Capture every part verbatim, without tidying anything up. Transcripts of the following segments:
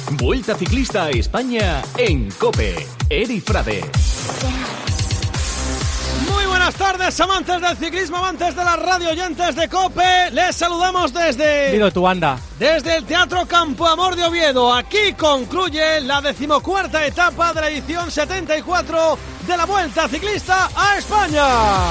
Vuelta Ciclista a España en COPE. Eri Frade. Muy buenas tardes, amantes del ciclismo, amantes de la radio, oyentes de COPE. Les saludamos desde... Digo tu anda. Desde el Teatro Campo Amor de Oviedo. Aquí concluye la decimocuarta etapa de la edición setenta y cuatro de la Vuelta Ciclista a España.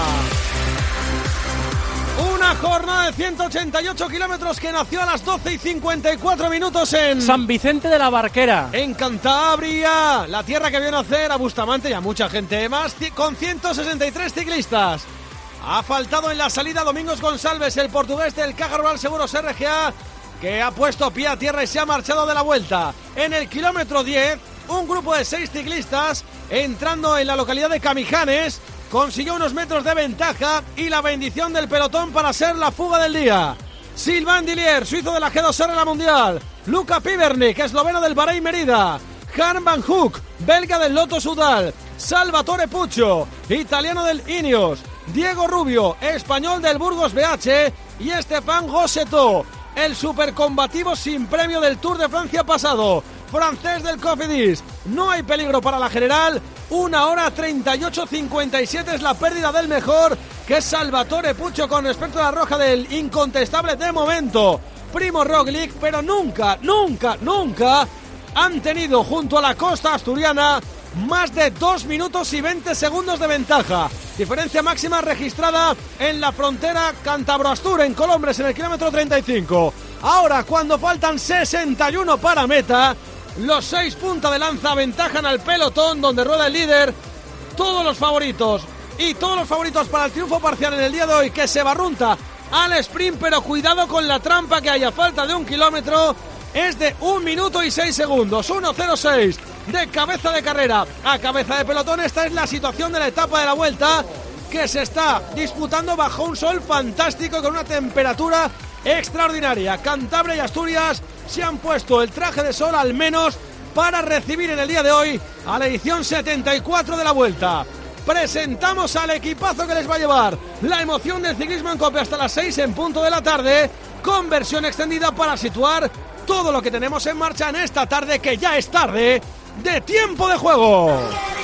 Una jornada de ciento ochenta y ocho kilómetros que nació a las doce y cincuenta y cuatro minutos en... San Vicente de la Barquera. En Cantabria, la tierra que vio nacer a Bustamante y a mucha gente más, con ciento sesenta y tres ciclistas. Ha faltado en la salida Domingos Gonçalves, el portugués del Caja Rural Seguros R G A, que ha puesto pie a tierra y se ha marchado de la vuelta. En el kilómetro diez, un grupo de seis ciclistas entrando en la localidad de Camijanes consiguió unos metros de ventaja y la bendición del pelotón para ser la fuga del día. Sylvain Dillier, suizo de la G dos R en la Mundial. Luca Pibernik, esloveno del Bahrein Merida. Han Van Hoek, belga del Lotto Soudal. Salvatore Puccio, italiano del Ineos. Diego Rubio, español del Burgos B H. Y Esteban Gossetto, el supercombativo sin premio del Tour de Francia pasado, francés del Cofidis. No hay peligro para la general. Una hora treinta y ocho cincuenta y siete es la pérdida del mejor, que es Salvatore Puccio, con respecto a la roja del incontestable de momento Primo Roglic, pero nunca, nunca, nunca han tenido junto a la costa asturiana más de dos minutos y veinte segundos de ventaja. Diferencia máxima registrada en la frontera Cantabro-Astur, en Colombres, en el kilómetro treinta y cinco. Ahora, cuando faltan sesenta y uno para meta, los seis punta de lanza aventajan al pelotón, donde rueda el líder. Todos los favoritos y todos los favoritos para el triunfo parcial en el día de hoy, que se barrunta al sprint, pero cuidado con la trampa, que haya falta de un kilómetro. Es de un minuto y seis segundos, uno cero seis de cabeza de carrera a cabeza de pelotón. Esta es la situación de la etapa de la vuelta, que se está disputando bajo un sol fantástico, con una temperatura extraordinaria. Cantabria y Asturias se han puesto el traje de sol, al menos para recibir en el día de hoy a la edición setenta y cuatro de la vuelta. Presentamos al equipazo que les va a llevar la emoción del ciclismo en COPE hasta las seis en punto de la tarde, con versión extendida para situar todo lo que tenemos en marcha en esta tarde, que ya es tarde de tiempo de juego.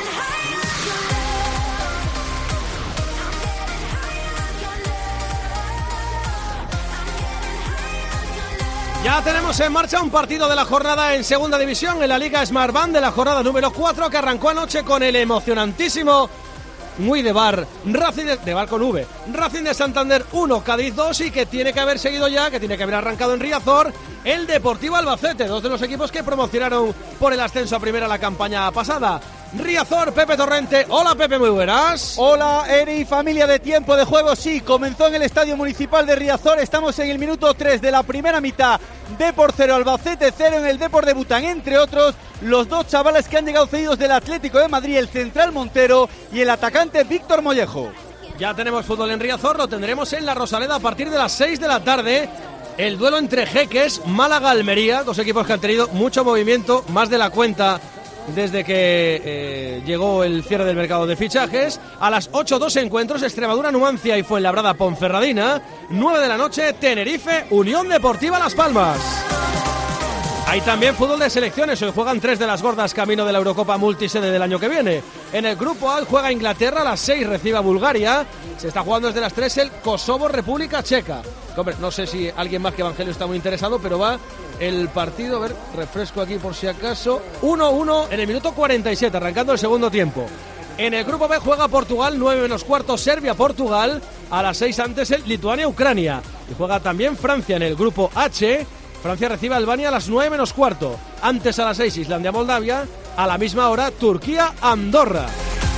Ya tenemos en marcha un partido de la jornada en segunda división, en la Liga Smartbank de la jornada número cuatro, que arrancó anoche con el emocionantísimo muy de bar Racing de, de bar con V Racing de Santander uno, Cádiz dos, y que tiene que haber seguido ya, que tiene que haber arrancado en Riazor, el Deportivo Albacete, dos de los equipos que promocionaron por el ascenso a primera la campaña pasada. Riazor, Pepe Torrente. Hola, Pepe, muy buenas. Hola, Eri, familia de tiempo de juego. Sí, comenzó en el Estadio Municipal de Riazor. Estamos en el minuto tres de la primera mitad. Depor cero, Albacete cero en el Depor de Bután. Entre otros, los dos chavales que han llegado cedidos del Atlético de Madrid, el central Montero y el atacante Víctor Mollejo. Ya tenemos fútbol en Riazor, lo tendremos en la Rosaleda a partir de las seis de la tarde. El duelo entre Jeques, Málaga-Almería, dos equipos que han tenido mucho movimiento, más de la cuenta desde que eh, llegó el cierre del mercado de fichajes. A las ocho, dos encuentros: Extremadura, Numancia y Fuenlabrada, Ponferradina. nueve de la noche, Tenerife, Unión Deportiva Las Palmas. Hay también fútbol de selecciones. Hoy juegan tres de las gordas camino de la Eurocopa multisede del año que viene. En el grupo A juega Inglaterra, a las seis recibe a Bulgaria. Se está jugando desde las tres el Kosovo-República Checa. Hombre, no sé si alguien más que Evangelio está muy interesado, pero va el partido, a ver, refresco aquí por si acaso. uno uno en el minuto cuarenta y siete, arrancando el segundo tiempo. En el grupo B juega Portugal, nueve menos cuarto, Serbia-Portugal. A las seis antes el Lituania-Ucrania. Y juega también Francia en el grupo H. Francia recibe a Albania a las nueve menos cuarto. Antes a las seis, Islandia-Moldavia. A la misma hora, Turquía-Andorra.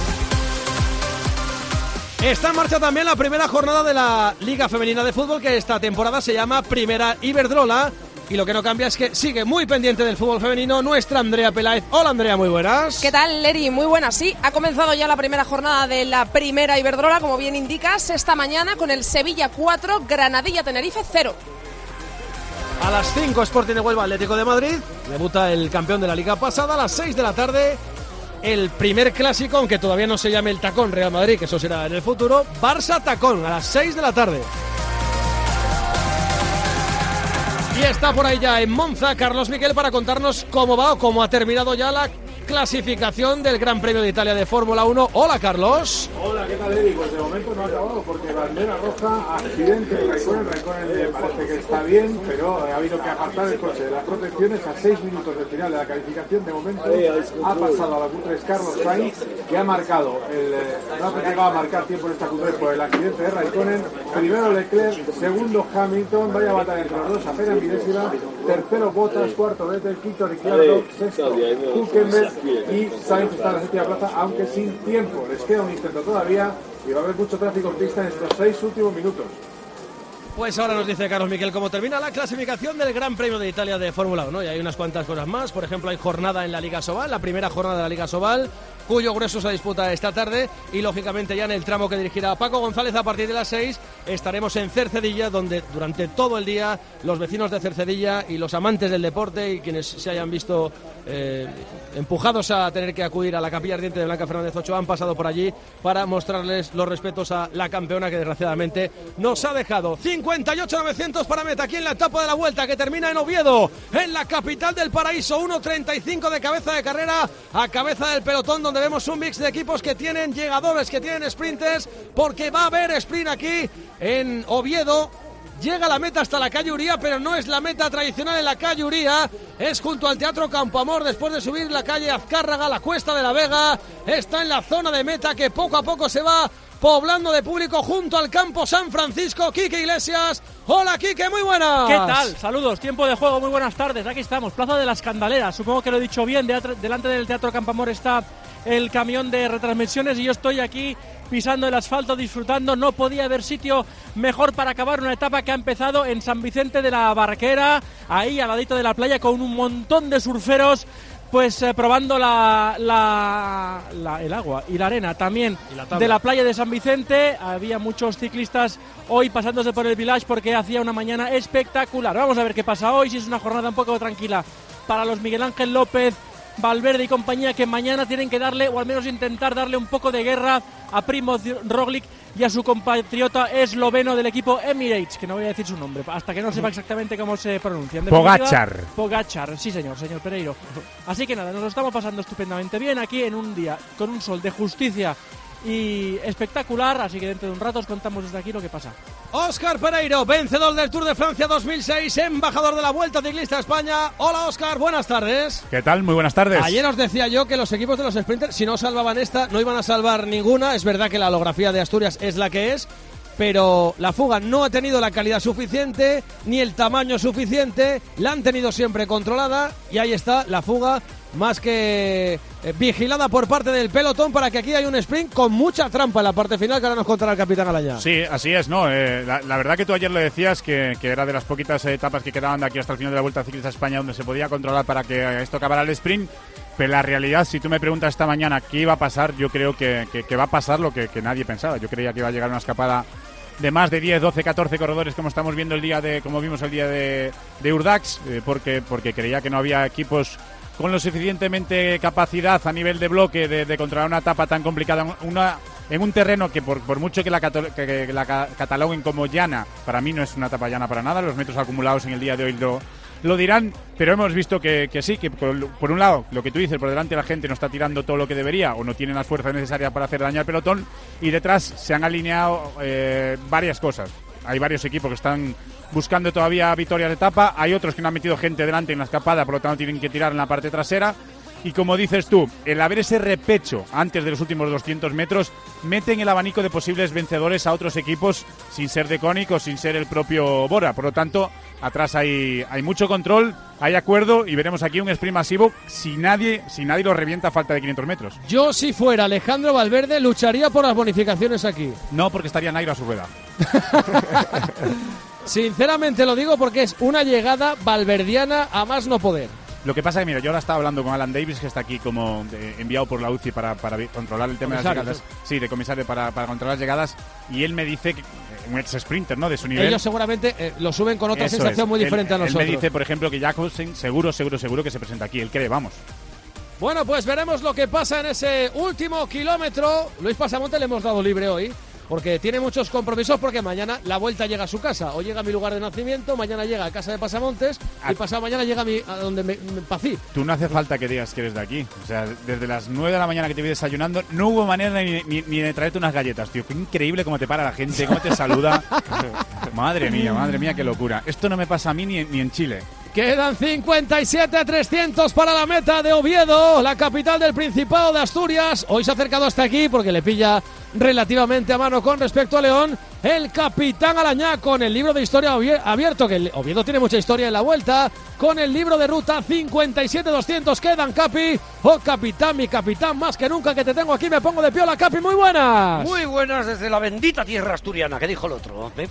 Está en marcha también la primera jornada de la Liga Femenina de Fútbol, que esta temporada se llama Primera Iberdrola. Y lo que no cambia es que sigue muy pendiente del fútbol femenino nuestra Andrea Peláez. Hola, Andrea, muy buenas. ¿Qué tal, Leri? Muy buenas, sí. Ha comenzado ya la primera jornada de la Primera Iberdrola, como bien indicas, esta mañana con el Sevilla cuatro, Granadilla-Tenerife cero. A las cinco, Sporting de Huelva, Atlético de Madrid. Debuta el campeón de la liga pasada. A las seis de la tarde, el primer clásico, aunque todavía no se llame el Tacón Real Madrid, que eso será en el futuro. Barça-Tacón, a las seis de la tarde. Y está por ahí ya en Monza Carlos Miquel para contarnos cómo va o cómo ha terminado ya la clasificación del Gran Premio de Italia de Fórmula uno. Hola, Carlos. Hola, ¿qué tal, Eddie? Pues de momento no ha acabado porque bandera roja, accidente de Raikkonen. Raikkonen parece que está bien, pero ha habido que apartar el coche de las protecciones a seis minutos del final de la calificación. De momento ha pasado a la Q tres Carlos Sainz, que ha marcado, el, no ha llegado a marcar tiempo en esta Q tres por el accidente de Raikkonen. Primero Leclerc, segundo Hamilton, vaya batalla entre los dos, apenas milésima. Tercero Bottas, cuarto Vettel, quinto Ricciardo, sexto Hülkenberg y Sainz está en la séptima plaza, aunque sin tiempo. Les queda un intento todavía y va a haber mucho tráfico en pista en estos seis últimos minutos. Pues ahora nos dice Carlos Miquel cómo termina la clasificación del Gran Premio de Italia de Fórmula uno. Y hay unas cuantas cosas más. Por ejemplo, hay jornada en la Liga Sobal, la primera jornada de la Liga Sobal, cuyo grueso se disputa esta tarde. Y lógicamente ya en el tramo que dirigirá Paco González a partir de las seis estaremos en Cercedilla, donde durante todo el día los vecinos de Cercedilla y los amantes del deporte y quienes se hayan visto eh, empujados a tener que acudir a la Capilla Ardiente de Blanca Fernández Ochoa han pasado por allí para mostrarles los respetos a la campeona que desgraciadamente nos ha dejado. cincuenta y ocho novecientos para meta aquí en la etapa de la Vuelta que termina en Oviedo, en la capital del paraíso. Uno treinta y cinco de cabeza de carrera a cabeza del pelotón, donde vemos un mix de equipos que tienen llegadores, que tienen sprinters, porque va a haber sprint aquí en Oviedo. Llega la meta hasta la calle Uría, pero no es la meta tradicional en la calle Uría, es junto al Teatro Campoamor, después de subir la calle Azcárraga, la Cuesta de la Vega. Está en la zona de meta que poco a poco se va poblando de público junto al campo San Francisco. Quique Iglesias. Hola, Quique, muy buenas. ¿Qué tal? Saludos, tiempo de juego, muy buenas tardes. Aquí estamos, Plaza de las Candaleras. Supongo que lo he dicho bien. Delante del Teatro Campoamor está el camión de retransmisiones y yo estoy aquí pisando el asfalto, disfrutando. No podía haber sitio mejor para acabar una etapa que ha empezado en San Vicente de la Barquera, ahí al ladito de la playa, con un montón de surferos pues eh, probando la, la, la, el agua y la arena también la de la playa de San Vicente. Había muchos ciclistas hoy pasándose por el village porque hacía una mañana espectacular. Vamos a ver qué pasa hoy, si es una jornada un poco tranquila para los Miguel Ángel López, Valverde y compañía, que mañana tienen que darle, o al menos intentar darle un poco de guerra a Primoz Roglic y a su compatriota esloveno del equipo Emirates, que no voy a decir su nombre hasta que no sepa exactamente cómo se pronuncia. Pogačar. Pogačar, sí señor, señor Pereiro. Así que nada, nos lo estamos pasando estupendamente bien aquí en un día con un sol de justicia y espectacular, así que dentro de un rato os contamos desde aquí lo que pasa. Óscar Pereiro, vencedor del Tour de Francia dos mil seis, embajador de la Vuelta Ciclista a España. Hola, Óscar, buenas tardes. ¿Qué tal? Muy buenas tardes. Ayer os decía yo que los equipos de los sprinters, si no salvaban esta, no iban a salvar ninguna. Es verdad que la holografía de Asturias es la que es, pero la fuga no ha tenido la calidad suficiente ni el tamaño suficiente. La han tenido siempre controlada y ahí está la fuga más que eh, vigilada por parte del pelotón, para que aquí hay un sprint con mucha trampa en la parte final, que ahora nos contará el capitán Alañá. Sí, así es, ¿no? Eh, la, la verdad que tú ayer le decías que, que era de las poquitas etapas que quedaban de aquí hasta el final de la Vuelta Ciclista a España donde se podía controlar para que esto acabara el sprint. Pero la realidad, si tú me preguntas esta mañana qué iba a pasar, yo creo que, que, que va a pasar lo que, que nadie pensaba. Yo creía que iba a llegar una escapada de más de diez, doce, catorce corredores, como estamos viendo el día de, como vimos el día de, de Urdax, eh, porque, porque creía que no había equipos con lo suficientemente capacidad a nivel de bloque de, de controlar una etapa tan complicada, una, en un terreno que por, por mucho que la, que, que la cataloguen como llana, para mí no es una etapa llana para nada. Los metros acumulados en el día de hoy lo, lo dirán, pero hemos visto que, que sí, que por, por un lado, lo que tú dices, por delante la gente no está tirando todo lo que debería o no tiene las fuerzas necesarias para hacer daño al pelotón, y detrás se han alineado eh, varias cosas. Hay varios equipos que están buscando todavía victorias de etapa, hay otros que no han metido gente delante en la escapada, por lo tanto tienen que tirar en la parte trasera. Y como dices tú, el haber ese repecho antes de los últimos doscientos metros mete en el abanico de posibles vencedores a otros equipos, sin ser de Koenig o sin ser el propio Bora. Por lo tanto, atrás hay, hay mucho control, hay acuerdo, y veremos aquí un sprint masivo si nadie, si nadie lo revienta a falta de quinientos metros. Yo, si fuera Alejandro Valverde, lucharía por las bonificaciones aquí. No, porque estaría Nairo a su rueda. Sinceramente lo digo, porque es una llegada valverdiana a más no poder. Lo que pasa es que, mira, yo ahora estaba hablando con Alan Davis, que está aquí como eh, enviado por la U C I para, para controlar el tema de las llegadas. Sí, de comisario para, para controlar las llegadas. Y él me dice, que un ex sprinter, ¿no?, de su nivel. Ellos seguramente eh, lo suben con otra Eso sensación es. muy diferente él, a nosotros. Él me dice, por ejemplo, que Jacobsen seguro, seguro, seguro que se presenta aquí. Él cree, vamos. Bueno, pues veremos lo que pasa en ese último kilómetro. Luis Pasamonte le hemos dado libre hoy. porque tiene muchos compromisos, porque mañana la vuelta llega a su casa. Hoy llega a mi lugar de nacimiento, mañana llega a casa de Pasamontes y pasado mañana llega a, mi, a donde me, me pací. Tú no hace falta que digas que eres de aquí. O sea, desde las nueve de la mañana que te vi desayunando, no hubo manera ni, ni, ni de traerte unas galletas, tío. Qué increíble cómo te para la gente, cómo te saluda. Madre mía, madre mía, qué locura. Esto no me pasa a mí ni, ni en Chile. Quedan cincuenta y siete trescientos para la meta de Oviedo, la capital del Principado de Asturias. Hoy se ha acercado hasta aquí porque le pilla relativamente a mano con respecto a León el capitán Alañá, con el libro de historia abierto, que el Oviedo tiene mucha historia en la vuelta, con el libro de ruta. Cincuenta y siete doscientos quedan, Capi. Oh, capitán, mi capitán, más que nunca que te tengo aquí, me pongo de piola. Capi, muy buenas. Muy buenas desde la bendita tierra asturiana, que dijo el otro, ¿eh?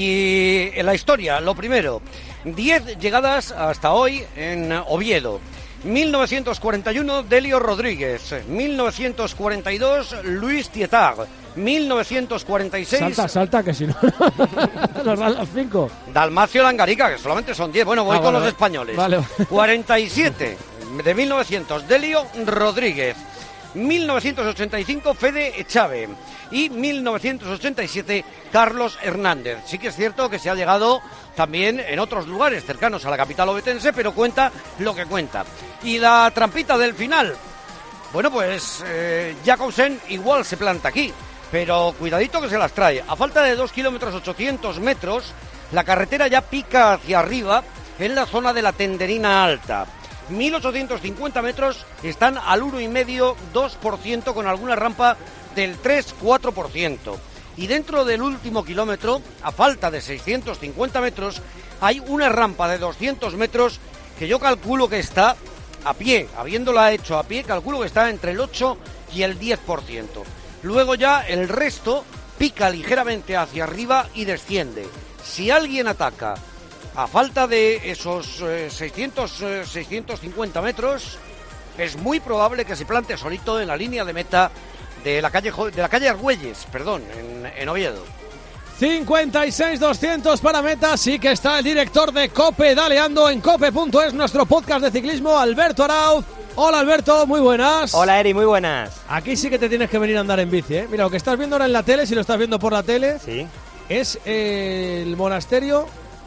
Y en la historia, lo primero, diez llegadas hasta hoy en Oviedo. mil novecientos cuarenta y uno, Delio Rodríguez. mil novecientos cuarenta y dos, Luis Tietag. mil novecientos cuarenta y seis... Salta, salta, que si no nos dan las cinco. Dalmacio Langarica, que solamente son diez. Bueno, voy ah, con vale, los españoles. Vale. cuarenta y siete, de mil novecientos, Delio Rodríguez. mil novecientos ochenta y cinco, Fede Echave. Y mil novecientos ochenta y siete, Carlos Hernández. Sí que es cierto que se ha llegado también en otros lugares cercanos a la capital ovetense, pero cuenta lo que cuenta. Y la trampita del final. Bueno, pues eh, Jacobsen igual se planta aquí, pero cuidadito que se las trae. A falta de dos kilómetros ochocientos metros, la carretera ya pica hacia arriba en la zona de la Tenderina Alta. mil ochocientos cincuenta metros están al uno coma cinco, dos por ciento, con alguna rampa del tres cuatro por ciento. Y dentro del último kilómetro, a falta de seiscientos cincuenta metros, hay una rampa de doscientos metros que yo calculo que está a pie, habiéndola hecho a pie, calculo que está entre el ocho y el diez por ciento. Luego ya el resto pica ligeramente hacia arriba y desciende. Si alguien ataca a falta de esos eh, seiscientos, eh, seiscientos cincuenta metros, es muy probable que se plante solito en la línea de meta de la calle de la calle Argüelles, perdón, en, en Oviedo. cincuenta y seis doscientos para meta. Sí que está el director de COPE daleando en cope punto es, nuestro podcast de ciclismo, Alberto Arauz. Hola, Alberto, muy buenas. Hola, Eri, muy buenas. Aquí sí que te tienes que venir a andar en bici, ¿eh? Mira, lo que estás viendo ahora en la tele, si lo estás viendo por la tele, sí, es eh, el monasterio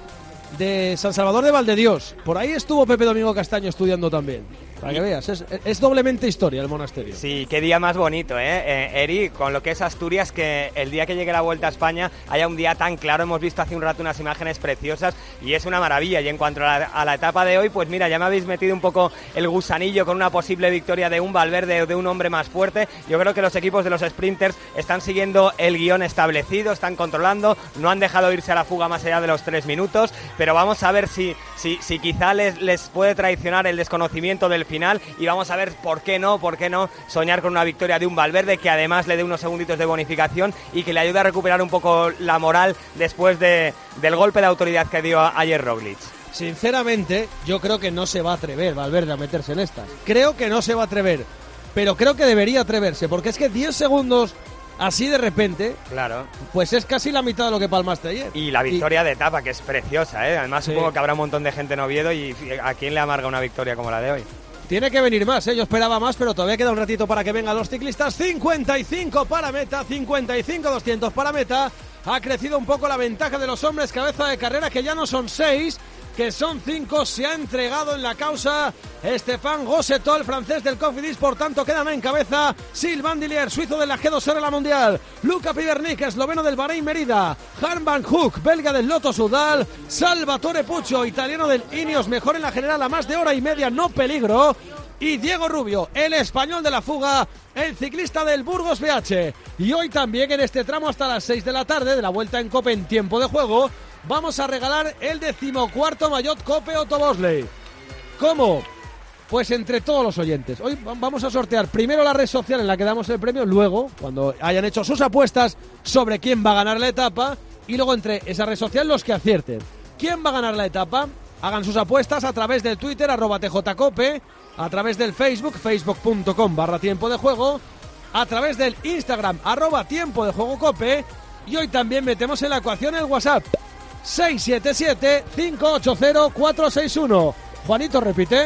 de San Salvador de Valdedios. Por ahí estuvo Pepe Domingo Castaño estudiando también. Para que veas, es, es doblemente historia el monasterio. Sí, qué día más bonito, ¿eh? eh, Eri, con lo que es Asturias, que el día que llegue la Vuelta a España haya un día tan claro. Hemos visto hace un rato unas imágenes preciosas y es una maravilla. Y en cuanto a la, a la etapa de hoy, pues mira, ya me habéis metido un poco el gusanillo con una posible victoria de un Valverde o de un hombre más fuerte. Yo creo que los equipos de los sprinters están siguiendo el guión establecido, están controlando, no han dejado irse a la fuga más allá de los tres minutos, pero vamos a ver si, si, si quizá les, les puede traicionar el desconocimiento del final, y vamos a ver por qué no, por qué no soñar con una victoria de un Valverde que además le dé unos segunditos de bonificación y que le ayude a recuperar un poco la moral después de, del golpe de autoridad que dio ayer Roglic. Sinceramente, yo creo que no se va a atrever Valverde a meterse en estas. Creo que no se va a atrever, pero creo que debería atreverse, porque es que diez segundos así de repente, claro, pues es casi la mitad de lo que palmaste ayer. Y la victoria y... de etapa, que es preciosa, ¿eh? Además, sí, supongo que habrá un montón de gente en Oviedo, y ¿a quién le amarga una victoria como la de hoy? Tiene que venir más, ¿eh? Yo esperaba más, pero todavía queda un ratito para que vengan los ciclistas. cincuenta y cinco para meta, cincuenta y cinco doscientos para meta. Ha crecido un poco la ventaja de los hombres cabeza de carrera, que ya no son seis, que son cinco. Se ha entregado en la causa Stéphane Gossetto, el francés del Cofidis. Por tanto, quedan en cabeza Sylvain Dillier, suizo de la G dos R la Mundial, Luca Pivernik, esloveno del Bahrein Merida, Han Van Hoek, belga del Lotto Soudal, Salvatore Puccio, italiano del Ineos, mejor en la general a más de hora y media, no peligro, y Diego Rubio, el español de la fuga, el ciclista del Burgos B H. Y hoy también, en este tramo hasta las seis de la tarde de la Vuelta en Cope en tiempo de juego, vamos a regalar el decimocuarto maillot Cope Otto Bosley. ¿Cómo? Pues entre todos los oyentes. Hoy vamos a sortear primero la red social en la que damos el premio, luego, cuando hayan hecho sus apuestas sobre quién va a ganar la etapa, y luego entre esa red social los que acierten. ¿Quién va a ganar la etapa? Hagan sus apuestas a través del Twitter, arroba tjcope, a través del Facebook, facebook punto com barra tiempo de juego, a través del Instagram, arroba tiempo de juego cope, y hoy también metemos en la ecuación el WhatsApp, seis siete siete, cinco ocho cero, cuatro seis uno. Juanito, repite.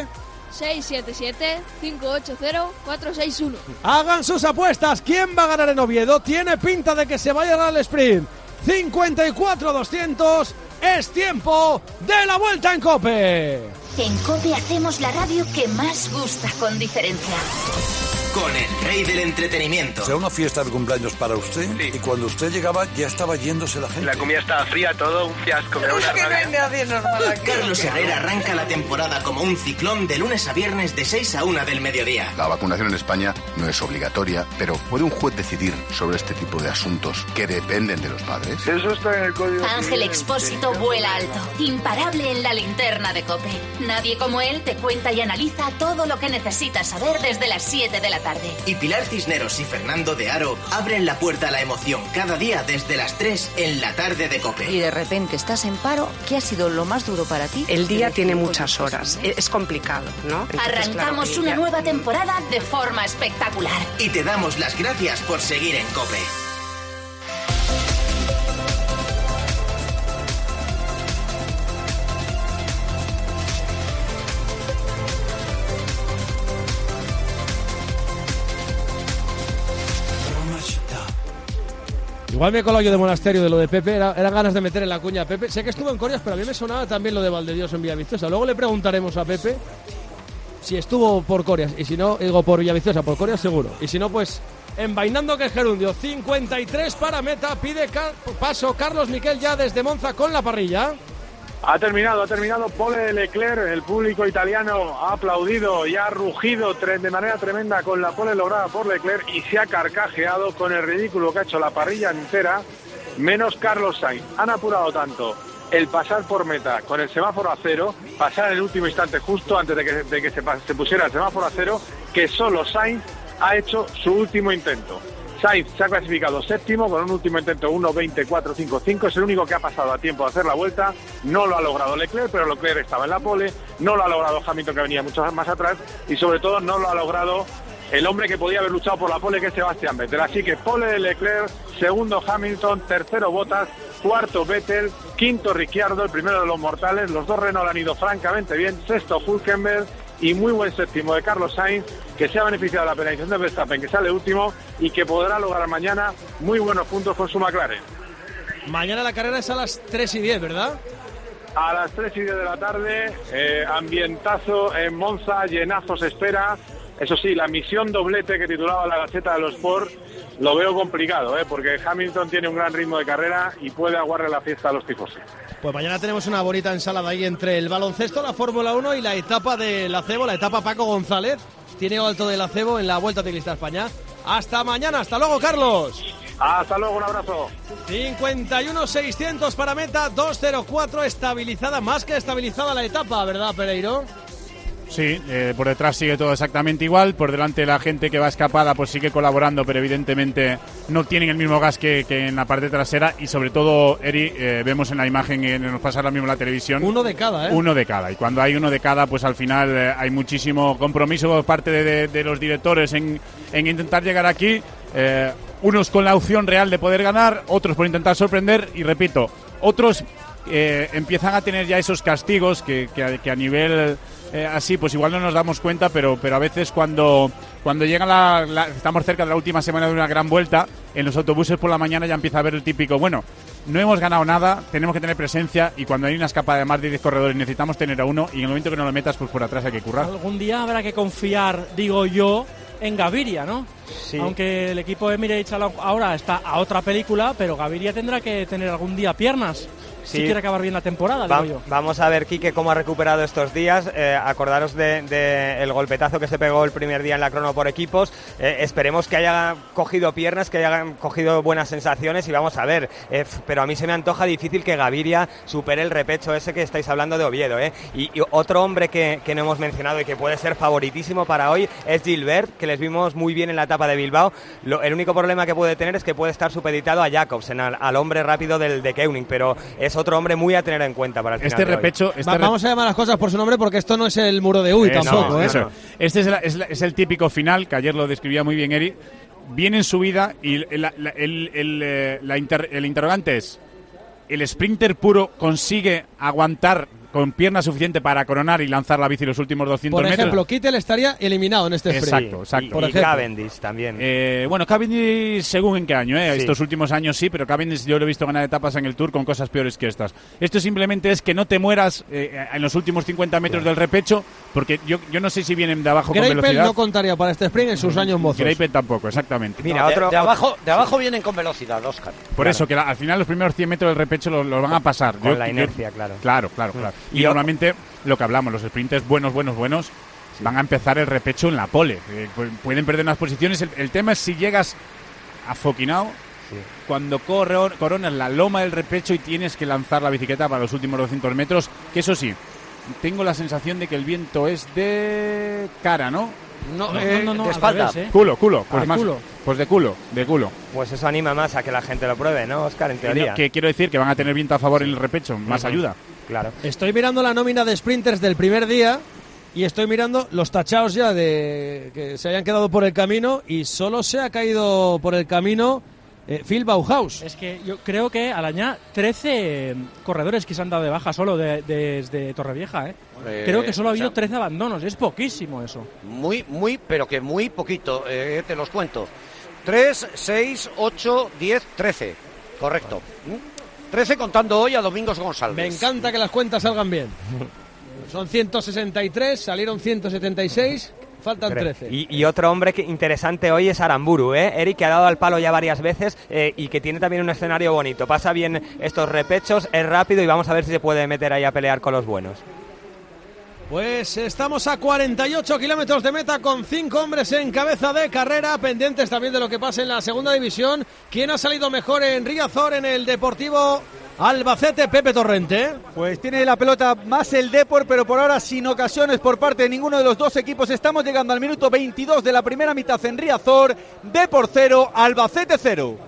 seis siete siete, cinco ocho cero, cuatro seis uno. Hagan sus apuestas. ¿Quién va a ganar en Oviedo? Tiene pinta de que se vaya a ganar el sprint. cincuenta y cuatro doscientos. Es tiempo de la vuelta en COPE. En COPE hacemos la radio que más gusta con diferencia. Con el rey del entretenimiento. Era una fiesta de cumpleaños para usted, sí. Y cuando usted llegaba ya estaba yéndose la gente. La comida estaba fría, todo un fiasco. Pero es que no hay nadie normal aquí. Carlos Herrera arranca la temporada como un ciclón de lunes a viernes de seis a una del mediodía. La vacunación en España no es obligatoria, pero ¿puede un juez decidir sobre este tipo de asuntos que dependen de los padres? Eso está en el código. Ángel Expósito vuela alto, imparable en la linterna de COPE. Nadie como él te cuenta y analiza todo lo que necesitas saber desde las siete de la tarde. Y Pilar Cisneros y Fernando de Aro abren la puerta a la emoción cada día desde las tres en la tarde de COPE. Y de repente estás en paro. ¿Qué ha sido lo más duro para ti? El día tiene muchas horas. Es complicado, ¿no? Entonces, arrancamos claro, una ya... nueva temporada de forma espectacular. Y te damos las gracias por seguir en COPE. Igual me he colado yo de monasterio de lo de Pepe, era, eran ganas de meter en la cuña a Pepe. Sé que estuvo en Corias, pero a mí me sonaba también lo de Valdevios en Villaviciosa. Luego le preguntaremos a Pepe si estuvo por Corias, y si no, digo por Villaviciosa, por Corias seguro. Y si no, pues envainando que el gerundio. cincuenta y tres para meta, pide car- paso Carlos Miquel ya desde Monza con la parrilla. Ha terminado, ha terminado pole de Leclerc, el público italiano ha aplaudido y ha rugido de manera tremenda con la pole lograda por Leclerc y se ha carcajeado con el ridículo que ha hecho la parrilla entera, menos Carlos Sainz. Han apurado tanto el pasar por meta con el semáforo a cero, pasar en el último instante justo antes de que, de que se, se pusiera el semáforo a cero, que solo Sainz ha hecho su último intento. Sainz se ha clasificado séptimo con un último intento uno veinte cuatro cinco cinco, es el único que ha pasado a tiempo de hacer la vuelta. No lo ha logrado Leclerc, pero Leclerc estaba en la pole, no lo ha logrado Hamilton, que venía mucho más atrás, y sobre todo no lo ha logrado el hombre que podía haber luchado por la pole, que es Sebastián Vettel. Así que pole de Leclerc, segundo Hamilton, tercero Bottas, cuarto Vettel, quinto Ricciardo, el primero de los mortales. Los dos Renault han ido francamente bien, sexto Hülkenberg y muy buen séptimo de Carlos Sainz, que se ha beneficiado de la penalización de Verstappen, que sale último y que podrá lograr mañana muy buenos puntos con su McLaren. Mañana la carrera es a las tres y diez, ¿verdad? A las tres y diez de la tarde, eh, ambientazo en Monza, llenazo se espera. Eso sí, la misión doblete que titulaba la Gaceta de los Sport lo veo complicado, ¿eh? Porque Hamilton tiene un gran ritmo de carrera y puede aguarle la fiesta a los tifosi. Pues mañana tenemos una bonita ensalada ahí entre el baloncesto, la Fórmula uno y la etapa del Acebo, la etapa Paco González. Tiene alto del Acebo en la Vuelta Ciclista a España. Hasta mañana, hasta luego, Carlos. Hasta luego, un abrazo. cincuenta y uno seiscientos para meta, dos cero cuatro, estabilizada, más que estabilizada la etapa, ¿verdad, Pereiro? Sí, eh, por detrás sigue todo exactamente igual, por delante la gente que va escapada pues sigue colaborando, pero evidentemente no tienen el mismo gas que, que en la parte trasera, y sobre todo, Eri, eh, vemos en la imagen que nos pasa ahora mismo en la televisión. Uno de cada, ¿eh? Uno de cada, y cuando hay uno de cada, pues al final eh, hay muchísimo compromiso por parte de, de, de los directores en, en intentar llegar aquí, eh, unos con la opción real de poder ganar, otros por intentar sorprender, y repito, otros eh, empiezan a tener ya esos castigos que, que, a, que a nivel... Eh, así pues igual no nos damos cuenta, pero pero a veces cuando cuando llega la, la estamos cerca de la última semana de una gran vuelta, en los autobuses por la mañana ya empieza a haber el típico, bueno, no hemos ganado nada, tenemos que tener presencia, y cuando hay una escapada de más de diez corredores necesitamos tener a uno, y en el momento que no lo metas, pues por atrás hay que currar. Algún día habrá que confiar, digo yo, en Gaviria, ¿no? Sí. Aunque el equipo de Emirates ahora está a otra película, pero Gaviria tendrá que tener algún día piernas. Sí. Si quiere acabar bien la temporada, Va, digo yo. Vamos a ver, Quique, cómo ha recuperado estos días. Eh, acordaros del de, de golpetazo que se pegó el primer día en la crono por equipos. Eh, esperemos que haya cogido piernas, que haya cogido buenas sensaciones, y vamos a ver. Eh, pero a mí se me antoja difícil que Gaviria supere el repecho ese que estáis hablando de Oviedo. Eh. Y, y otro hombre que, que no hemos mencionado y que puede ser favoritísimo para hoy es Gilbert, que les vimos muy bien en la etapa de Bilbao. Lo, el único problema que puede tener es que puede estar supeditado a Jacobsen, al, al hombre rápido del de Koenig, pero es otro hombre muy a tener en cuenta para el final este de repecho hoy. Este Va, vamos a llamar las cosas por su nombre, porque esto no es el muro de Uy eh, tampoco, no, ¿eh? Eso. Este es, la, es, la, es el típico final, que ayer lo describía muy bien Eri. Viene en subida y la, la, el, el, la inter, el interrogante es: ¿el sprinter puro consigue aguantar con pierna suficiente para coronar y lanzar la bici los últimos doscientos metros. Por ejemplo, Kittel estaría eliminado en este sprint. Exacto, exacto. Y, Por y ejemplo. Cavendish también. Eh, bueno, Cavendish según en qué año, ¿eh? Sí. Estos últimos años sí, pero Cavendish yo lo he visto ganar etapas en el Tour con cosas peores que estas. Esto simplemente es que no te mueras eh, en los últimos cincuenta metros del repecho, porque yo, yo no sé si vienen de abajo con Greipel velocidad. no contaría para este sprint en sus años mozos. Greipel tampoco, exactamente. Mira, no, de, otro, de abajo, de abajo vienen con velocidad, Óscar. Por claro. eso, que la, al final los primeros cien metros del repecho los lo van a pasar. Con Yo, la inercia, yo, claro. Claro, claro, claro. Y Y lo- normalmente, lo que hablamos, los sprinters buenos, buenos, buenos, sí. van a empezar el repecho en la pole. Eh, pu- pueden perder unas posiciones. El, el tema es si llegas afoquinado, sí. cuando corre, coronas la loma del repecho y tienes que lanzar la bicicleta para los últimos doscientos metros, que eso sí, tengo la sensación de que el viento es de cara, ¿no? No, No, eh, no, no, de al espalda. revés, ¿eh? Culo, culo. Pues, Ah, más, culo. pues de culo, de culo. Pues eso anima más a que la gente lo pruebe, ¿no, Óscar? En Y teoría. no, que quiero decir que van a tener viento a favor en el repecho, más Ujú. ayuda. Claro. Estoy mirando la nómina de sprinters del primer día y estoy mirando los tachados ya de que se hayan quedado por el camino y solo se ha caído por el camino eh, Phil Bauhaus. Es que yo creo que al año trece corredores que se han dado de baja solo de- de- desde Torrevieja, ¿eh? Eh, Creo que solo ha o sea, habido trece abandonos, es poquísimo eso. Muy, muy, pero que muy poquito, eh, te los cuento. tres, seis, ocho, diez, trece. Correcto. ¿Mm? trece contando hoy a Domingos González. Me encanta que las cuentas salgan bien. Son ciento sesenta y tres, salieron ciento setenta y seis, faltan trece. Y, y otro hombre que interesante hoy es Aramburu, ¿eh? Eric, que ha dado al palo ya varias veces eh, y que tiene también un escenario bonito. Pasa bien estos repechos, es rápido y vamos a ver si se puede meter ahí a pelear con los buenos. Pues estamos a cuarenta y ocho kilómetros de meta con cinco hombres en cabeza de carrera, pendientes también de lo que pase en la segunda división. ¿Quién ha salido mejor en Riazor, en el Deportivo Albacete? Pepe Torrente. Pues tiene la pelota más el Depor, pero por ahora sin ocasiones por parte de ninguno de los dos equipos. Estamos llegando al minuto veintidós de la primera mitad en Riazor. Depor cero, Albacete cero.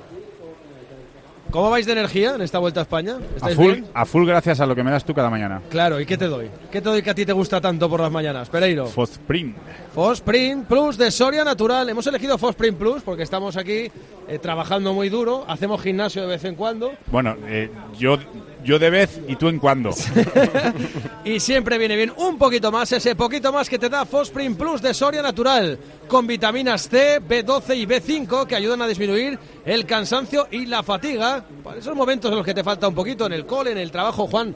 ¿Cómo vais de energía en esta Vuelta a España? A ¿Estáis full, bien? a full gracias a lo que me das tú cada mañana. Claro, ¿y qué te doy? ¿Qué te doy que a ti te gusta tanto por las mañanas, Pereiro? Fosprint. Fosprint Plus de Soria Natural. Hemos elegido Fosprint Plus porque estamos aquí eh, trabajando muy duro, hacemos gimnasio de vez en cuando Bueno, eh, yo, yo de vez y tú en cuando. y siempre viene bien un poquito más, ese poquito más que te da Fosprint Plus de Soria Natural, con vitaminas C, B doce y B cinco que ayudan a disminuir el cansancio y la fatiga para esos momentos en los que te falta un poquito en el cole, en el trabajo. Juan,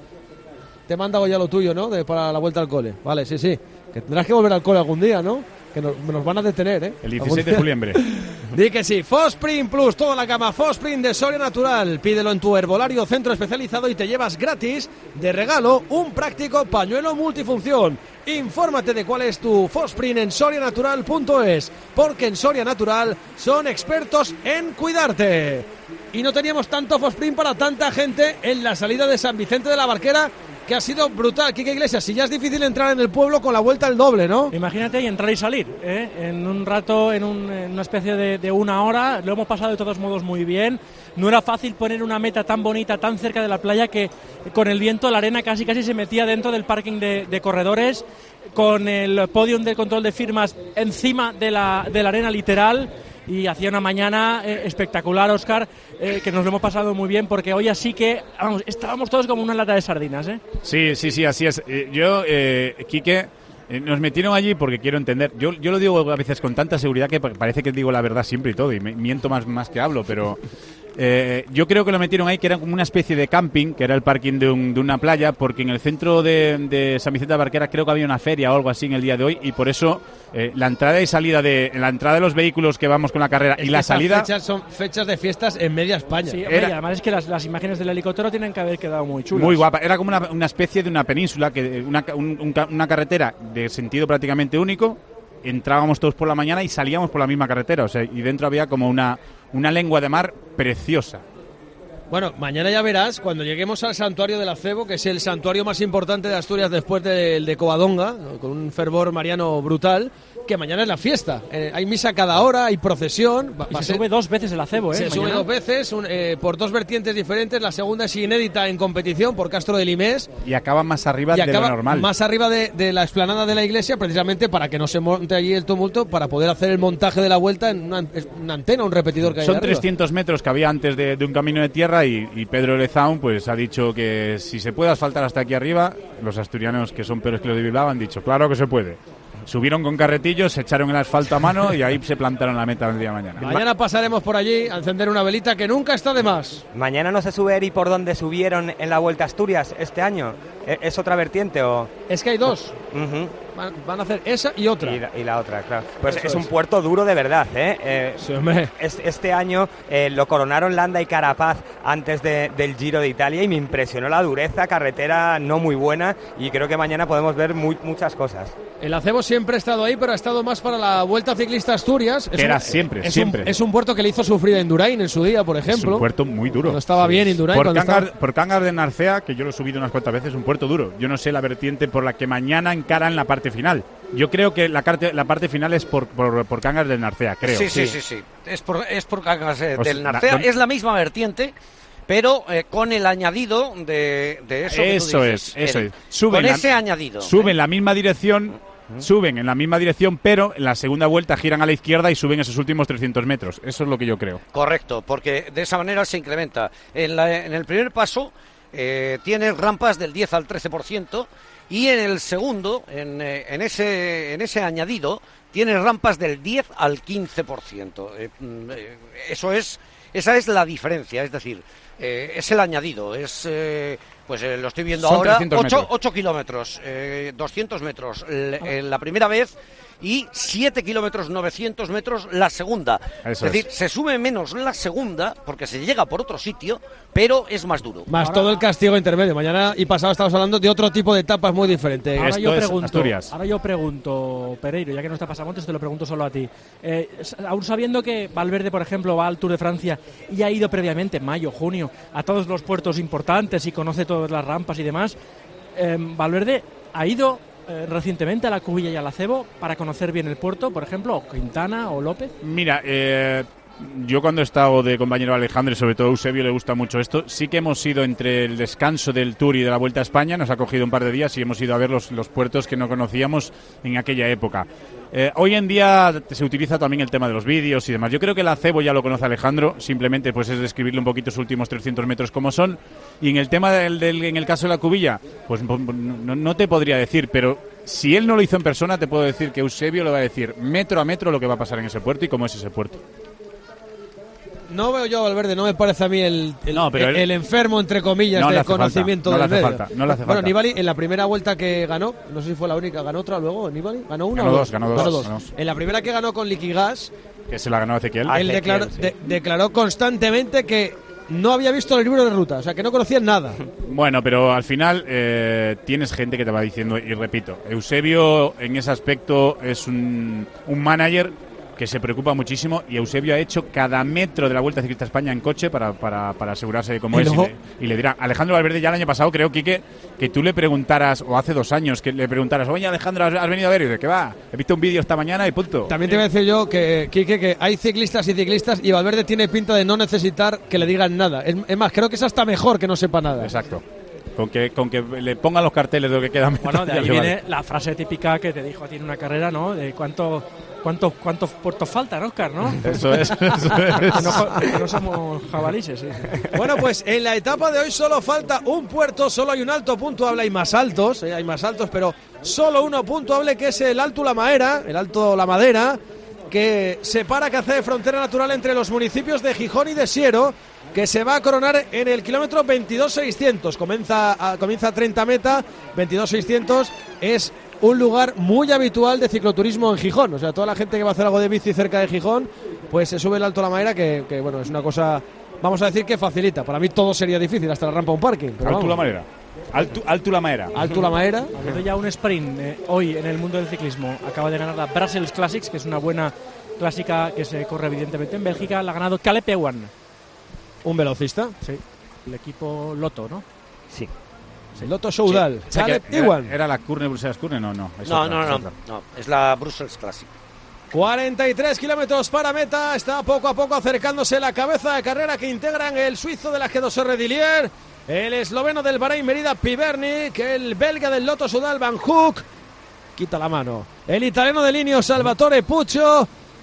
te manda ya lo tuyo, ¿no? De, para la vuelta al cole. Vale, sí, sí. Que tendrás que volver al cole algún día, ¿no? Que nos, nos van a detener, ¿eh? El dieciséis de julio. Di que sí. Fosprint Plus, toda la gama Fosprint de Soria Natural. Pídelo en tu herbolario centro especializado y te llevas gratis de regalo un práctico pañuelo multifunción. Infórmate de cuál es tu Fosprint en soria natural punto es, porque en Soria Natural son expertos en cuidarte. Y no teníamos tanto Fosprint para tanta gente en la salida de San Vicente de la Barquera, que ha sido brutal. Quique Iglesias, si ya es difícil entrar en el pueblo, con la vuelta el doble, ¿no? Imagínate y entrar y salir, ¿eh? En un rato, en, un, en una especie de, de una hora, lo hemos pasado de todos modos muy bien. No era fácil poner una meta tan bonita, tan cerca de la playa, que con el viento la arena casi casi se metía dentro del parking de, de corredores, con el podium de control de firmas encima de la, de la arena literal. Y hacía una mañana eh, espectacular, Óscar, eh, que nos lo hemos pasado muy bien, porque hoy así que, vamos, estábamos todos como una lata de sardinas, ¿eh? Sí, sí, sí, así es. Eh, yo, eh, Quique, eh, nos metieron allí porque quiero entender. Yo, yo lo digo a veces con tanta seguridad que parece que digo la verdad siempre y todo, y me, miento más, más que hablo, pero... Eh, yo creo que lo metieron ahí, que era como una especie de camping, que era el parking de, un, de una playa, porque en el centro de, de San Vicente de Barquera creo que había una feria o algo así en el día de hoy, y por eso eh, la entrada y salida de la entrada de los vehículos que vamos con la carrera Es y que la estas salida... fechas son fechas de fiestas en media España. Sí, hombre, y además es que las, las imágenes del helicóptero tienen que haber quedado muy chulas. Muy guapa, era como una, una especie de una península, que una, un- un ca- una carretera de sentido prácticamente único. Entrábamos todos por la mañana y salíamos por la misma carretera, o sea, y dentro había como una, una lengua de mar preciosa. Bueno, mañana ya verás, cuando lleguemos al santuario del Acebo, que es el santuario más importante de Asturias después del de Covadonga, ¿no? Con un fervor mariano brutal, que mañana es la fiesta. Eh, hay misa cada hora, hay procesión. Va, Y va a se ser- sube dos veces el acebo, ¿eh? Se sube mañana. dos veces, un- eh, por dos vertientes diferentes. La segunda es inédita en competición por Castro de Limés. Y acaba más arriba Y de acaba lo normal. más arriba de, de la explanada de la iglesia, precisamente para que no se monte allí el tumulto, para poder hacer el montaje de la vuelta en una, una antena, un repetidor que hay Son arriba. trescientos metros que había antes de, de un camino de tierra, tierra y, y Pedro Lezaun pues ha dicho que si se puede asfaltar hasta aquí arriba, los asturianos que son peores que los de Bilbao han dicho, claro que se puede. Subieron con carretillos, se echaron el asfalto a mano y ahí se plantaron la meta el día de mañana. Mañana pasaremos por allí a encender una velita que nunca está de más. Mañana no se sube, Eri, por donde subieron en la Vuelta a Asturias este año. ¿Es otra vertiente o...? Es que hay dos. Uh-huh. Van, van a hacer esa y otra. Y la, y la otra, claro. Pues Eso es un es. puerto duro de verdad, ¿eh? eh sí, hombre. Es, este año eh, lo coronaron Landa y Carapaz antes de, del Giro de Italia y me impresionó la dureza, carretera no muy buena, y creo que mañana podemos ver muy, muchas cosas. El Acebo siempre ha estado ahí, pero ha estado más para la Vuelta Ciclista a Asturias. Es Era un, siempre, es siempre. Un, es un puerto que le hizo sufrir a Indurain en su día, por ejemplo. Es un puerto muy duro. Cuando estaba Sí. bien Indurain. Por, cuando Cangas, estaba... por Cangas de Narcea, que yo lo he subido unas cuantas veces, un puerto duro. Yo no sé la vertiente por la que mañana encaran la parte final. Yo creo que la, parte, la parte final es por, por, por Cangas del Narcea, creo. Sí, sí, sí, sí. Es por, es por Cangas eh, Pues, del Narcea. la, es la misma vertiente, pero eh, con el añadido de, de eso. Eso que tú es, dices, eso el, es. Suben con la, ese añadido. Suben ¿eh? la misma dirección, suben en la misma dirección, pero en la segunda vuelta giran a la izquierda y suben esos últimos trescientos metros. Eso es lo que yo creo. Correcto, porque de esa manera se incrementa. En, la, en el primer paso eh, tiene rampas del diez al trece por ciento y en el segundo, en, eh, en, ese, en ese añadido, tiene rampas del diez al quince por ciento. Eh, eh, eso es, esa es la diferencia, es decir, eh, es el añadido, es... Eh, Pues eh, lo estoy viendo Son ahora, trescientos ocho kilómetros, eh, doscientos metros l- eh, la primera vez y siete kilómetros novecientos metros la segunda. Eso es decir, es. se sube menos la segunda porque se llega por otro sitio, pero es más duro. Más Ahora- todo el castigo intermedio. Mañana y pasado estamos hablando de otro tipo de etapas muy diferentes. Ahora Esto yo, es pregunto, Asturias. ahora yo pregunto, Pereiro, ya que no está Pasamontes, te lo pregunto solo a ti. Eh, aún sabiendo que Valverde, por ejemplo, va al Tour de Francia y ha ido previamente, en mayo, junio, a todos los puertos importantes y conoce todas las rampas y demás, eh, Valverde ha ido eh, recientemente a la Cubilla y al Acebo para conocer bien el puerto, por ejemplo, o Quintana o López. Mira, eh, yo cuando he estado de compañero de Alejandro y sobre todo a Eusebio le gusta mucho esto, sí que hemos ido entre el descanso del Tour y de la Vuelta a España, nos ha cogido un par de días y hemos ido a ver los, los puertos que no conocíamos en aquella época. Eh, hoy en día se utiliza también el tema de los vídeos y demás. Yo creo que el Acebo ya lo conoce Alejandro, simplemente pues es describirle un poquito sus últimos trescientos metros como son. Y en el tema del, del en el caso de la Cubilla, pues no, no te podría decir, pero si él no lo hizo en persona, te puedo decir que Eusebio le va a decir metro a metro lo que va a pasar en ese puerto y cómo es ese puerto. No veo yo a Valverde, no me parece a mí el, el, No, pero el, él- el enfermo, entre comillas, No le de hace falta, conocimiento no le del hace medio. falta, no le hace Bueno, falta. Nibali, en la primera vuelta que ganó, no sé si fue la única, ganó otra luego, Nibali, ganó una Ganó o dos, ganó dos, ganó dos. En la primera que ganó con Liquigas, Que se la ganó Ezequiel. él declaró, de- declaró constantemente que no había visto el libro de ruta, o sea, que no conocían nada. Bueno, pero al final eh, tienes gente que te va diciendo, y repito, Eusebio en ese aspecto es un, un manager que se preocupa muchísimo y Eusebio ha hecho cada metro de la Vuelta Ciclista a España en coche para, para, para asegurarse de cómo Y es. luego- Y le, y le dirá, Alejandro Valverde ya el año pasado, creo, Quique, que tú le preguntaras, o hace dos años, que le preguntaras, oye Alejandro, ¿has, has venido a ver? Y dice, ¿qué va? He visto un vídeo esta mañana y punto. También te voy a decir yo que, Quique, que hay ciclistas y ciclistas y Valverde tiene pinta de no necesitar que le digan nada. Es, es más, creo que es hasta mejor que no sepa nada. Exacto. Con que, con que le pongan los carteles de lo que queda. Bueno, de ya ahí le viene vale. la frase típica que te dijo a ti en una carrera, ¿no? De cuánto, cuánto, cuántos puertos faltan, Óscar, ¿no? Eso es, eso es. Que no, jo- que no somos jabalíes, sí. Bueno, pues en la etapa de hoy solo falta un puerto, solo hay un alto puntuable, hay más altos, eh, hay más altos, pero solo uno puntuable, que es el Alto La Madera, el Alto La Madera, que separa, que hace frontera natural entre los municipios de Gijón y de Siero, que se va a coronar en el kilómetro veintidós seiscientos. Comienza a, comienza a treinta meta, veintidós seiscientos es un lugar muy habitual de cicloturismo en Gijón. O sea, toda la gente que va a hacer algo de bici cerca de Gijón, pues se sube el Alto La Madera, que, que bueno, es una cosa, vamos a decir que facilita. Para mí todo sería difícil, hasta la rampa a un parking. pero Alto vamos. La Madera. Alto, Alto La Madera. Alto La Madera. Habiendo ya un sprint eh, hoy en el mundo del ciclismo, acaba de ganar la Brussels Classics, que es una buena clásica que se corre evidentemente en Bélgica. La ha ganado Caleb Ewan. Un velocista. Sí. El equipo Lotto, ¿no? Sí. El Lotto Soudal. O sea, que Caleb era, Ewan. ¿Era la Curne Bruselas Curne? No, no. es No, otra, no, es no, otra. no, es la Brussels Classic. cuarenta y tres kilómetros para meta, está poco a poco acercándose la cabeza de carrera que integran el suizo de la G dos R Dillier, el esloveno del Bahrein Merida Pibernik, el belga del Lotto Soudal Van Hoek, quita la mano, el italiano de Linio Salvatore Puccio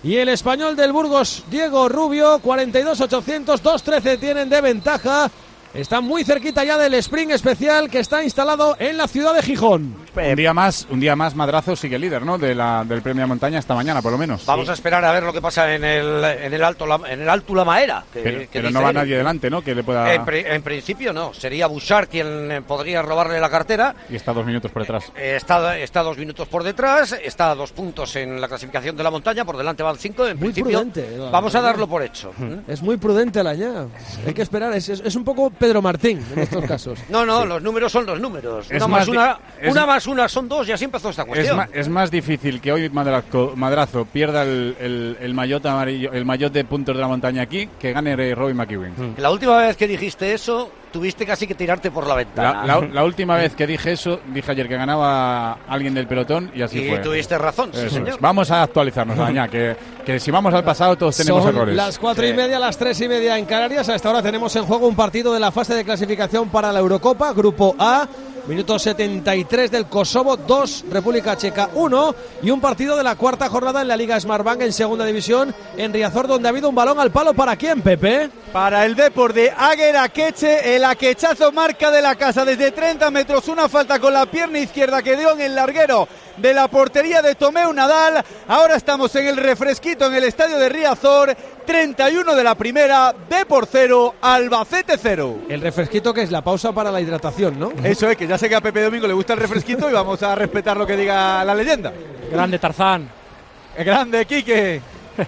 y el español del Burgos, Diego Rubio, cuarenta y dos ochocientos, dos trece tienen de ventaja. Está muy cerquita ya del sprint especial que está instalado en la ciudad de Gijón. Un día más, un día más Madrazo sigue líder, ¿no? De la, del premio de montaña esta mañana, por lo menos. Vamos sí. a esperar a ver lo que pasa en el en el alto en el Alto Lamaera. Que, pero que pero no va él. nadie delante, ¿no? Que le pueda. En, pri, en principio no. Sería Bouchard quien podría robarle la cartera. Y está dos minutos por detrás. Eh, está está dos minutos por detrás. Está a dos puntos en la clasificación de la montaña. Por delante van cinco. En muy principio prudente, ¿no? Vamos a darlo por hecho. Es muy prudente la ya. Hay que esperar. Es, es, es un poco Pedro Martín en estos casos. No, no. Sí. Los números son los números. Es Una más más una, es, una más una son dos y así empezó esta cuestión. Es, ma, es más difícil que hoy Madrazo, Madrazo pierda el, el, el maillot amarillo, el maillot de puntos de la montaña aquí, que gane Robbie McEwen. Mm. La última vez que dijiste eso, tuviste casi que tirarte por la ventana. La, la, la última vez que dije eso, dije ayer que ganaba alguien del pelotón y así y fue. Y tuviste razón, sí, eso señor. Es. Vamos a actualizarnos, Daña, que, que si vamos al pasado todos tenemos Son errores. Las cuatro y media, las tres y media en Canarias. A esta hora tenemos en juego un partido de la fase de clasificación para la Eurocopa, Grupo A. Minuto setenta y tres del Kosovo, dos, República Checa, uno, y un partido de la cuarta jornada en la Liga Smartbank en segunda división en Riazor, donde ha habido un balón al palo. ¿Para quién, Pepe? Para el Depor de Águeda Queche, el aquechazo marca de la casa desde treinta metros, una falta con la pierna izquierda que dio en el larguero de la portería de Tomeu Nadal. Ahora estamos en el refresquito en el estadio de Riazor, treinta y uno de la primera, Depor cero, Albacete cero. El refresquito que es la pausa para la hidratación, ¿no? Eso es, que ya sé que a Pepe Domingo le gusta el refresquito y vamos a respetar lo que diga la leyenda. Grande Tarzán. Grande Quique.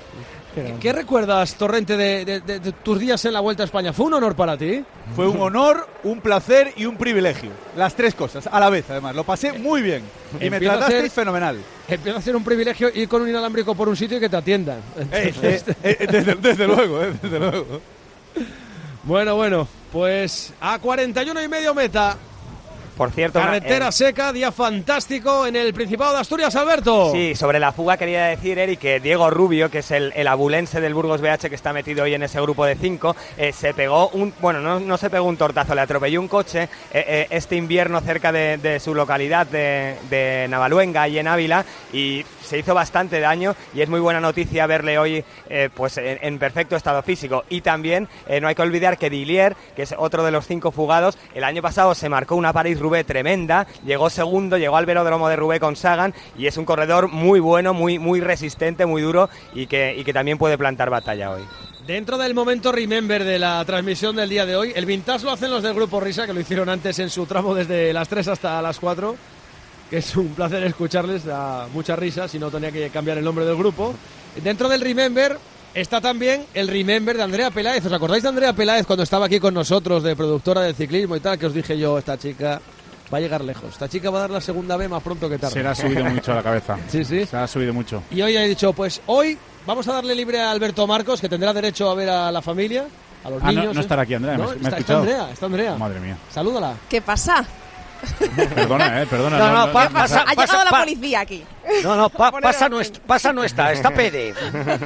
¿Qué, ¿Qué recuerdas, Torrente, de, de, de, de tus días en la Vuelta a España? ¿Fue un honor para ti? Fue un honor, un placer y un privilegio. Las tres cosas, a la vez, además. Lo pasé muy bien. Y me tratasteis ser, fenomenal. Empieza a ser un privilegio ir con un inalámbrico por un sitio y que te atiendan. Entonces, eh, eh, eh, desde, desde luego, eh, desde luego. Bueno, bueno, pues a cuarenta y uno y medio meta. Por cierto, carretera eh, seca, día fantástico en el Principado de Asturias, Alberto. Sí, sobre la fuga quería decir, Eric, que Diego Rubio, que es el, el abulense del Burgos B H que está metido hoy en ese grupo de cinco, eh, se pegó un, bueno, no, no se pegó un tortazo, le atropelló un coche eh, eh, este invierno cerca de, de su localidad de, de Navaluenga y en Ávila, y se hizo bastante daño, y es muy buena noticia verle hoy eh, pues en, en perfecto estado físico. Y también eh, no hay que olvidar que Dillier, que es otro de los cinco fugados, el año pasado se marcó una París-Roubaix tremenda, llegó segundo, llegó al velódromo de Roubaix con Sagan, y es un corredor muy bueno, muy, muy resistente, muy duro, y que, y que también puede plantar batalla hoy. Dentro del momento Remember de la transmisión del día de hoy, el vintage lo hacen los del Grupo Risa, que lo hicieron antes en su tramo desde las tres hasta las cuatro, que es un placer escucharles, da mucha risa, si no tenía que cambiar el nombre del grupo. Dentro del Remember está también el Remember de Andrea Peláez. ¿Os acordáis de Andrea Peláez cuando estaba aquí con nosotros, de productora de ciclismo y tal? Que os dije yo, esta chica va a llegar lejos. Esta chica va a dar la segunda B más pronto que tarde. Se le ha subido mucho a la cabeza. Sí, sí. Se le ha subido mucho. Y hoy he dicho, pues hoy vamos a darle libre a Alberto Marcos, que tendrá derecho a ver a la familia, a los ah, niños. No, no estará aquí, Andrea. ¿No? ¿Me, me está, has escuchado? está Andrea, está Andrea. Madre mía. Salúdala. ¿Qué pasa? Perdona, eh, perdona. No, no, no, no, pa, no, pasa, Ha pasa, llegado la pa, policía aquí. No, no, pa, pasa, no es, pasa no está, está Pérez.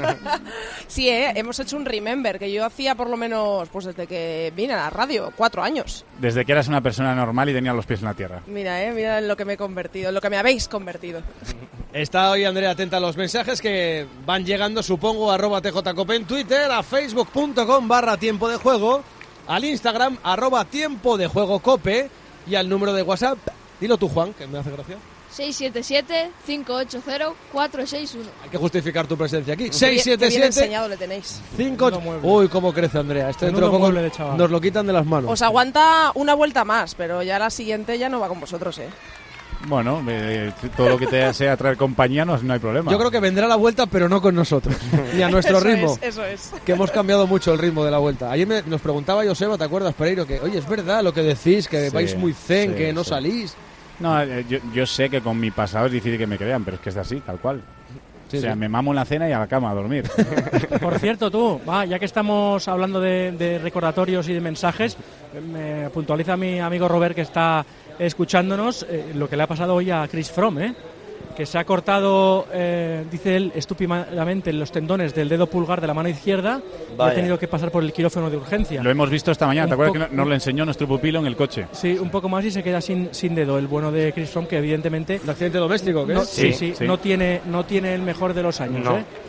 Sí, eh, hemos hecho un Remember que yo hacía por lo menos pues desde que vine a la radio, cuatro años. Desde que eras una persona normal y tenías los pies en la tierra. Mira, eh, mira en lo que me he convertido, en lo que me habéis convertido. Está hoy Andrea atenta a los mensajes que van llegando, supongo, a arroba tjcope en Twitter, a facebook.com barra tiempo de juego, al Instagram arroba tiempo de juego cope y al número de WhatsApp. Dilo tú, Juan, que me hace gracia. seis siete siete, cinco ocho cero, cuatro seis uno. Hay que justificar tu presencia aquí. Qué seis siete bien siete, enseñado le tenéis. cinco ocho. Uy, cómo crece Andrea. Esto dentro de poco nos lo quitan de las manos. Os aguanta una vuelta más, pero ya la siguiente ya no va con vosotros, ¿eh? Bueno, eh, todo lo que te sea traer compañía no, no hay problema. Yo creo que vendrá la vuelta, pero no con nosotros, ni a nuestro eso ritmo. Es, eso es. Que hemos cambiado mucho el ritmo de la vuelta. Ayer me, nos preguntaba Joseba, ¿te acuerdas, Pereiro? Que, oye, es verdad lo que decís, que Sí, vais muy zen, sí, que no sí. salís. No, eh, yo, yo sé que con mi pasado es difícil que me crean, pero es que es así, tal cual. Sí, o sea, sí. me mamo en la cena y a la cama a dormir. Por cierto, tú, va, ya que estamos hablando de, de recordatorios y de mensajes, me puntualiza mi amigo Robert, que está escuchándonos, eh, lo que le ha pasado hoy a Chris Froome, ¿eh? que se ha cortado, eh, dice él, estúpidamente los tendones del dedo pulgar de la mano izquierda y Vaya. ha tenido que pasar por el quirófano de urgencia. Lo hemos visto esta mañana, Un ¿te acuerdas poco- que no- nos lo enseñó nuestro pupilo en el coche? Sí, un poco más y se queda sin, sin dedo, el bueno de Chris Froome, que evidentemente... ¿Un accidente doméstico? ¿Qué No, es? sí, Sí, sí, sí. no tiene, no tiene el mejor de los años. No. ¿eh?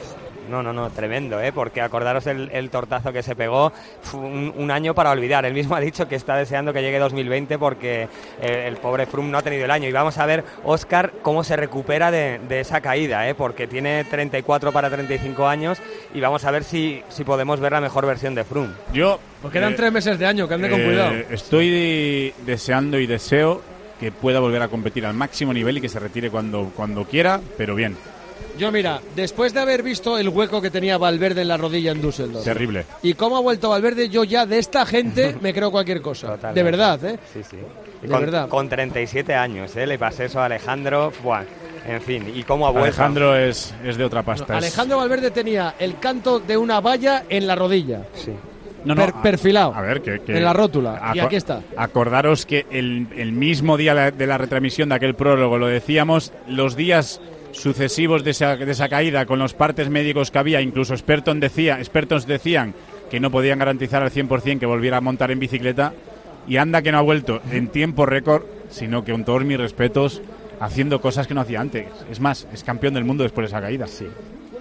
No, no, no, tremendo, ¿eh? Porque acordaros el, el tortazo que se pegó, fue un, un año para olvidar. Él mismo ha dicho que está deseando que llegue dos mil veinte porque el, el pobre Froome no ha tenido el año. Y vamos a ver, Óscar, cómo se recupera de, de esa caída, ¿eh? Porque tiene treinta y cuatro para treinta y cinco años y vamos a ver si, si podemos ver la mejor versión de Froome. Yo... Pues quedan eh, tres meses de año, que ande eh, con cuidado. Estoy deseando y deseo que pueda volver a competir al máximo nivel y que se retire cuando, cuando quiera, pero bien. Yo mira, después de haber visto el hueco que tenía Valverde en la rodilla en Düsseldorf. Terrible. Y cómo ha vuelto Valverde, yo ya de esta gente me creo cualquier cosa. Totalmente. De verdad, ¿eh? Sí, sí. Y De con, verdad. Con treinta y siete años, ¿eh? Le pasé eso a Alejandro. Buah. En fin, y cómo ha vuelto. Alejandro es, es de otra pasta. No, es- Alejandro Valverde tenía el canto de una valla en la rodilla. Sí. No, no, Per- perfilado. A ver, que, que- en la rótula. Y aco- aquí está. Acordaros que el, el mismo día la- de la retransmisión de aquel prólogo, lo decíamos, los días sucesivos de esa, de esa caída, con los partes médicos que había, incluso expertos, decía, expertos decían que no podían garantizar al cien por ciento que volviera a montar en bicicleta, y anda que no ha vuelto en tiempo récord, sino que con todos mis respetos, haciendo cosas que no hacía antes. Es más, es campeón del mundo después de esa caída. Sí.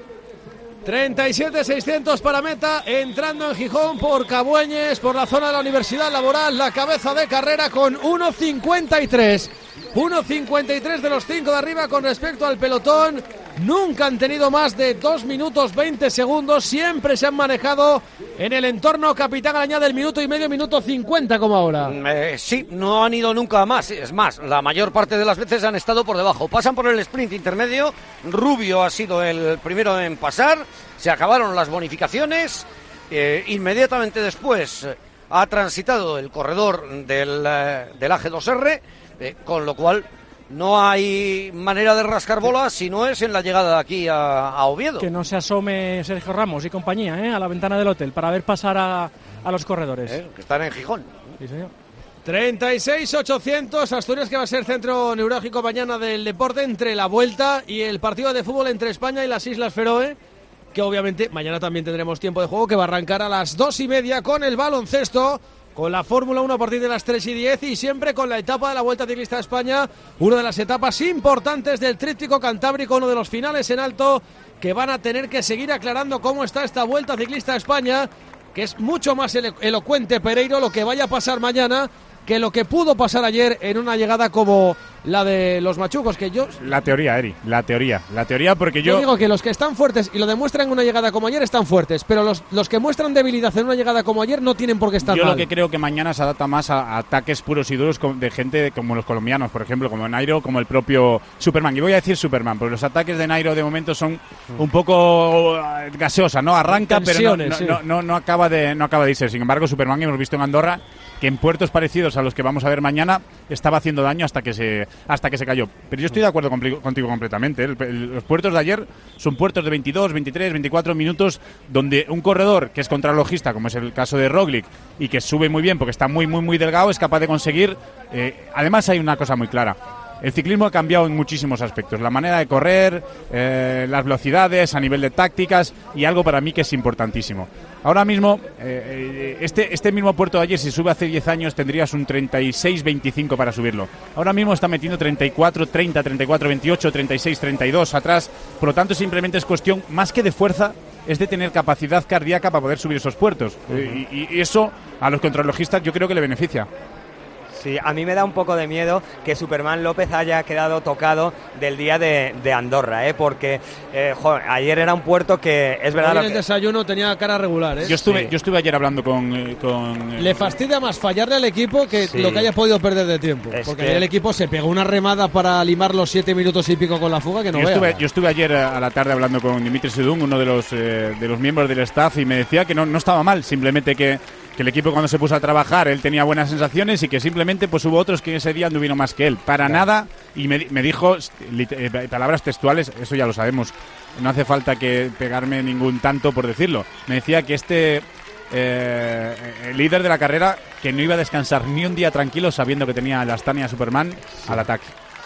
treinta y siete seiscientos para meta, entrando en Gijón por Cabueñes, por la zona de la Universidad Laboral, la cabeza de carrera con uno cincuenta y tres. uno cincuenta y tres de los cinco de arriba con respecto al pelotón. Nunca han tenido más de dos minutos veinte segundos, siempre se han manejado en el entorno. Capitán añade el minuto y medio, minuto cincuenta como ahora. Eh, sí, no han ido nunca más. Es más, la mayor parte de las veces han estado por debajo. Pasan por el sprint intermedio. Rubio ha sido el primero en pasar. Se acabaron las bonificaciones. Eh, inmediatamente después eh, ha transitado el corredor del, eh, del A G dos R, eh, con lo cual no hay manera de rascar bolas si no es en la llegada aquí a, a Oviedo. Que no se asome Sergio Ramos y compañía, ¿eh? A la ventana del hotel para ver pasar a, a los corredores. Eh, que están en Gijón. Sí, señor. treinta y seis ochocientos, Asturias, que va a ser centro neurálgico mañana del deporte entre la Vuelta y el partido de fútbol entre España y las Islas Feroe, que obviamente mañana también tendremos tiempo de juego, que va a arrancar a las dos y media con el baloncesto, con la Fórmula uno a partir de las tres y diez y siempre con la etapa de la Vuelta Ciclista a España, una de las etapas importantes del tríptico cantábrico, uno de los finales en alto que van a tener que seguir aclarando cómo está esta Vuelta Ciclista a España, que es mucho más elo- elocuente, Pereiro, lo que vaya a pasar mañana que lo que pudo pasar ayer en una llegada como la de los machucos, que yo... La teoría, Eri, la teoría. La teoría porque Yo yo... digo que los que están fuertes y lo demuestran en una llegada como ayer están fuertes, pero los, los que muestran debilidad en una llegada como ayer no tienen por qué estar Yo mal. lo que creo que mañana se adapta más a, a ataques puros y duros con- de gente como los colombianos, por ejemplo, como Nairo, como el propio Superman. Y voy a decir Superman, porque los ataques de Nairo de momento son un poco eh, gaseosa, ¿no? Arranca, pero no, Tensiones, no, sí. no, no, no acaba de, no acaba de irse. Sin embargo, Superman hemos visto en Andorra que en puertos parecidos a los que vamos a ver mañana estaba haciendo daño hasta que se hasta que se cayó. Pero yo estoy de acuerdo compli- contigo completamente. ¿eh? El- el- los puertos de ayer son puertos de veintidós, veintitrés, veinticuatro minutos donde un corredor que es contrarrelojista, como es el caso de Roglic, y que sube muy bien porque está muy, muy, muy delgado, es capaz de conseguir... eh, además hay una cosa muy clara. El ciclismo ha cambiado en muchísimos aspectos. La manera de correr, eh, las velocidades, a nivel de tácticas y algo para mí que es importantísimo. Ahora mismo, eh, este, este mismo puerto de ayer, si sube hace diez años, tendrías un treinta y seis veinticinco para subirlo. Ahora mismo está metiendo treinta y cuatro treinta, treinta y cuatro veintiocho, treinta y seis treinta y dos atrás. Por lo tanto, simplemente es cuestión, más que de fuerza, es de tener capacidad cardíaca para poder subir esos puertos. Eh, y, y eso a los contrarrelojistas yo creo que le beneficia. Sí, a mí me da un poco de miedo que Superman López haya quedado tocado del día de, de Andorra, ¿eh? Porque eh, joder, ayer era un puerto que es verdad... Ayer Lo en el que... desayuno tenía cara regular, ¿eh? Yo estuve, Sí. yo estuve ayer hablando con... eh, con eh, Le fastidia más fallarle al equipo que Sí. lo que haya podido perder de tiempo. Es porque que- ayer el equipo se pegó una remada para limar los siete minutos y pico con la fuga que no yo, vea. estuve, yo estuve ayer a la tarde hablando con Dimitri Sedun, uno de los, eh, de los miembros del staff, y me decía que no, no estaba mal, simplemente que, que el equipo cuando se puso a trabajar él tenía buenas sensaciones y que simplemente pues hubo otros que ese día anduvieron más que él. Para nada, y me, me dijo lit- eh, palabras textuales, eso ya lo sabemos, no hace falta que pegarme ningún tanto por decirlo. Me decía que este... Eh, el líder de la carrera que no iba a descansar ni un día tranquilo sabiendo que tenía el Astania Superman al ataque.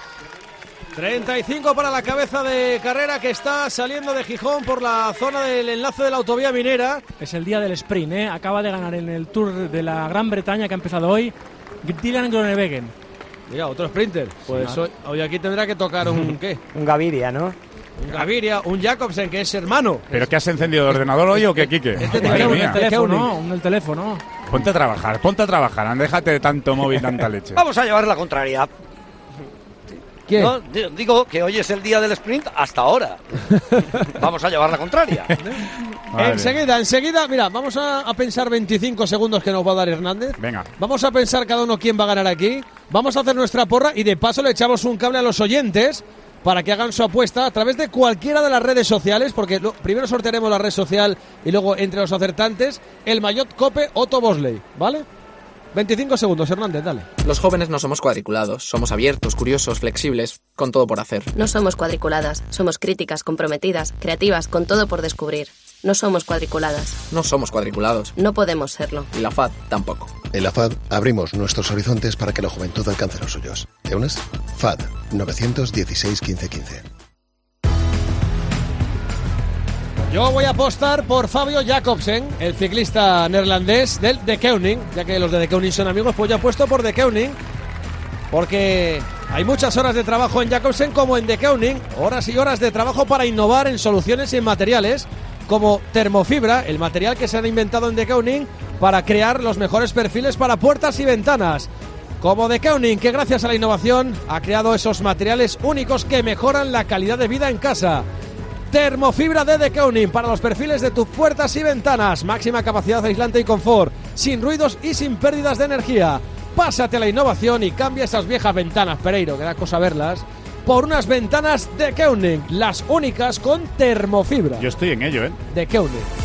treinta y cinco para la cabeza de carrera que está saliendo de Gijón por la zona del enlace de la autovía minera. Es el día del sprint, ¿eh? Acaba de ganar en el Tour de la Gran Bretaña que ha empezado hoy Dylan Groenewegen. Mira, otro sprinter. Pues Sí, hoy, hoy aquí tendrá que tocar un ¿qué? Un Gaviria, ¿no? un Gaviria, un Jacobsen, que es hermano. ¿Pero qué has encendido el ordenador hoy o qué, Quique? Este tiene un el teléfono, un el teléfono. Ponte a trabajar, ponte a trabajar, déjate de tanto móvil, tanta leche. Vamos a llevar la contraria. ¿Qué? No, digo que hoy es el día del sprint hasta ahora. Vamos a llevar la contraria. Vale. Enseguida, enseguida, mira, vamos a, a pensar veinticinco segundos que nos va a dar Hernández. Venga. Vamos a pensar cada uno quién va a ganar aquí. Vamos a hacer nuestra porra y de paso le echamos un cable a los oyentes para que hagan su apuesta a través de cualquiera de las redes sociales, porque lo, primero sortearemos la red social y luego entre los acertantes el maillot Cope Otto Bosley, ¿vale? veinticinco segundos, Hernández, dale. Los jóvenes no somos cuadriculados, somos abiertos, curiosos, flexibles, con todo por hacer. No somos cuadriculadas, somos críticas, comprometidas, creativas, con todo por descubrir. No somos cuadriculadas. No somos cuadriculados. No podemos serlo. Y la F A D tampoco. En la F A D abrimos nuestros horizontes para que la juventud alcance los suyos. ¿Te unes? F A D nueve uno seis, quince, quince. Yo voy a apostar por Fabio Jacobsen, el ciclista neerlandés del De Koning, ya que los de De Koning son amigos, pues yo apuesto por De Koning, porque hay muchas horas de trabajo en Jacobsen como en De Koning, horas y horas de trabajo para innovar en soluciones y en materiales, como termofibra, el material que se han inventado en De Koning para crear los mejores perfiles para puertas y ventanas. Como De Koning, que gracias a la innovación ha creado esos materiales únicos que mejoran la calidad de vida en casa. Termofibra de De Koning para los perfiles de tus puertas y ventanas. Máxima capacidad aislante y confort, sin ruidos y sin pérdidas de energía. Pásate a la innovación y cambia esas viejas ventanas, Pereiro, que da cosa verlas, por unas ventanas De Koning, las únicas con termofibra. Yo estoy en ello, ¿eh? De Koning.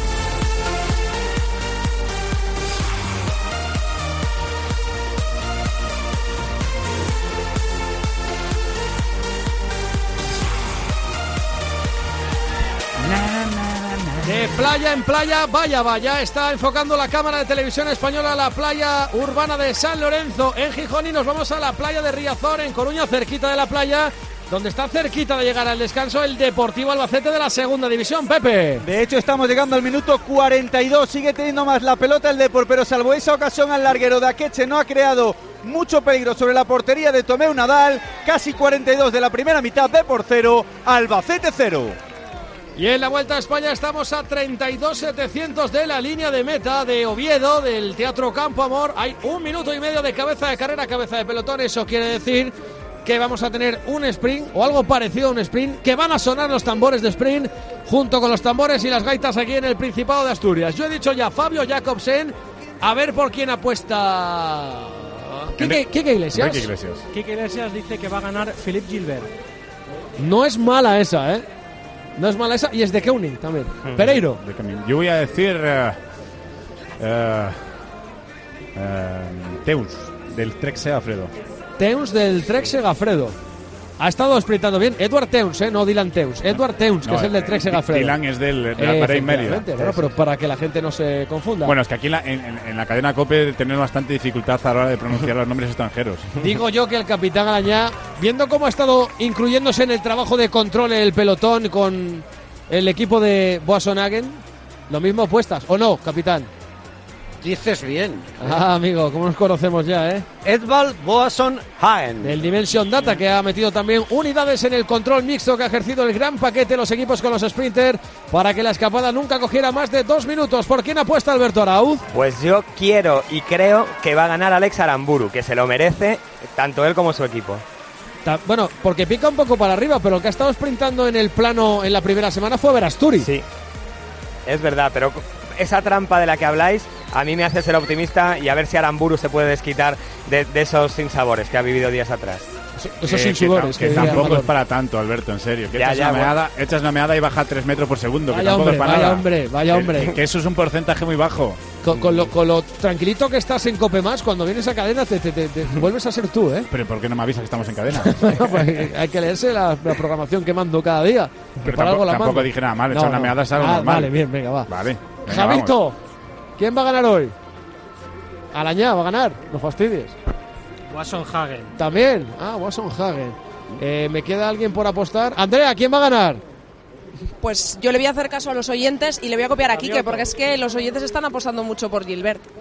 De playa en playa, vaya, vaya, está enfocando la cámara de televisión española a la playa urbana de San Lorenzo en Gijón y nos vamos a la playa de Riazor en Coruña, cerquita de la playa, donde está cerquita de llegar al descanso el Deportivo Albacete de la segunda división, Pepe. De hecho estamos llegando al minuto cuarenta y dos, sigue teniendo más la pelota el Depor, pero salvo esa ocasión al larguero de Akeche no ha creado mucho peligro sobre la portería de Tomeu Nadal. Casi cuarenta y dos de la primera mitad, Depor cero, Albacete cero. Y en la Vuelta a España estamos a treinta y dos setecientos de la línea de meta de Oviedo, del Teatro Campo Amor. Hay un minuto y medio de cabeza de carrera, cabeza de pelotón. Eso quiere decir que vamos a tener un sprint o algo parecido a un sprint, que van a sonar los tambores de sprint junto con los tambores y las gaitas aquí en el Principado de Asturias. Yo he dicho ya Fabio Jacobsen, a ver por quién apuesta Quique, Quique Iglesias. Quique Iglesias. Quique Iglesias dice que va a ganar Philippe Gilbert. No es mala esa, ¿eh? No es mala esa, y es De Koning también. Mm. Pereiro. Yo voy a decir uh, uh, uh, Teuns, del Trek Segafredo. Teuns del Trek Segafredo. Ha estado sprintando bien. Edward Teuns, ¿eh? No Dylan Teuns. Edward Teuns, que no, es el del Trek Segafredo. Dylan es del, de la eh, pared media. Bueno, pero para que la gente no se confunda. Bueno, es que aquí en la, en, en la cadena COPE tenemos bastante dificultad a la hora de pronunciar los nombres extranjeros. Digo yo que el capitán Alañá, viendo cómo ha estado incluyéndose en el trabajo de control el pelotón con el equipo de Boasson-Hagen, lo mismo apuestas, ¿o no, capitán? Dices bien. Ah, amigo, ¿cómo nos conocemos ya, eh? Edvald Boasson-Hagen. Del Dimension Data, que ha metido también unidades en el control mixto, que ha ejercido el gran paquete los equipos con los sprinters para que la escapada nunca cogiera más de dos minutos. ¿Por quién apuesta Alberto Arauz? Pues yo quiero y creo que va a ganar Alex Aramburu, que se lo merece tanto él como su equipo. Bueno, porque pica un poco para arriba, pero el que ha estado sprintando en el plano en la primera semana fue Verasturi. Sí, es verdad, pero esa trampa de la que habláis a mí me hace ser optimista y a ver si Aramburu se puede desquitar de, de esos sinsabores que ha vivido días atrás. Eso, esos eh, sinsabores. Que, que, que tampoco es para tanto, Alberto, en serio. Que ya, echas, ya, una meada, bueno. echas una meada y baja tres metros por segundo. Vaya que tampoco hombre, es para vaya nada. hombre, vaya que, hombre. Que, que eso es un porcentaje muy bajo. Con, con, lo, con lo tranquilito que estás en Cope Más, cuando vienes a cadena te, te, te, te vuelves a ser tú, ¿eh? Pero ¿por qué no me avisas que estamos en cadena? Bueno, pues hay que leerse la, la programación que mando cada día. Pero tampoco, la tampoco dije nada mal, echar no, una meada es algo ah, normal. Vale, bien, venga, va. Vale. Venga, Javito, vamos. ¿Quién va a ganar hoy? Alañá va a ganar, no fastidies. Boasson-Hagen. También, ah, Boasson-Hagen. Eh, ¿Me queda alguien por apostar? Andrea, ¿quién va a ganar? Pues yo le voy a hacer caso a los oyentes y le voy a copiar a Quique, porque es que los oyentes están apostando mucho por Gilbert.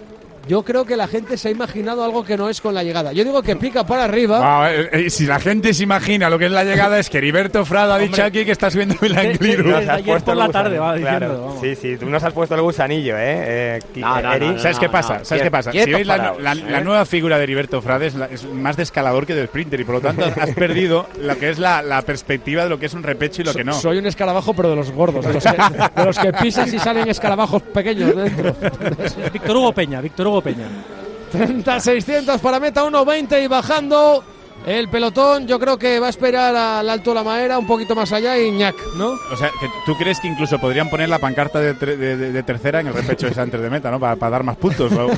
yo creo que la gente se ha imaginado algo que no es con la llegada. Yo digo que pica para arriba. Ah, eh, eh, si la gente se imagina lo que es la llegada, es que Heriberto Frada ha dicho aquí que está subiendo el Angliru. Nos has puesto por la el tarde, gusanillo, va diciendo, claro. vamos. Sí, sí, tú nos has puesto el gusanillo, ¿eh? eh No, no, no, no, ¿Sabes qué pasa? ¿Sabes qué pasa? Si veis la, la, la nueva figura de Heriberto Frade es, la, es más de escalador que de sprinter y por lo tanto has perdido lo que es la, la perspectiva de lo que es un repecho y lo So, que no. Soy un escarabajo, pero de los gordos, de los que, de los que pisas y salen escarabajos pequeños dentro. Víctor Hugo Peña, Víctor Hugo Peña. treinta seiscientos para meta, uno veinte y bajando el pelotón. Yo creo que va a esperar al Alto La Maera un poquito más allá y ñac, ¿no? O sea, que ¿tú crees que incluso podrían poner la pancarta de, de, de, de tercera en el repecho ese antes de meta, ¿no? Para, para dar más puntos. ¿No?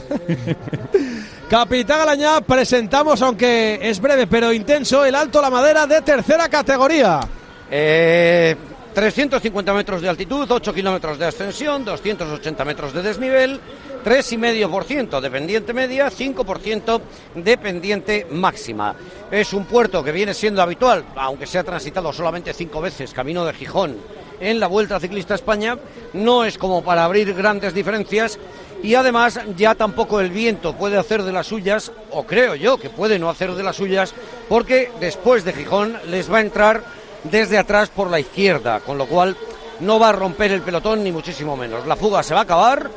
Capitán Galañá, presentamos, aunque es breve pero intenso, el Alto La Madera de tercera categoría. Eh, trescientos cincuenta metros de altitud, ocho kilómetros de ascensión, doscientos ochenta metros de desnivel, tres coma cinco por ciento de pendiente media, cinco por ciento de pendiente máxima. Es un puerto que viene siendo habitual, aunque se ha transitado solamente cinco veces camino de Gijón en la Vuelta Ciclista España, no es como para abrir grandes diferencias y además ya tampoco el viento puede hacer de las suyas, o creo yo que puede no hacer de las suyas, porque después de Gijón les va a entrar desde atrás por la izquierda, con lo cual no va a romper el pelotón ni muchísimo menos. La fuga se va a acabar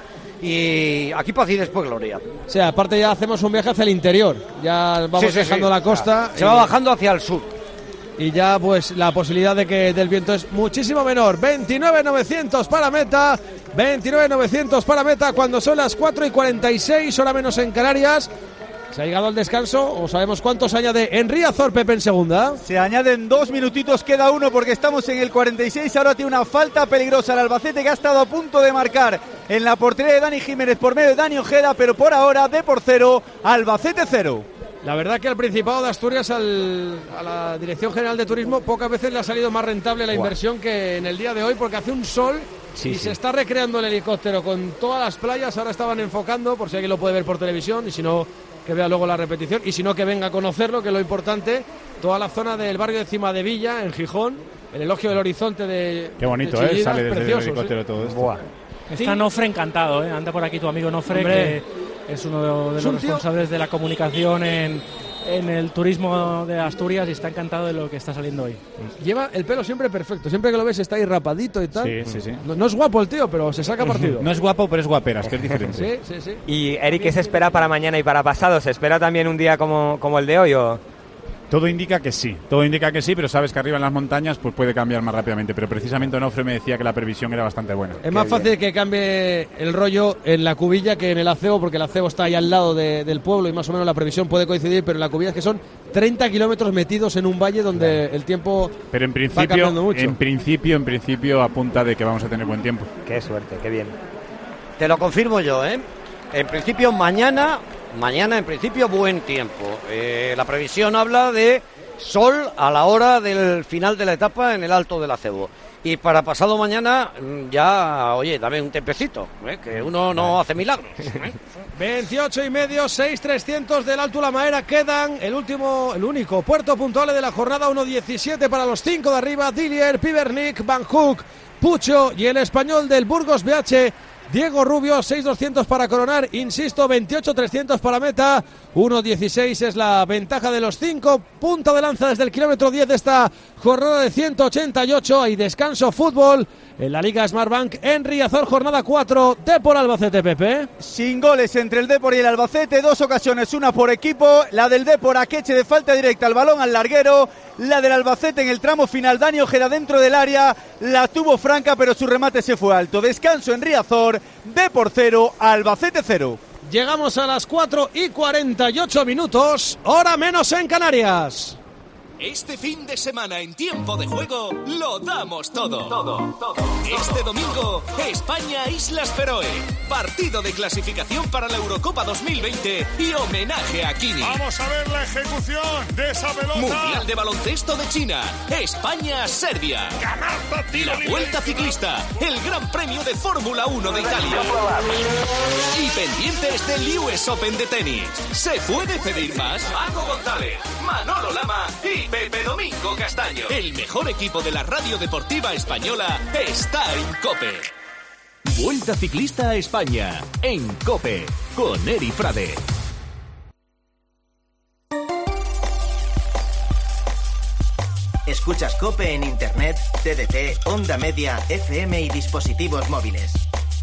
y aquí paz y después gloria. O sea, aparte ya hacemos un viaje hacia el interior, ya vamos sí, sí, dejando sí. la costa. O sea, se va bajando hacia el sur. Y ya pues la posibilidad de que del viento es muchísimo menor. veintinueve novecientos para meta, veintinueve novecientos para meta cuando son las cuatro y cuarenta y seis, hora menos en Canarias. ¿Se ha llegado al descanso o sabemos cuánto se añade en Riazor, Pepe, en segunda? Se añaden dos minutitos, queda uno porque estamos en el cuarenta y seis. Ahora tiene una falta peligrosa el Albacete que ha estado a punto de marcar en la portería de Dani Jiménez por medio de Dani Ojeda, pero por ahora de por cero, Albacete cero. La verdad que al Principado de Asturias, al, a la Dirección General de Turismo, pocas veces le ha salido más rentable la inversión que en el día de hoy, porque hace un sol sí, y sí. se está recreando el helicóptero con todas las playas. Ahora estaban enfocando, por si alguien lo puede ver por televisión, y si no, que vea luego la repetición, y si no, que venga a conocerlo, que es lo importante. Toda la zona del barrio de Cimadevilla, en Gijón, el elogio del horizonte de Qué bonito, de ¿eh? Sale desde precioso, el helicóptero sí. todo esto. Buah. Está Nofre encantado, ¿eh? Anda por aquí tu amigo Nofre, Hombre. que es uno de Es los un tío... responsables de la comunicación en, en el turismo de Asturias y está encantado de lo que está saliendo hoy. Lleva el pelo siempre perfecto, siempre que lo ves está ahí rapadito y tal. Sí, sí, sí. No, no es guapo el tío, pero se saca partido. No es guapo, pero es guaperas, que es diferente. Sí, sí, sí. Y Eric, ¿qué se espera para mañana y para pasado? ¿Se espera también un día como, como el de hoy o...? Todo indica que sí, todo indica que sí, pero sabes que arriba en las montañas pues puede cambiar más rápidamente. Pero precisamente Onofre me decía que la previsión era bastante buena. Es más fácil que cambie el rollo en la Cubilla que en el Acebo, porque el Acebo está ahí al lado de, del pueblo y más o menos la previsión puede coincidir, pero en la Cubilla es que son treinta kilómetros metidos en un valle donde el tiempo Pero en va principio, cambiando mucho. en principio, en principio apunta de que vamos a tener buen tiempo. Qué suerte, qué bien. Te lo confirmo yo, ¿eh? En principio mañana, mañana en principio buen tiempo. Eh, la previsión habla de sol a la hora del final de la etapa en el Alto del Acebo. Y para pasado mañana ya, oye, dame un tempecito, ¿eh? Que uno no hace milagros, ¿eh? veintiocho y medio, seis trescientos del Alto La Maera. Quedan el último, el único puerto puntuable de la jornada, uno diecisiete para los cinco de arriba, Dillier, Pibernik, Van Hook, Pucho y el español del Burgos B H, Diego Rubio. Seis doscientos para coronar, insisto, veintiocho trescientos para meta, uno dieciséis es la ventaja de los cinco, punta de lanza desde el kilómetro diez de esta jornada de ciento ochenta y ocho. Hay descanso fútbol en la Liga Smartbank en Riazor, jornada cuatro, Depor Albacete, Pepe. Sin goles entre el Depor y el Albacete, dos ocasiones, una por equipo, la del Depor a Queche de falta directa, el balón al larguero, la del Albacete en el tramo final, Dani Ojeda dentro del área, la tuvo franca pero su remate se fue alto. Descanso en Riazor, Depor cero, Albacete cero. Llegamos a las cuatro y cuarenta y ocho minutos, hora menos en Canarias. Este fin de semana en Tiempo de Juego lo damos todo. Todo, todo. Este domingo, España-Islas Feroe. Partido de clasificación para la Eurocopa dos mil veinte y homenaje a Kini. Vamos a ver la ejecución de esa pelota. Mundial de baloncesto de China. España-Serbia. La Vuelta Ciclista. El Gran Premio de Fórmula uno de Italia. Y pendientes del U S Open de tenis. ¿Se puede pedir más? Paco González, Manolo Lama y Pepe Domingo Castaño. El mejor equipo de la radio deportiva española está en COPE. Vuelta Ciclista a España en COPE con Eri Frade. Escuchas COPE en Internet, T D T, Onda Media, F M y dispositivos móviles.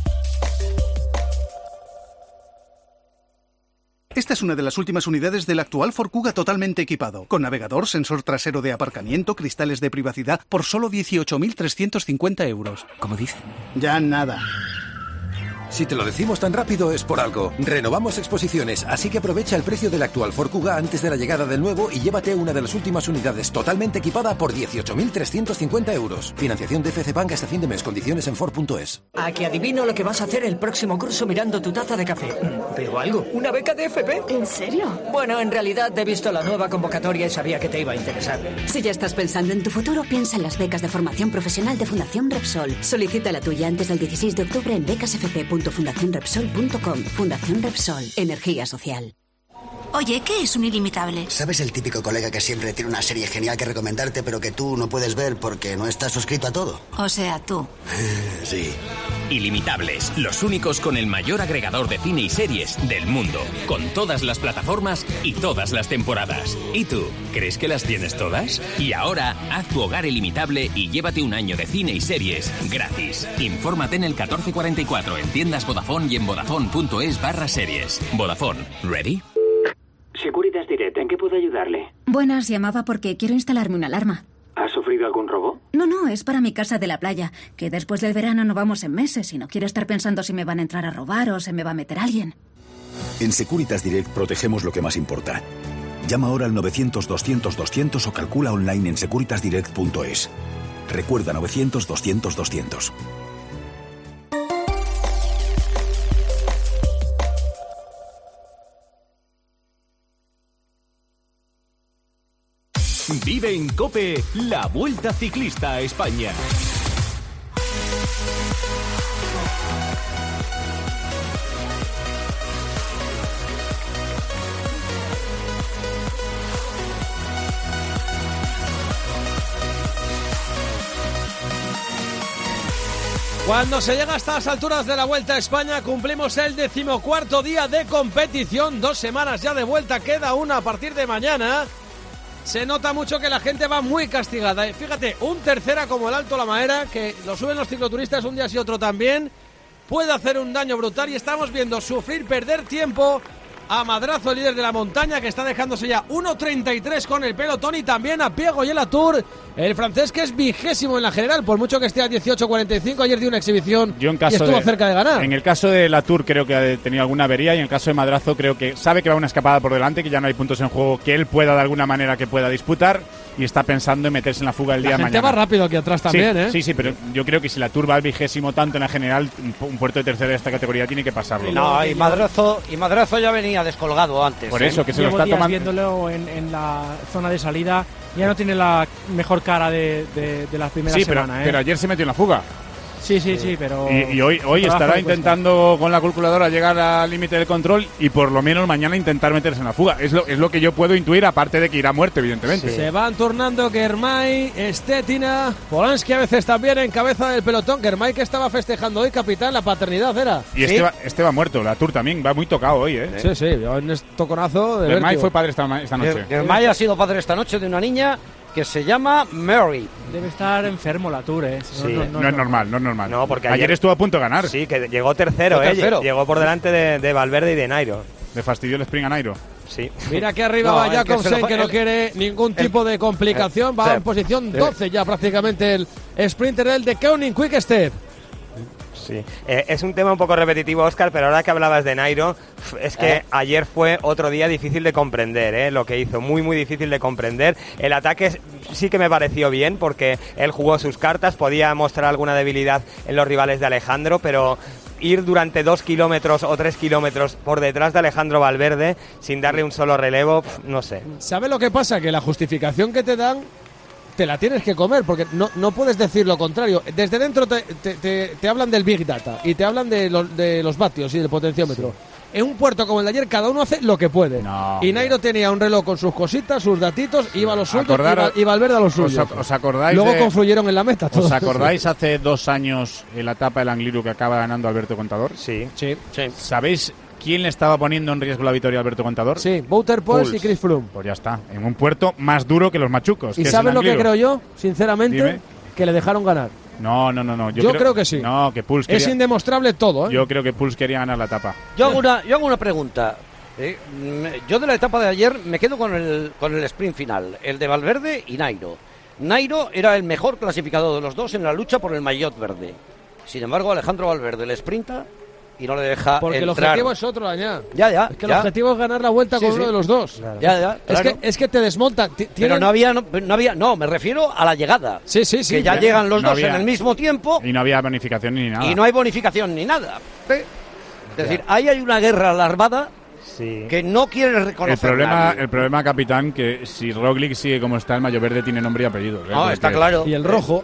Esta es una de las últimas unidades del actual Ford Kuga totalmente equipado, con navegador, sensor trasero de aparcamiento, cristales de privacidad, por solo dieciocho mil trescientos cincuenta euros. ¿Cómo dice? Ya nada. Si te lo decimos tan rápido es por algo. Renovamos exposiciones, así que aprovecha el precio del actual Ford Kuga antes de la llegada del nuevo y llévate una de las últimas unidades totalmente equipada por dieciocho mil trescientos cincuenta euros. Financiación de F C Bank hasta fin de mes. Condiciones en Ford punto es. A que adivino lo que vas a hacer el próximo curso mirando tu taza de café. ¿Pero algo? ¿Una beca de F P? ¿En serio? Bueno, en realidad he visto la nueva convocatoria y sabía que te iba a interesar. Si ya estás pensando en tu futuro, piensa en las becas de formación profesional de Fundación Repsol. Solicita la tuya antes del dieciséis de octubre en becas f p punto fundación repsol punto com. Fundación Repsol. Energía social. Oye, ¿qué es un ilimitable? ¿Sabes el típico colega que siempre tiene una serie genial que recomendarte, pero que tú no puedes ver porque no estás suscrito a todo? O sea, tú. Sí. Ilimitables, los únicos con el mayor agregador de cine y series del mundo, con todas las plataformas y todas las temporadas. ¿Y tú, crees que las tienes todas? Y ahora, haz tu hogar ilimitable y llévate un año de cine y series gratis. Infórmate en el catorce cuarenta y cuatro, en tiendas Vodafone y en vodafone punto es barra series. Vodafone, ¿ready? Securitas Direct, ¿en qué puedo ayudarle? Buenas, llamaba porque quiero instalarme una alarma. ¿Ha sufrido algún robo? No, no, es para mi casa de la playa, que después del verano no vamos en meses y no quiero estar pensando si me van a entrar a robar o se me va a meter alguien. En Securitas Direct protegemos lo que más importa. Llama ahora al novecientos doscientos doscientos o calcula online en securitas direct punto es. Recuerda novecientos doscientos doscientos. Vive en COPE la Vuelta Ciclista a España. Cuando se llega a estas alturas de la Vuelta a España, cumplimos el decimocuarto día de competición. Dos semanas ya de vuelta, queda una a partir de mañana. Se nota mucho que la gente va muy castigada. Fíjate, un tercera como el Alto La Maera, que lo suben los cicloturistas un día y otro también, puede hacer un daño brutal y estamos viendo sufrir, perder tiempo a Madrazo, el líder de la montaña, que está dejándose ya uno treinta y tres con el pelotón, y también a Piego y el Latour, el francés, que es vigésimo en la general, por mucho que esté a dieciocho cuarenta y cinco. Ayer dio una exhibición Yo en caso y estuvo de, cerca de ganar. En el caso de Latour creo que ha tenido alguna avería, y en el caso de Madrazo creo que sabe que va una escapada por delante, que ya no hay puntos en juego que él pueda de alguna manera que pueda disputar, y está pensando en meterse en la fuga el día de mañana. La gente va rápido aquí atrás también, sí, ¿eh? Sí, sí, pero yo creo que si Latour va al vigésimo tanto en la general, un puerto de tercera de esta categoría tiene que pasarlo. No, y Madrazo, y Madrazo ya venía descolgado antes. Por ¿eh? eso, que se lo Llevo está días tomando. viéndolo en, en la zona de salida, ya no tiene la mejor cara de, de, de la primera Sí, pero, semana. ¿eh? pero ayer se metió en la fuga. Sí, sí, sí, pero... Y, y hoy, hoy trabajo estará le cuesta. intentando con la calculadora llegar al límite del control y por lo menos mañana intentar meterse en la fuga. Es lo, es lo que yo puedo intuir, aparte de que irá a muerte, evidentemente. Sí. Se van turnando Germay, Stetina, Polanski a veces también en cabeza del pelotón. Germay, que estaba festejando hoy, capitán, la paternidad, era. Y este, va, este va muerto, Latour también, va muy tocado hoy, ¿eh? Sí, sí, un toconazo de Germay vértigo. fue padre esta, esta noche. Germay ha sido padre esta noche de una niña que se llama Mary. Debe estar enfermo Latour, ¿eh? Sí, no, no, no es normal, no es normal. No, porque ayer, ayer estuvo a punto de ganar. Sí, que llegó tercero, Fue ¿eh? tercero. Llegó por delante de, de Valverde y de Nairo. Le fastidió el sprint a Nairo. Sí. Mira que arriba No, va es que Jacobsen, se lo- que no el- quiere ningún tipo de complicación. Va sí. en posición Sí. doce ya prácticamente el sprinter del de Koenig Quick Step. Sí, eh, es un tema un poco repetitivo, Óscar, pero ahora que hablabas de Nairo, es que Eh. ayer fue otro día difícil de comprender, ¿eh? Lo que hizo, muy muy difícil de comprender. El ataque sí que me pareció bien porque él jugó sus cartas, podía mostrar alguna debilidad en los rivales de Alejandro, pero ir durante dos kilómetros o tres kilómetros por detrás de Alejandro Valverde sin darle un solo relevo, pf, no sé. ¿Sabe lo que pasa? Que la justificación que te dan te la tienes que comer, porque no, no puedes decir lo contrario. Desde dentro te, te, te, te hablan del Big Data y te hablan de los, de los vatios y del potenciómetro. en un puerto como el de ayer cada uno hace lo que puede. No, y Nairo tenía un reloj con sus cositas, sus datitos, iba a los suyos Acordar, y Valverde a los suyos. ¿Os, os acordáis Luego de, confluyeron en la meta. ¿Os acordáis hace dos años en la etapa del Angliru que acaba ganando Alberto Contador? Sí. Sí. Sí. ¿Sabéis quién le estaba poniendo en riesgo la victoria a Alberto Contador? Sí, Wouter Poels y Chris Froome. Pues ya está, en un puerto más duro que los machucos. ¿Y que sabes es lo que Angliru. creo yo? Sinceramente, Dime. que le dejaron ganar. No, no, no, no. Yo, Yo creo, creo que sí. No, que Puls Es quería, indemostrable todo, ¿eh? yo creo que Puls quería ganar la etapa. Yo hago una, yo hago una pregunta. Eh, me- yo de la etapa de ayer me quedo con el, con el sprint final, el de Valverde y Nairo. Nairo era el mejor clasificado de los dos en la lucha por el maillot verde. Sin embargo, Alejandro Valverde le sprinta y no le deja Porque el entrar. objetivo es otro, Dañá. Ya, ya. Es que ya. el objetivo es ganar la vuelta Sí, con sí. uno de los dos. Ya, ya, Es, claro. que, es que te desmonta. Ti- Pero tienen- no había, no, no había, no, me refiero a la llegada. Sí, sí, sí. que ya claro. llegan los No dos había- en el mismo tiempo Y no había bonificación ni nada. y no hay bonificación ni nada. ¿Eh? Es decir, ahí hay una guerra larvada Sí. que no quiere reconocer el problema, nadie. el problema, capitán, que si Roglic sigue como está, el mayo verde tiene nombre y apellido. ¿eh? No, Porque- está claro. Y el rojo.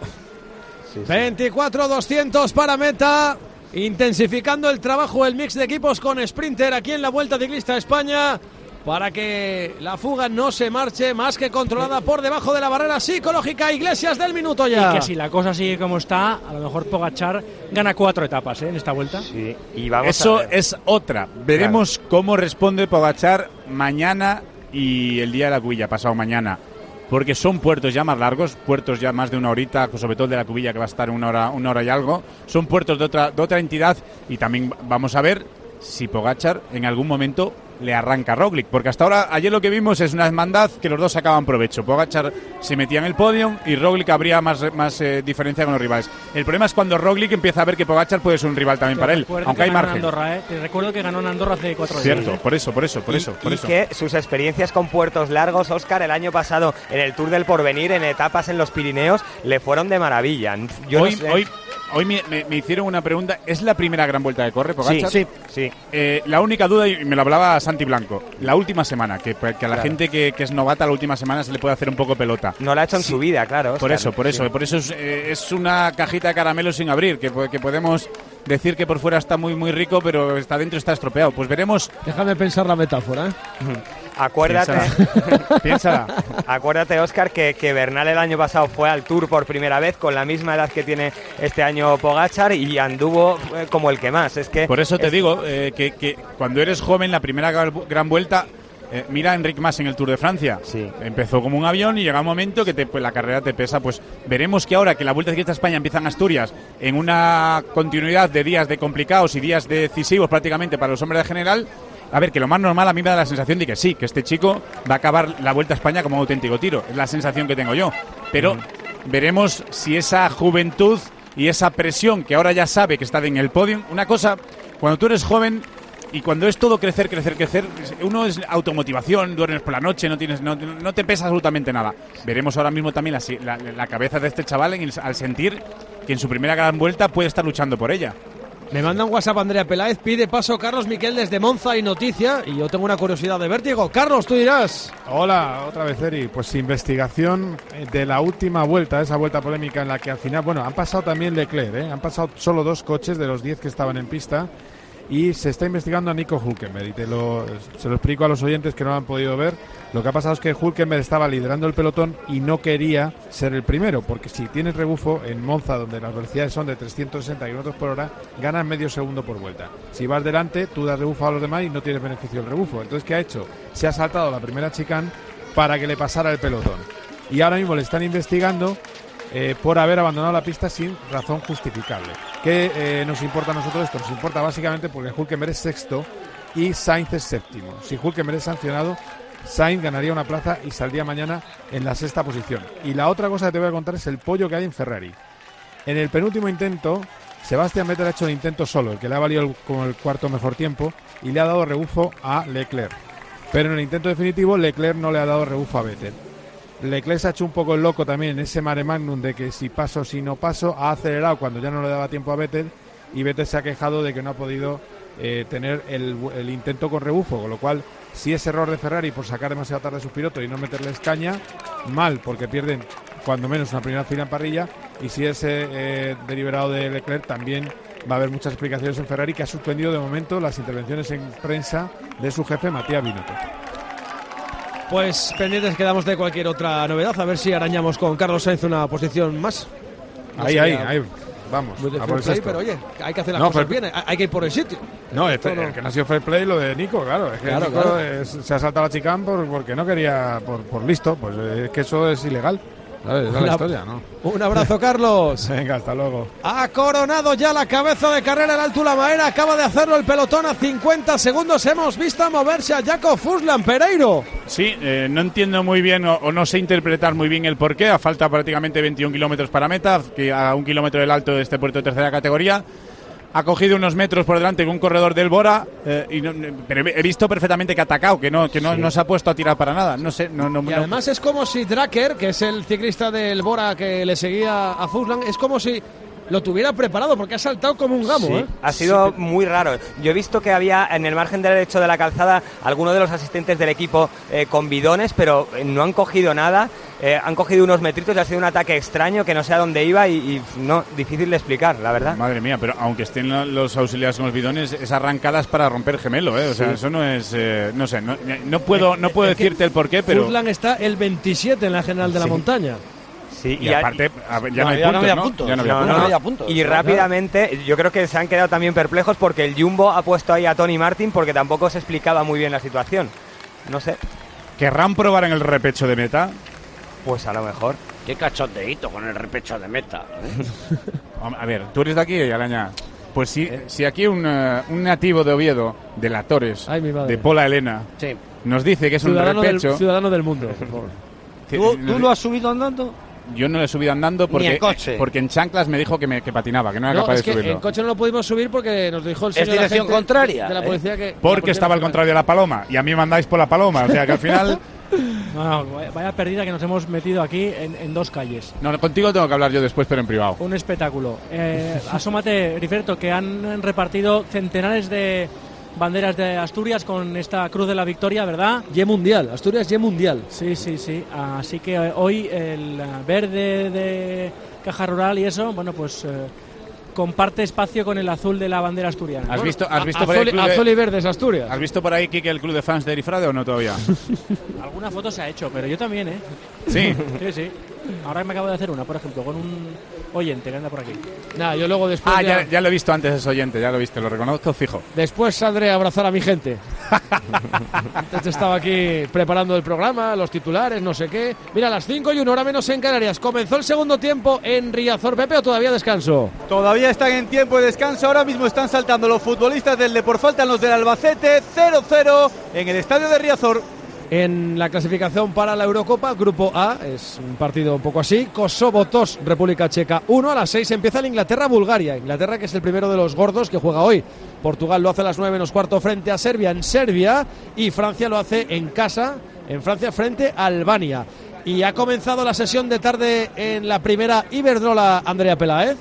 veinticuatro doscientos para meta. Intensificando el trabajo el mix de equipos con Sprinter aquí en la Vuelta Ciclista a España para que la fuga no se marche más que controlada por debajo de la barrera psicológica. Iglesias del minuto ya. Y que si la cosa sigue como está, a lo mejor Pogačar gana cuatro etapas ¿eh? en esta vuelta. Sí. Y vamos Eso a ver. es otra. Veremos cómo responde Pogačar mañana y el día de la Cubilla, pasado mañana. Porque son puertos ya más largos, puertos ya más de una horita, sobre todo el de la Cubilla, que va a estar una hora, una hora y algo. Son puertos de otra, de otra entidad y también vamos a ver si Pogačar en algún momento le arranca a Roglic, porque hasta ahora, ayer lo que vimos es una hermandad que los dos sacaban provecho. Pogačar se metía en el podio y Roglic habría más, más eh, diferencia con los rivales. El problema es cuando Roglic empieza a ver que Pogačar puede ser un rival también Te para él, recuerdo aunque que hay ganó en margen. Andorra, ¿eh? Te recuerdo que ganó en Andorra hace cuatro días. Cierto, por eso, por eso, por y, eso, por y eso. que sus experiencias con puertos largos, Óscar, el año pasado en el Tour del Porvenir, en etapas en los Pirineos, le fueron de maravilla. Yo hoy, no sé. hoy, hoy me, me- me hicieron una pregunta. ¿Es la primera gran vuelta que corre Pogačar? Sí, sí. Eh, la única duda, y me lo hablaba Santi Blanco, la última semana, que, que a la Claro. gente que, que es novata la última semana se le puede hacer un poco pelota. No la ha hecho en su vida, claro. Por Óscar. eso, por eso, Sí. por eso es, eh, es una cajita de caramelo sin abrir, que, po- que podemos decir que por fuera está muy muy rico, pero está dentro está estropeado. Pues veremos. Déjame pensar la metáfora, ¿eh? Acuérdate, Piénsala. Piénsala. acuérdate, Óscar, que, que Bernal el año pasado fue al Tour por primera vez con la misma edad que tiene este año Pogačar y anduvo eh, como el que más. Es que Por eso te es- digo eh, que, que cuando eres joven, la primera gal- gran vuelta, eh, mira a Enric Mas en el Tour de Francia. Sí. Empezó como un avión y llega un momento que te, pues, la carrera te pesa. Pues veremos que ahora que la Vuelta Ciclista a España empieza en Asturias, en una continuidad de días de complicados y días decisivos prácticamente para los hombres de general. A ver, que lo más normal a mí me da la sensación de que sí, que este chico va a acabar la Vuelta a España como un auténtico tiro. Es la sensación que tengo yo. Pero veremos si esa juventud y esa presión que ahora ya sabe que está en el podio. Una cosa, cuando tú eres joven y cuando es todo crecer, crecer, crecer, uno es automotivación, duermes por la noche, no tienes, no, no te pesa absolutamente nada. Veremos ahora mismo también la, la, la cabeza de este chaval en el- al sentir que en su primera gran vuelta puede estar luchando por ella. Me manda un WhatsApp Andrea Peláez, pide paso Carlos Miquel desde Monza y noticia. Y yo tengo una curiosidad de vértigo. Carlos, tú dirás. Hola, otra vez Eri. Pues investigación de la última vuelta, esa vuelta polémica en la que al final, bueno, han pasado también Leclerc, ¿eh? Han pasado solo dos coches de los diez que estaban en pista y se está investigando a Nico Hülkenberg. Y te lo, se lo explico a los oyentes que no lo han podido ver. Lo que ha pasado es que Hülkenberg estaba liderando el pelotón y no quería ser el primero, porque si tienes rebufo en Monza, donde las velocidades son de trescientos sesenta kilómetros por hora, ganas medio segundo por vuelta. Si vas delante, tú das rebufo a los demás y no tienes beneficio del rebufo. Entonces, ¿qué ha hecho? Se ha saltado la primera chicane para que le pasara el pelotón. Y ahora mismo le están investigando eh, por haber abandonado la pista sin razón justificable. ¿Qué eh, nos importa a nosotros esto? Nos importa básicamente porque Hülkenberg es sexto y Sainz es séptimo. Si Hülkenberg es sancionado, Sainz ganaría una plaza y saldría mañana en la sexta posición. Y la otra cosa que te voy a contar es el pollo que hay en Ferrari. En el penúltimo intento, Sebastián Vettel ha hecho el intento solo, el que le ha valido el, como el cuarto mejor tiempo, y le ha dado rebufo a Leclerc. Pero en el intento definitivo, Leclerc no le ha dado rebufo a Vettel. Leclerc se ha hecho un poco el loco también en ese mare magnum de que si paso, si no paso, ha acelerado cuando ya no le daba tiempo a Vettel, y Vettel se ha quejado de que no ha podido eh, tener el, el intento con rebufo, con lo cual, si es error de Ferrari por sacar demasiado tarde a sus pilotos y no meterles caña, mal, porque pierden cuando menos una primera fila en parrilla, y si es eh, eh, deliberado de Leclerc, también va a haber muchas explicaciones en Ferrari, que ha suspendido de momento las intervenciones en prensa de su jefe, Matías Binotto. Pues pendientes quedamos de cualquier otra novedad, a ver si arañamos con Carlos Sainz una posición más. No ahí, ahí, ahí, vamos. A por play, pero oye, hay que hacer las no, cosas fair... bien, hay que ir por el sitio. No, este, el que no ha sido fair play lo de Nico, claro. Es que claro, Nico claro. Es, se ha saltado la chicane por, porque no quería, por, por listo, pues es que eso es ilegal. ¿Sabes? Esa es la historia, ¿no? Un abrazo, Carlos. Venga, hasta luego. Ha coronado ya la cabeza de carrera el Altula Maera. Acaba de hacerlo el pelotón a cincuenta segundos. Hemos visto moverse a Jakob Fuglsang, Pereiro. Sí, eh, no entiendo muy bien o, o no sé interpretar muy bien el porqué. A falta prácticamente veintiún kilómetros para meta, que a un kilómetro del alto de este puerto de tercera categoría. Ha cogido unos metros por delante con un corredor del Bora, eh, y no, pero he visto perfectamente que ha atacado, que no que no, sí. no se ha puesto a tirar para nada. No sé, no, no, y además no. Es como si Dracker, que es el ciclista del Bora que le seguía a Fuglsang, es como si lo tuviera preparado, porque ha saltado como un gamo. Sí, ¿eh? ha sido sí. muy raro. Yo he visto que había en el margen derecho de la calzada algunos de los asistentes del equipo eh, con bidones, pero no han cogido nada. Eh, han cogido unos metritos y ha sido un ataque extraño que no sé a dónde iba y, y no, difícil de explicar, la verdad. Madre mía, pero aunque estén los auxiliares con los bidones, es arrancadas para romper gemelo, ¿eh? O sea, sí. eso no es, eh, no sé, no, no puedo, no puedo decirte el porqué, pero... Fuglsang está el veintisiete en la general de sí. la montaña. Sí, y, y aparte ya no, no hay no puntos, Ya no había ¿no? puntos. No, no, no, no, puntos. Y rápidamente, yo creo que se han quedado también perplejos porque el Jumbo ha puesto ahí a Tony Martin porque tampoco se explicaba muy bien la situación. No sé. ¿Querrán probar en el repecho de meta? Pues a lo mejor. Qué cachondeíto con el repecho de meta. ¿eh? A ver, tú eres de aquí, Alaña. Pues si, eh. si aquí un, uh, un nativo de Oviedo, de La Torres, Ay, de Pola Elena, sí. nos dice que es ciudadano un repecho... Del, ciudadano del mundo, por favor. ¿Tú, ¿Tú lo has subido andando? Yo no lo he subido andando porque, Ni en coche. porque en chanclas me dijo que, me, que patinaba, que no era no, capaz es de subirlo. En coche no lo pudimos subir porque nos dijo el señor. Es dirección contraria. De la policía ¿eh? que, porque estaba al contrario de la paloma y a mí me mandáis por la paloma, o sea que al final... No, no, vaya perdida que nos hemos metido aquí en, en dos calles. No, contigo tengo que hablar yo después, pero en privado. Un espectáculo. Eh, asómate, Riferto, que han repartido centenares de banderas de Asturias con esta Cruz de la Victoria, ¿verdad? Y mundial, Asturias y mundial. Sí, sí, sí. Así que hoy el verde de Caja Rural y eso, bueno, pues... Eh, comparte espacio con el azul de la bandera asturiana. ¿Has visto, has visto a, por ahí azul, de, azul y verde es Asturias? ¿Has visto por ahí, Kike, el club de fans de Erifrade o no todavía? Alguna foto se ha hecho, pero yo también, ¿eh? Sí. Sí, sí. Ahora me acabo de hacer una, por ejemplo, con un oyente que anda por aquí. Nada, yo luego después... Ah, ya, ya, ya lo he visto antes ese oyente, ya lo he visto, lo reconozco fijo. Después saldré a abrazar a mi gente. Antes estaba aquí preparando el programa, los titulares, no sé qué. Mira, a las cinco y una hora menos en Canarias. Comenzó el segundo tiempo en Riazor. Pepe, ¿o todavía descanso? Todavía están en tiempo de descanso. Ahora mismo están saltando los futbolistas del Depor. Faltan los del Albacete. cero cero en el estadio de Riazor. En la clasificación para la Eurocopa, Grupo A, es un partido un poco así. Kosovo dos, República Checa uno. A las seis empieza el Inglaterra-Bulgaria. Inglaterra, que es el primero de los gordos que juega hoy. Portugal lo hace a las nueve menos cuarto frente a Serbia en Serbia. Y Francia lo hace en casa, en Francia, frente a Albania. Y ha comenzado la sesión de tarde en la primera Iberdrola, Andrea Peláez.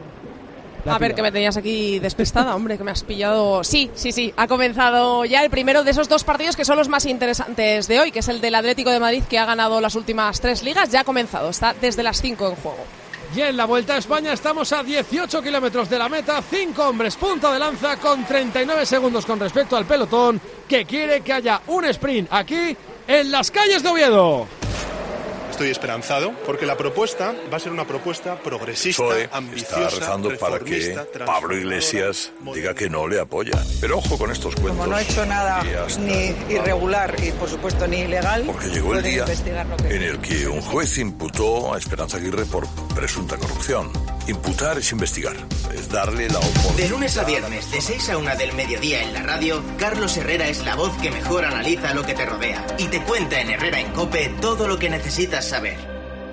A ver, que me tenías aquí despistada, hombre, que me has pillado. Sí, sí, sí, ha comenzado ya el primero de esos dos partidos que son los más interesantes de hoy, que es el del Atlético de Madrid, que ha ganado las últimas tres ligas. Ya ha comenzado, está desde las cinco en juego. Y en la Vuelta a España estamos a dieciocho kilómetros de la meta, cinco hombres punta de lanza con treinta y nueve segundos con respecto al pelotón, que quiere que haya un sprint aquí en las calles de Oviedo. Estoy esperanzado porque la propuesta va a ser una propuesta progresista, P S O E ambiciosa, está rezando para que Pablo Iglesias diga que no le apoya. Pero ojo con estos cuentos. Como no ha hecho nada ni irregular y por supuesto ni ilegal, porque llegó el día en el que un juez imputó a Esperanza Aguirre por presunta corrupción. Imputar es investigar, es darle la oportunidad. De lunes a viernes, de seis a una del mediodía en la radio, Carlos Herrera es la voz que mejor analiza lo que te rodea y te cuenta en Herrera en COPE todo lo que necesitas saber.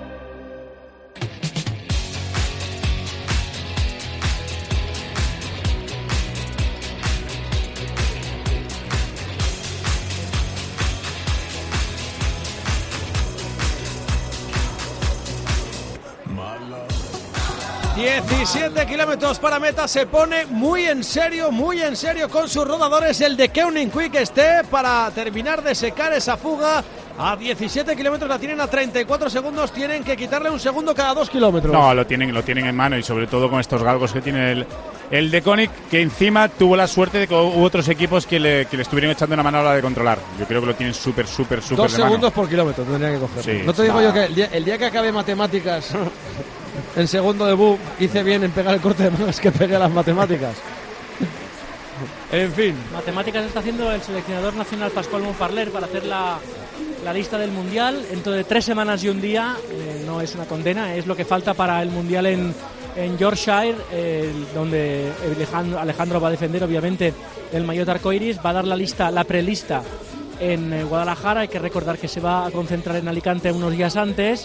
diecisiete kilómetros para meta, se pone muy en serio, muy en serio con sus rodadores el de Koenig Quick Step para terminar de secar esa fuga. A diecisiete kilómetros la tienen a treinta y cuatro segundos, tienen que quitarle un segundo cada dos kilómetros. No, lo tienen, lo tienen en mano y sobre todo con estos galgos que tiene el, El de Koenig, que encima tuvo la suerte de que hubo otros equipos que le, que le estuvieron echando una mano a la hora de controlar. Yo creo que lo tienen súper, súper, súper Dos de mano. segundos por kilómetro tendría que coger. Sí, no te digo yo que el día, el día que acabe matemáticas en segundo debut hice bien en pegar el corte de mangas que pegué a las matemáticas. En fin. Matemáticas está haciendo el seleccionador nacional Pascual Montparler para hacer la, la lista del Mundial. Dentro de tres semanas y un día, eh, no es una condena, es lo que falta para el Mundial en, en Yorkshire, eh, donde Alejandro, Alejandro va a defender obviamente el maillot arcoiris. Va a dar la lista, la prelista en eh, Guadalajara. Hay que recordar que se va a concentrar en Alicante unos días antes.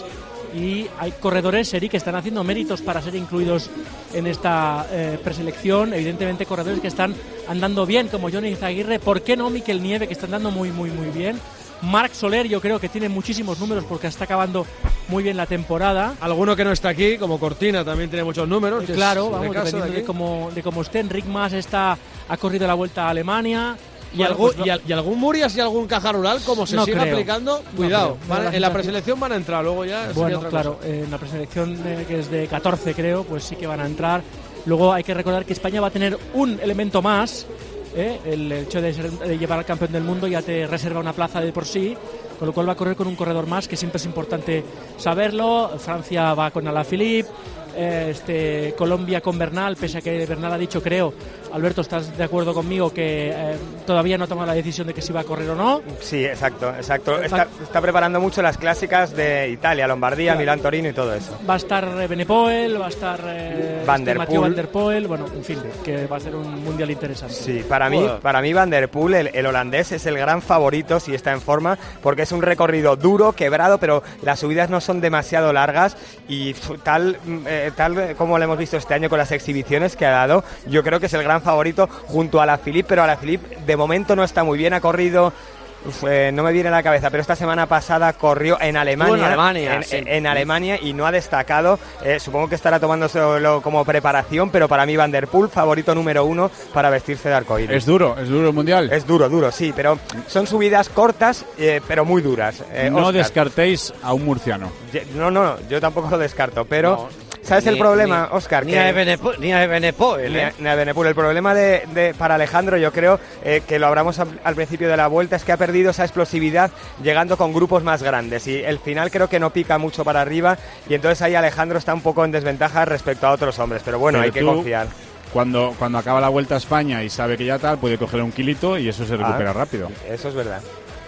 Y hay corredores, Eri, que están haciendo méritos para ser incluidos en esta eh, preselección. Evidentemente corredores que están andando bien, como Johnny Izaguirre. ¿Por qué no Mikel Nieve, que está andando muy, muy, muy bien? Marc Soler, yo creo que tiene muchísimos números porque está acabando muy bien la temporada. Alguno que no está aquí, como Cortina, también tiene muchos números. Eh, claro, vamos, dependiendo de, de cómo, de cómo esté. Enric Mas está, ha corrido la Vuelta a Alemania. ¿Y, bueno, algún, pues, y, al, ¿Y algún Murias y algún Caja Rural, como se no siga creo. aplicando? Cuidado, no van, en la preselección van a entrar, luego ya. Bueno, otra claro, cosa. Eh, en la preselección eh, que es de catorce, creo, pues sí que van a entrar. Luego hay que recordar que España va a tener un elemento más. Eh, el hecho de, ser, de llevar al campeón del mundo ya te reserva una plaza de por sí, con lo cual va a correr con un corredor más, que siempre es importante saberlo. Francia va con Alaphilippe. Eh, este, Colombia con Bernal, pese a que Bernal ha dicho, creo, Alberto, ¿estás de acuerdo conmigo que eh, todavía no ha tomado la decisión de que si va a correr o no? Sí, exacto, exacto. Está, está preparando mucho las clásicas de Italia, Lombardía, claro. Milán, Torino y todo eso. Va a estar eh, Benepoel, va a estar eh, Van este, der Mathieu Poel. Van der Poel, bueno, en fin, que va a ser un mundial interesante. Sí, para mí, para mí Van der Poel, el, el holandés, es el gran favorito si está en forma, porque es un recorrido duro, quebrado, pero las subidas no son demasiado largas y tal... Eh, tal como lo hemos visto este año con las exhibiciones que ha dado, yo creo que es el gran favorito junto a Alaphilippe, pero Alaphilippe de momento no está muy bien, ha corrido, uf, eh, no me viene a la cabeza, pero esta semana pasada corrió en Alemania, en Alemania, en, sí. en Alemania y no ha destacado, eh, supongo que estará tomándoselo como preparación, pero para mí Van der Poel, favorito número uno para vestirse de arcoíris. Es duro, es duro el mundial. Es duro, duro, sí, pero son subidas cortas, eh, pero muy duras. Eh, no Oscar. descartéis a un murciano. No, no, yo tampoco lo descarto, pero... No. ¿Sabes Ni, el problema, ni, Óscar? Ni, que, a Ebenepoel, ni a Ebenepoel, ni, ¿eh? ni a Ebenepoel. El problema de, de, para Alejandro, yo creo, eh, que lo hablamos al, al principio de la Vuelta, es que ha perdido esa explosividad llegando con grupos más grandes. Y el final creo que no pica mucho para arriba. Y entonces ahí Alejandro está un poco en desventaja respecto a otros hombres. Pero bueno, pero hay que tú, confiar. Cuando, cuando acaba la Vuelta a España y sabe que ya tal, puede coger un kilito y eso se recupera ah, rápido. Eso es verdad.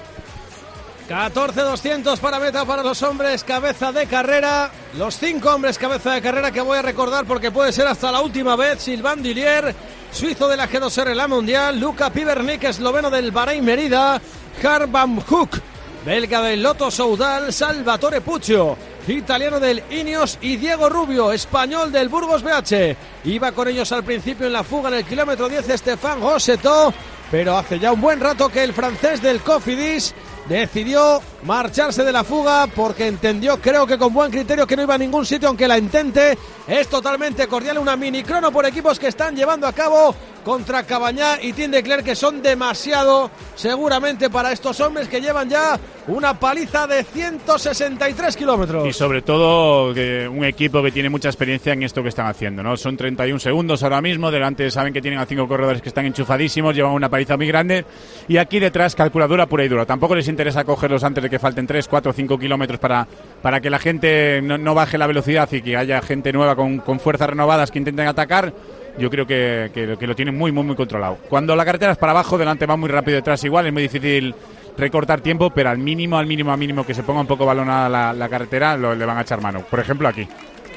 catorce doscientos para meta para los hombres, cabeza de carrera. Los cinco hombres cabeza de carrera que voy a recordar porque puede ser hasta la última vez. Sylvain Dillier, suizo de la G dos R la Mundial. Luca Pibernik, esloveno del Bahrein Merida. Harm Van Hoek, belga del Lotto Soudal. Salvatore Puccio, italiano del Ineos. Y Diego Rubio, español del Burgos B H. Iba con ellos al principio en la fuga en el kilómetro diez Stéphane Rossetto, pero hace ya un buen rato que el francés del Cofidis decidió marcharse de la fuga porque entendió, creo que con buen criterio, que no iba a ningún sitio aunque la intente. Es totalmente cordial, una mini crono por equipos que están llevando a cabo contra Cabañá y Team de Klerk, que son demasiado seguramente para estos hombres que llevan ya una paliza de ciento sesenta y tres kilómetros. Y sobre todo que un equipo que tiene mucha experiencia en esto que están haciendo, ¿no? Son treinta y un segundos ahora mismo, delante saben que tienen a cinco corredores que están enchufadísimos, llevan una paliza muy grande y aquí detrás calculadora pura y dura. Tampoco les interesa cogerlos antes de que falten tres, cuatro, cinco kilómetros para, para que la gente no, no baje la velocidad y que haya gente nueva con, con fuerzas renovadas que intenten atacar. Yo creo que, que, que lo tienen muy, muy, muy controlado. Cuando la carretera es para abajo, delante va muy rápido, detrás igual, es muy difícil recortar tiempo, pero al mínimo, al mínimo, al mínimo que se ponga un poco balonada la, la carretera, lo, le van a echar mano. Por ejemplo, aquí.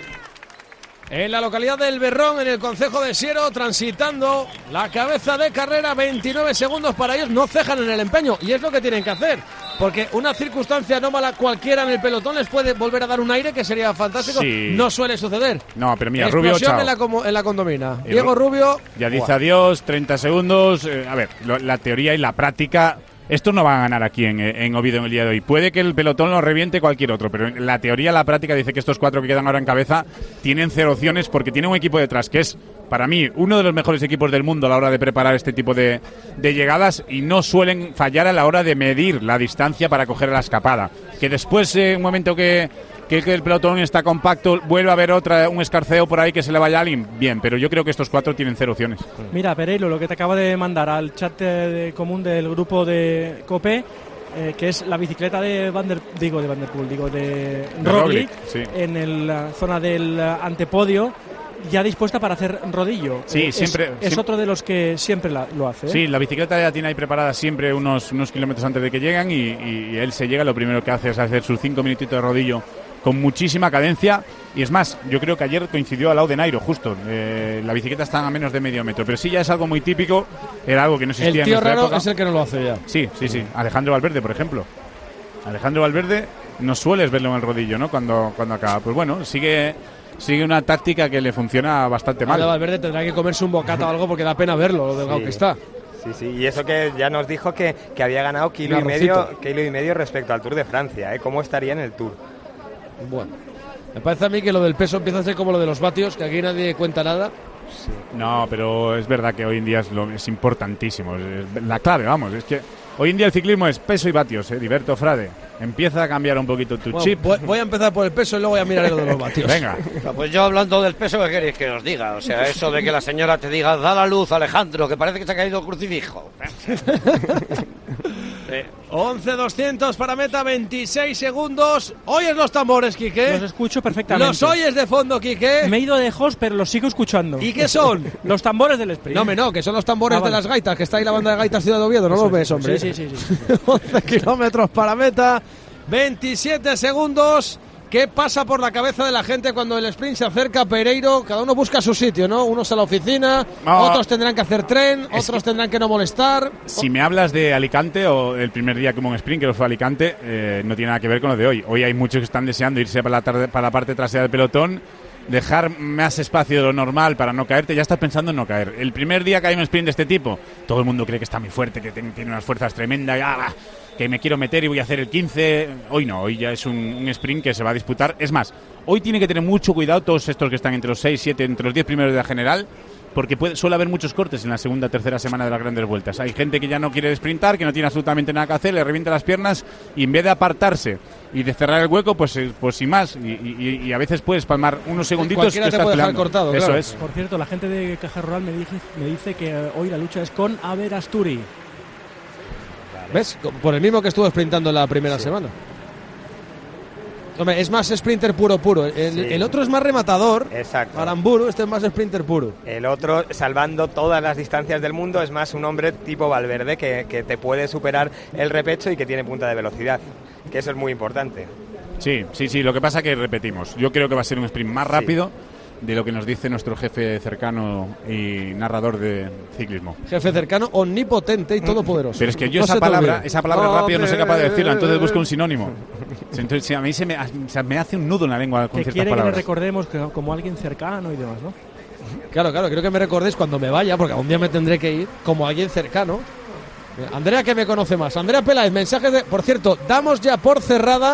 En la localidad del Berrón, en el concejo de Siero, transitando la cabeza de carrera, veintinueve segundos para ellos, no cejan en el empeño, y es lo que tienen que hacer, porque una circunstancia anómala cualquiera en el pelotón les puede volver a dar un aire que sería fantástico, sí. No suele suceder. No, pero mira, explosión Rubio, chao. En la, en la condomina. Y Diego Rubio... Ya dice wow. Adiós, treinta segundos, eh, a ver, lo, la teoría y la práctica... Estos no van a ganar aquí en, en Oviedo en el día de hoy. Puede que el pelotón lo reviente cualquier otro, pero la teoría, la práctica dice que estos cuatro que quedan ahora en cabeza tienen cero opciones porque tienen un equipo detrás que es, para mí, uno de los mejores equipos del mundo a la hora de preparar este tipo de, de llegadas y no suelen fallar a la hora de medir la distancia para coger la escapada. Que después, en eh, un momento que... que, que el pelotón está compacto, vuelve a haber otra, un escarceo por ahí que se le vaya a alguien, bien, pero yo creo que estos cuatro tienen cero opciones. Mira, Pereiro, lo que te acaba de mandar al chat de, de común del grupo de Copé, eh, que es la bicicleta de Van der, digo de Van der Poel, digo de, de Roglic, sí. En el, la zona del antepodio, ya dispuesta para hacer rodillo. Sí, eh, siempre. Es, siempre, es otro de los que siempre la, lo hace. ¿eh? Sí, la bicicleta ya tiene ahí preparada siempre unos, unos kilómetros antes de que llegan y, y, y él se llega, lo primero que hace es hacer sus cinco minutitos de rodillo con muchísima cadencia. Y es más, yo creo que ayer coincidió al lado de Nairo, justo. Eh, la bicicleta está a menos de medio metro, pero sí ya es algo muy típico, era algo que no existía el tío en nuestra raro época. Es el que no lo hace ya. Sí, sí, sí. Alejandro Valverde, por ejemplo. Alejandro Valverde no sueles verlo en el rodillo, ¿no? Cuando, cuando acaba. Pues bueno, sigue... Sigue una táctica que le funciona bastante mal. Valverde tendrá que comerse un bocata o algo porque da pena verlo, lo delgado sí. que está. Sí, sí, y eso que ya nos dijo que, que había ganado kilo y, medio, kilo y medio respecto al Tour de Francia, ¿eh? ¿Cómo estaría en el Tour? Bueno, me parece a mí que lo del peso empieza a ser como lo de los vatios, que aquí nadie cuenta nada. Sí. No, pero es verdad que hoy en día es, lo, es importantísimo, es la clave, vamos, es que hoy en día el ciclismo es peso y vatios, ¿eh? Diverto Frade, empieza a cambiar un poquito tu bueno, chip. Voy, voy a empezar por el peso y luego voy a mirar lo de los vatios. Venga. Pues yo hablando del peso, ¿qué queréis que os diga? O sea, eso de que la señora te diga, da la luz, Alejandro, que parece que se ha caído el crucifijo. eh. once doscientos para meta, veintiséis segundos. ¿Oyes los tambores, Quique? Los escucho perfectamente. ¿Los oyes de fondo, Quique? Me he ido de host, pero los sigo escuchando. ¿Y qué son? Los tambores del sprint. No, me no, que son los tambores ah, vale. de las gaitas, que está ahí la banda de gaitas Ciudad de Oviedo, ¿no los ves, hombre? Sí, sí, sí. sí, sí. once kilómetros para meta, veintisiete segundos. ¿Qué pasa por la cabeza de la gente cuando el sprint se acerca a Pereiro? Cada uno busca su sitio, ¿no? Unos a la oficina, no, otros tendrán que hacer tren, otros que tendrán que no molestar. Si me hablas de Alicante o el primer día como un sprint, que fue Alicante, eh, no tiene nada que ver con lo de hoy. Hoy hay muchos que están deseando irse para la, tarde, para la parte trasera del pelotón, dejar más espacio de lo normal para no caerte, ya estás pensando en no caer. El primer día que hay un sprint de este tipo, todo el mundo cree que está muy fuerte, que tiene, tiene unas fuerzas tremendas, ¡ah! que me quiero meter y voy a hacer el quince. Hoy no, hoy ya es un, un sprint que se va a disputar. Es más, hoy tiene que tener mucho cuidado todos estos que están entre los seis, siete, entre los diez primeros de la general, porque puede, suele haber muchos cortes en la segunda, tercera semana de las grandes vueltas. Hay gente que ya no quiere sprintar, que no tiene absolutamente nada que hacer, le revienta las piernas y en vez de apartarse y de cerrar el hueco, pues, pues sin más. Y, y, y a veces puedes palmar unos segunditos. Cualquiera que te estás puede dejar peleando. cortado, Eso claro. es. Por cierto, la gente de Caja Rural me dice, me dice que hoy la lucha es con Aber Asturi. ¿Ves? Por el mismo que estuvo sprintando la primera sí. semana. Hombre, es más sprinter puro puro. El, sí. el otro es más rematador. Exacto. Aramburu, este es más sprinter puro. El otro, salvando todas las distancias del mundo, es más un hombre tipo Valverde que, que te puede superar el repecho y que tiene punta de velocidad. Que eso es muy importante. Sí, sí, sí. Lo que pasa que repetimos. Yo creo que va a ser un sprint más rápido. Sí. De lo que nos dice nuestro jefe cercano y narrador de ciclismo. Jefe cercano, omnipotente y todopoderoso. Pero es que yo no esa, palabra, esa palabra oh, rápido no soy capaz de decirla, entonces busco un sinónimo. Entonces a mí se me, se me hace un nudo en la lengua con que ciertas quiere palabras. Que le recordemos que, como alguien cercano y demás, ¿no? Claro, claro, creo que me recordéis cuando me vaya, porque algún día me tendré que ir, como alguien cercano. Andrea, que me conoce más. Andrea Peláez, mensajes de... Por cierto, damos ya por cerrada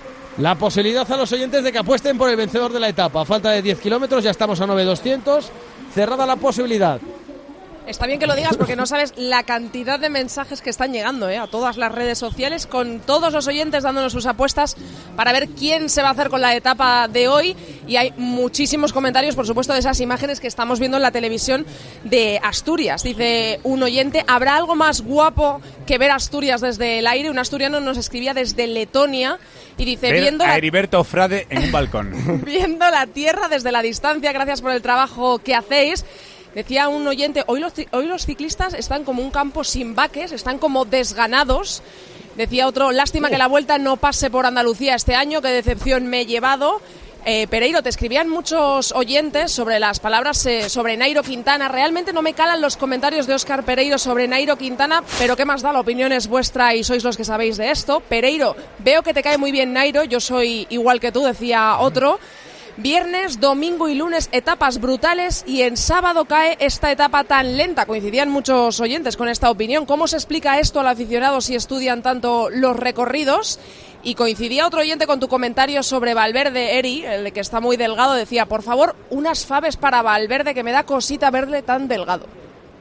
la posibilidad a los oyentes de que apuesten por el vencedor de la etapa. A falta de diez kilómetros, ya estamos a nueve mil doscientos. Cerrada la posibilidad. Está bien que lo digas porque no sabes la cantidad de mensajes que están llegando ¿eh? a todas las redes sociales, con todos los oyentes dándonos sus apuestas para ver quién se va a hacer con la etapa de hoy. Y hay muchísimos comentarios, por supuesto, de esas imágenes que estamos viendo en la televisión de Asturias. Dice un oyente, ¿habrá algo más guapo que ver Asturias desde el aire? Un asturiano nos escribía desde Letonia y dice, ver viendo a la... Heriberto Frade en un balcón. viendo la tierra desde la distancia, gracias por el trabajo que hacéis. Decía un oyente, hoy los, hoy los ciclistas están como un campo sin vaques, están como desganados. Decía otro, lástima que la Vuelta no pase por Andalucía este año, qué decepción me he llevado. Eh, Pereiro, te escribían muchos oyentes sobre las palabras eh, sobre Nairo Quintana. Realmente no me calan los comentarios de Óscar Pereiro sobre Nairo Quintana, pero qué más da, la opinión es vuestra y sois los que sabéis de esto. Pereiro, veo que te cae muy bien Nairo, yo soy igual que tú, decía otro. Viernes, domingo y lunes, etapas brutales, y en sábado cae esta etapa tan lenta. Coincidían muchos oyentes con esta opinión. ¿Cómo se explica esto al aficionado si estudian tanto los recorridos? Y coincidía otro oyente con tu comentario sobre Valverde, Eri, el que está muy delgado. Decía, por favor, unas faves para Valverde, que me da cosita verle tan delgado.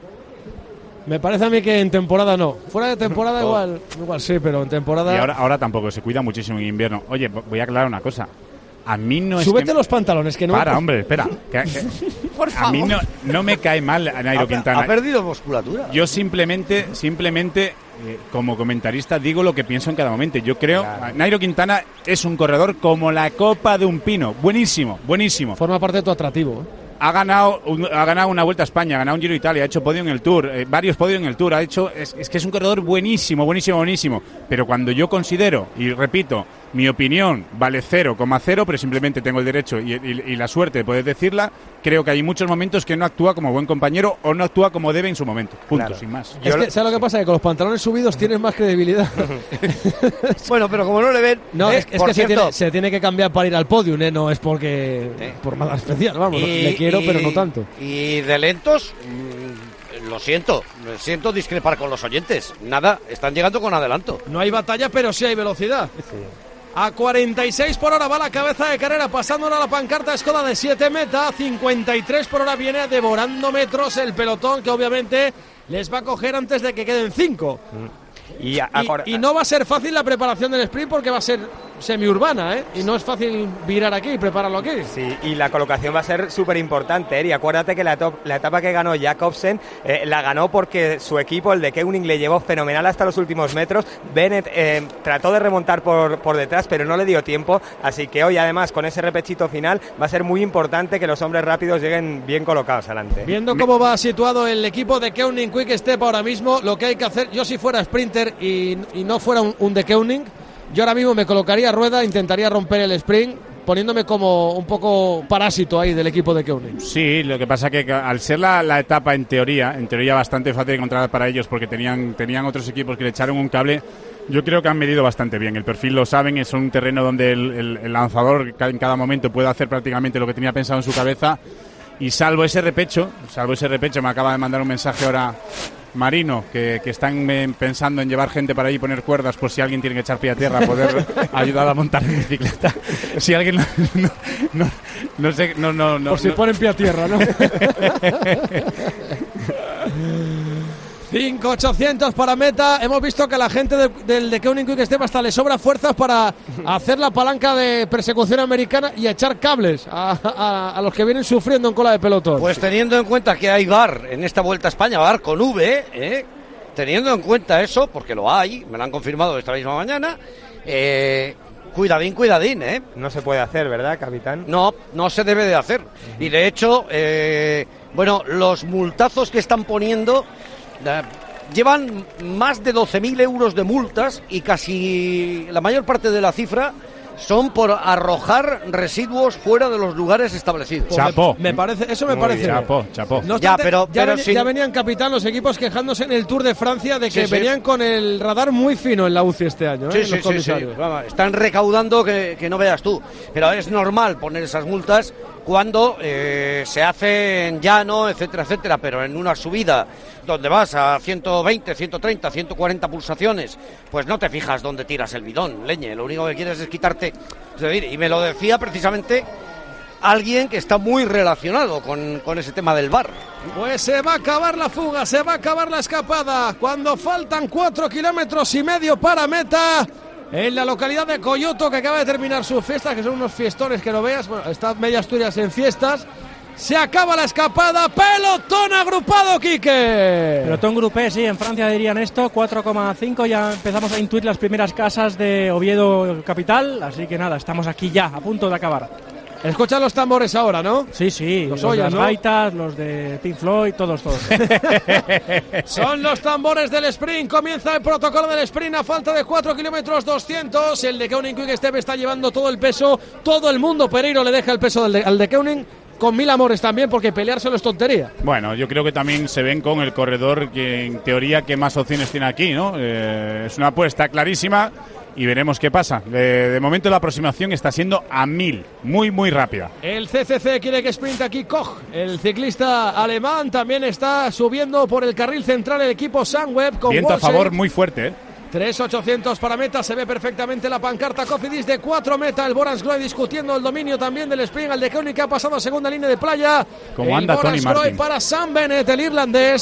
Me parece a mí que en temporada no. Fuera de temporada oh. igual igual sí, pero en temporada... Y ahora, ahora tampoco, se cuida muchísimo en invierno. Oye, voy a aclarar una cosa. A mí no es Súbete que... los pantalones, que no... Para, hombre, espera. Que, que... Por favor. A mí no, no me cae mal a Nairo ha, Quintana. Ha perdido musculatura. Yo simplemente, simplemente eh, como comentarista, digo lo que pienso en cada momento. Yo creo Claro. Nairo Quintana es un corredor como la copa de un pino. Buenísimo, buenísimo. Forma parte de tu atractivo, ¿eh? Ha ganado, un, ha ganado una Vuelta a España, ha ganado un Giro de Italia, ha hecho podio en el Tour, eh, varios podios en el Tour, ha hecho es, es que es un corredor buenísimo, buenísimo, buenísimo. Pero cuando yo considero, y repito, mi opinión vale cero coma cero, pero simplemente tengo el derecho y, y, y la suerte de poder decirla, creo que hay muchos momentos que no actúa como buen compañero o no actúa como debe en su momento. Punto, Claro. sin más. Es que, ¿sabes lo que pasa? Que con los pantalones subidos tienes más credibilidad. Bueno, pero como no le ven... No, eh, es, es por que se cierto, tiene, se tiene que cambiar para ir al podium, ¿eh? No es porque... Eh. por nada especial, vamos. y- le quiero, y- pero no tanto. Y de lentos, mm, lo siento, lo siento discrepar con los oyentes. Nada, están llegando con adelanto. No hay batalla, pero sí hay velocidad. A cuarenta y seis por hora va la cabeza de carrera, pasándola a la pancarta Skoda de siete meta. cincuenta y tres por hora viene devorando metros el pelotón, que obviamente les va a coger antes de que queden cinco. Y, a- Y, acor- y no va a ser fácil la preparación del sprint porque va a ser semiurbana, ¿eh? Y no es fácil virar aquí y prepararlo aquí. Sí, y la colocación va a ser súper importante, ¿eh? Y acuérdate que la, top- la etapa que ganó Jacobsen eh, la ganó porque su equipo, el de Koenig, le llevó fenomenal hasta los últimos metros. Bennett eh, trató de remontar por, por detrás, pero no le dio tiempo. Así que hoy, además, con ese repechito final, va a ser muy importante que los hombres rápidos lleguen bien colocados adelante. Viendo cómo va situado el equipo de Koenig Quick Step ahora mismo, lo que hay que hacer, yo si fuera sprinter y, y no fuera un, un de Koenig, yo ahora mismo me colocaría rueda, intentaría romper el sprint, poniéndome como un poco parásito ahí del equipo de Koenig. Sí, lo que pasa que al ser la, la etapa en teoría, en teoría bastante fácil de encontrar para ellos porque tenían, tenían otros equipos que le echaron un cable, yo creo que han medido bastante bien. El perfil lo saben, es un terreno donde el, el, el lanzador en cada momento puede hacer prácticamente lo que tenía pensado en su cabeza y salvo ese repecho, salvo ese repecho, me acaba de mandar un mensaje ahora Marino, que, que están eh, pensando en llevar gente para ahí y poner cuerdas por si alguien tiene que echar pie a tierra, poder ayudar a montar en bicicleta. Si alguien no, no, no, no sé, no, no, no. Por si no. ponen pie a tierra, ¿no? cinco ochocientos para meta. Hemos visto que a la gente de, del de Koenig Quick Step hasta le sobra fuerzas para hacer la palanca de persecución americana y echar cables a, a, a los que vienen sufriendo en cola de pelotón. Pues teniendo en cuenta que hay V A R en esta Vuelta a España, V A R con V, ¿eh? Teniendo en cuenta eso, porque lo hay, me lo han confirmado esta misma mañana, eh, cuidadín, cuidadín, ¿eh? No se puede hacer, ¿verdad, capitán? No, no se debe de hacer. Y de hecho, eh, bueno, los multazos que están poniendo eh, llevan más de doce mil euros de multas y casi la mayor parte de la cifra son por arrojar residuos fuera de los lugares establecidos. Chapó. Me parece, eso me Muy parece. bien, bien. chapó, chapó. No Ya, obstante, pero- ya, pero veni- sin- ya venían capitán los equipos quejándose en el Tour de Francia de que Sí, sí. venían con el radar muy fino en la U C I este año, ¿eh? Sí, los sí, sí, sí. comisarios. Vamos, están recaudando que, que no veas tú. Pero es normal poner esas multas cuando eh, se hace en llano, etcétera, etcétera. Pero en una subida donde vas a ciento veinte, ciento treinta, ciento cuarenta pulsaciones, pues no te fijas dónde tiras el bidón, leñe. Lo único que quieres es quitarte. Es decir, y me lo decía precisamente alguien que está muy relacionado con, con ese tema del V A R. Pues se va a acabar la fuga, se va a acabar la escapada. Cuando faltan cuatro kilómetros y medio para meta, en la localidad de Coyoto, que acaba de terminar sus fiestas, que son unos fiestones que no veas. Bueno, está media Asturias en fiestas. Se acaba la escapada, pelotón agrupado, Quique. Pelotón grupé, sí, en Francia dirían esto, cuatro coma cinco, ya empezamos a intuir las primeras casas de Oviedo capital, así que nada, estamos aquí ya, a punto de acabar. Escuchan los tambores ahora, ¿no? Sí, sí, Los los, oyes, de las ¿no? gaitas, los de Pink Floyd, todos, todos. Son los tambores del sprint. Comienza el protocolo del sprint a falta de cuatro kilómetros doscientos. El de Koenig Quick Step está llevando todo el peso. Todo el mundo, Pereiro, le deja el peso del de, al de Koenig. Con mil amores también, porque peleárselo es tontería. Bueno, yo creo que también se ven con el corredor que en teoría que más opciones tiene aquí, ¿no? Eh, es una apuesta clarísima y veremos qué pasa. De, de momento la aproximación está siendo a mil, muy muy rápida. El C C C quiere que sprint aquí Koch, el ciclista alemán, también está subiendo por el carril central el equipo Sunweb con Viento a Walsey. favor muy fuerte, ¿eh? tres ochocientos para meta, se ve perfectamente la pancarta Cofidis de cuatro meta, el Boransgrohe discutiendo el dominio también del sprint, al de Koenig que ha pasado a segunda línea de playa. Como el anda Tony Boransgrohe Martin. para Sam Bennett, el irlandés.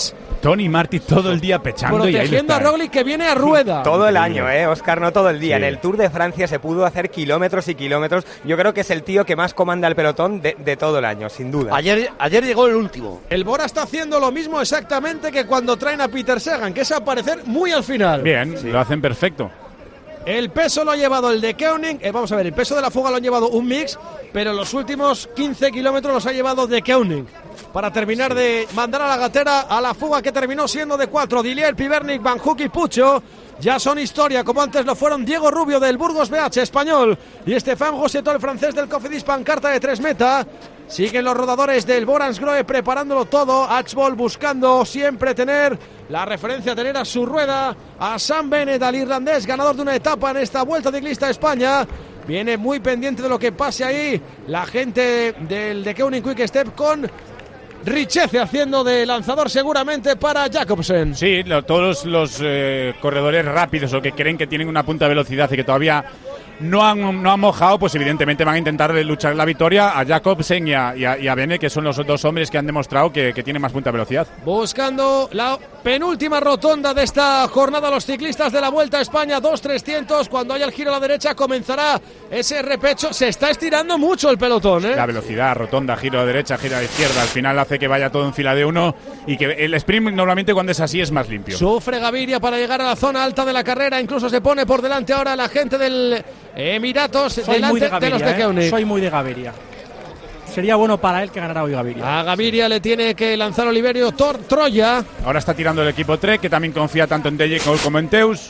Tony Martin todo el día pechando y ahí protegiendo a Roglic, que viene a rueda. Todo el año, ¿eh, Óscar? No todo el día. Sí. En el Tour de Francia se pudo hacer kilómetros y kilómetros. Yo creo que es el tío que más comanda el pelotón de, de todo el año, sin duda. Ayer, ayer llegó el último. El Bora está haciendo lo mismo exactamente que cuando traen a Peter Sagan, que es aparecer muy al final. Bien, sí. Lo hacen perfecto. El peso lo ha llevado el de Koenig, eh, vamos a ver, el peso de la fuga lo han llevado un mix, pero los últimos quince kilómetros los ha llevado de Koenig, para terminar sí. de mandar a la gatera a la fuga que terminó siendo de cuatro. Dillier, Pivernik, Van Hoek y Pucho ya son historia, como antes lo fueron Diego Rubio del Burgos B H español y Stéphane Gossetto, el francés del Cofidis Pancarta de tres meta. Siguen los rodadores del Boransgrohe preparándolo todo. Archbold buscando siempre tener la referencia, tener a su rueda a Sam Bennett, al irlandés, ganador de una etapa en esta Vuelta Ciclista a España. Viene muy pendiente de lo que pase ahí la gente del de Koenig Quick Step, con Richeze haciendo de lanzador seguramente para Jacobsen. Sí, lo, todos los, los eh, corredores rápidos o que creen que tienen una punta de velocidad y que todavía no han, no han mojado, pues evidentemente van a intentar luchar la victoria a Jacobsen y a, y a, y a Bennett, que son los dos hombres que han demostrado que, que tienen más punta de velocidad. Buscando la penúltima rotonda de esta jornada, los ciclistas de la Vuelta a España, dos trescientos. Cuando haya el giro a la derecha comenzará ese repecho. Se está estirando mucho el pelotón, ¿eh? La velocidad, rotonda, giro a la derecha, giro a la izquierda, al final hace que vaya todo en fila de uno, y que el sprint normalmente cuando es así es más limpio. Sufre Gaviria para llegar a la zona alta de la carrera, incluso se pone por delante ahora la gente del Emiratos, Soy delante de, Gaviria, de los de Koenig. ¿eh? Soy muy de Gaviria. Sería bueno para él que ganara hoy Gaviria. A Gaviria le tiene que lanzar Oliverio Tor Troya. Ahora está tirando el equipo Trek, que también confía tanto en Dejek como en Teus.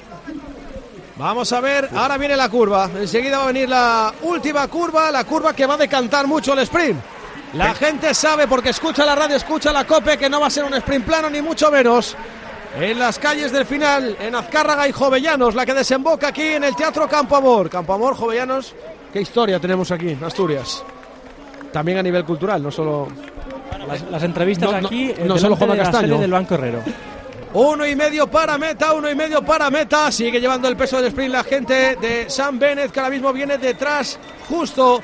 Vamos a ver, ahora viene la curva. Enseguida va a venir la última curva, la curva que va a decantar mucho el sprint. La sí. gente sabe, porque escucha la radio, escucha la COPE, que no va a ser un sprint plano, ni mucho menos. En las calles del final, en Azcárraga y Jovellanos, la que desemboca aquí en el Teatro Campo Amor. Campo Amor, Jovellanos, qué historia tenemos aquí en Asturias. También a nivel cultural, no solo... Las, las entrevistas no, aquí, no, no solo Juan Castaño. Del Banco Herrero. Uno y medio para meta, uno y medio para meta. Sigue llevando el peso del sprint la gente de Sam Bennett, que ahora mismo viene detrás justo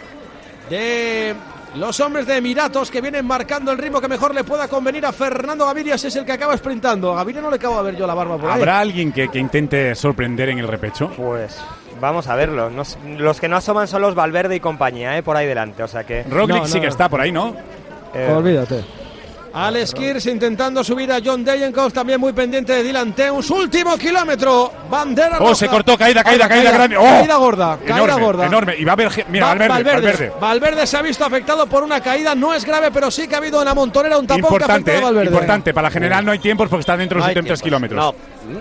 de los hombres de Emiratos, que vienen marcando el ritmo que mejor le pueda convenir a Fernando Gaviria, si es el que acaba sprintando. A Gaviria no le acabo de ver yo la barba por ahí. ¿Habrá alguien que, que intente sorprender en el repecho? Pues vamos a verlo. Nos, los que no asoman son los Valverde y compañía, ¿eh? Por ahí delante, o sea que... Roglic no, sí no, que no. está por ahí, ¿no? Eh, Olvídate. Alex Kirs intentando subir a John Degenkolb, también muy pendiente de Dylan Teuns. Último kilómetro, bandera roja. Oh, se cortó, caída, caída, caída, caída grande. Oh, caída gorda, caída enorme, gorda. Enorme, y va a ver, mira, va, Valverde, Valverde, Valverde. Valverde se ha visto afectado por una caída, no es grave, pero sí que ha habido en la montonera un tapón importante, que ha afectado a Valverde. Importante, para la general no hay tiempos porque está dentro de los no últimos tres kilómetros. No.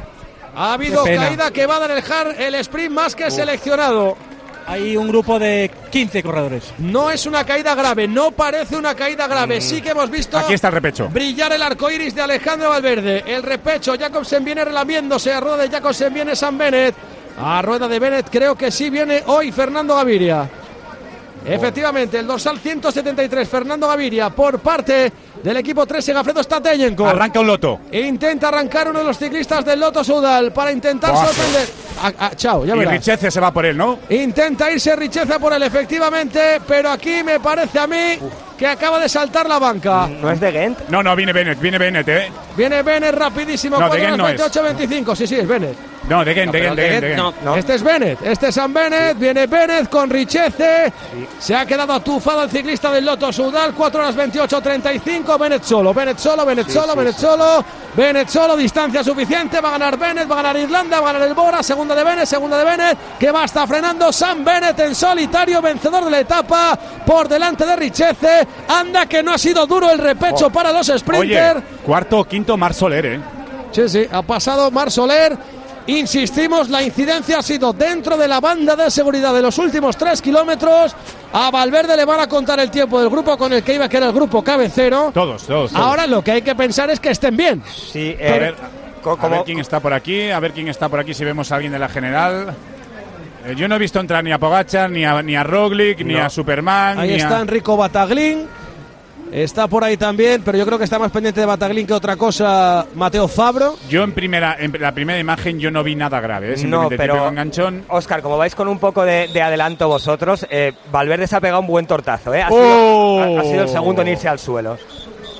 Ha habido caída que va a dejar el sprint más que Uf. seleccionado. Hay un grupo de quince corredores. No es una caída grave, no parece una caída grave. Mm. Sí que hemos visto Aquí está el repecho. brillar el arco iris de Alejandro Valverde. El repecho, Jacobsen viene relamiéndose. A rueda de Jacobsen viene Sam Bennett. A rueda de Bennett creo que sí viene hoy Fernando Gaviria. Efectivamente, el dorsal ciento setenta y tres, Fernando Gaviria, por parte del equipo tres, Segafredo Stateyenko. Arranca un loto. Intenta arrancar uno de los ciclistas del Lotto Soudal para intentar Buah. sorprender. Ah, ah, chao, ya verás. Y Richeze se va por él, ¿no? Intenta irse Richeze por él, efectivamente, pero aquí me parece a mí Uf. que acaba de saltar la banca. ¿No es de Gent? No, no, viene Bennett, viene Bennett, ¿eh? Viene Bennett rapidísimo, no, de Gent no veintiocho veinticinco, sí, sí, es Bennett. No, de Gent, de Gent, de Gent, de Gent. No, no. Este es Bennett, este es Sam Bennett, sí. Viene Bennett con Richeze. Sí. Se ha quedado atufado el ciclista del Lotto Soudal, cuatro horas veintiocho treinta y cinco, Bennett solo, Bennett solo, Bennett sí, solo, sí, Bennett sí. solo, Bennett solo, distancia suficiente, va a ganar Bennett, va a ganar Irlanda, va a ganar el Bora, segunda de Bennett, segunda de Bennett, que va hasta frenando Sam Bennett en solitario, vencedor de la etapa, por delante de Richeze. Anda que no ha sido duro el repecho oh. para los sprinters. Oye, cuarto o quinto Marc Soler, ¿eh? Sí, sí, ha pasado Marc Soler. Insistimos, la incidencia ha sido dentro de la banda de seguridad de los últimos tres kilómetros. A Valverde le van a contar el tiempo del grupo con el que iba, que era el grupo cabecero. Todos, todos, todos. Ahora lo que hay que pensar es que estén bien. Sí, eh, a, ver, a ver quién está por aquí, a ver quién está por aquí, si vemos a alguien de la general. Eh, yo no he visto entrar ni a Pogačar, ni a, ni a Roglic, no. ni a Superman. Ahí ni está a... Enrico Bataglin. Está por ahí también, pero yo creo que está más pendiente de Bataglin que otra cosa Mateo Fabro. Yo en primera en la primera imagen yo no vi nada grave, ¿eh? Simplemente no, pero enganchón. Óscar, como vais con un poco de, de adelanto vosotros, eh, Valverde se ha pegado un buen tortazo, ¿eh? Ha, oh. sido, ha, ha sido el segundo en irse al suelo.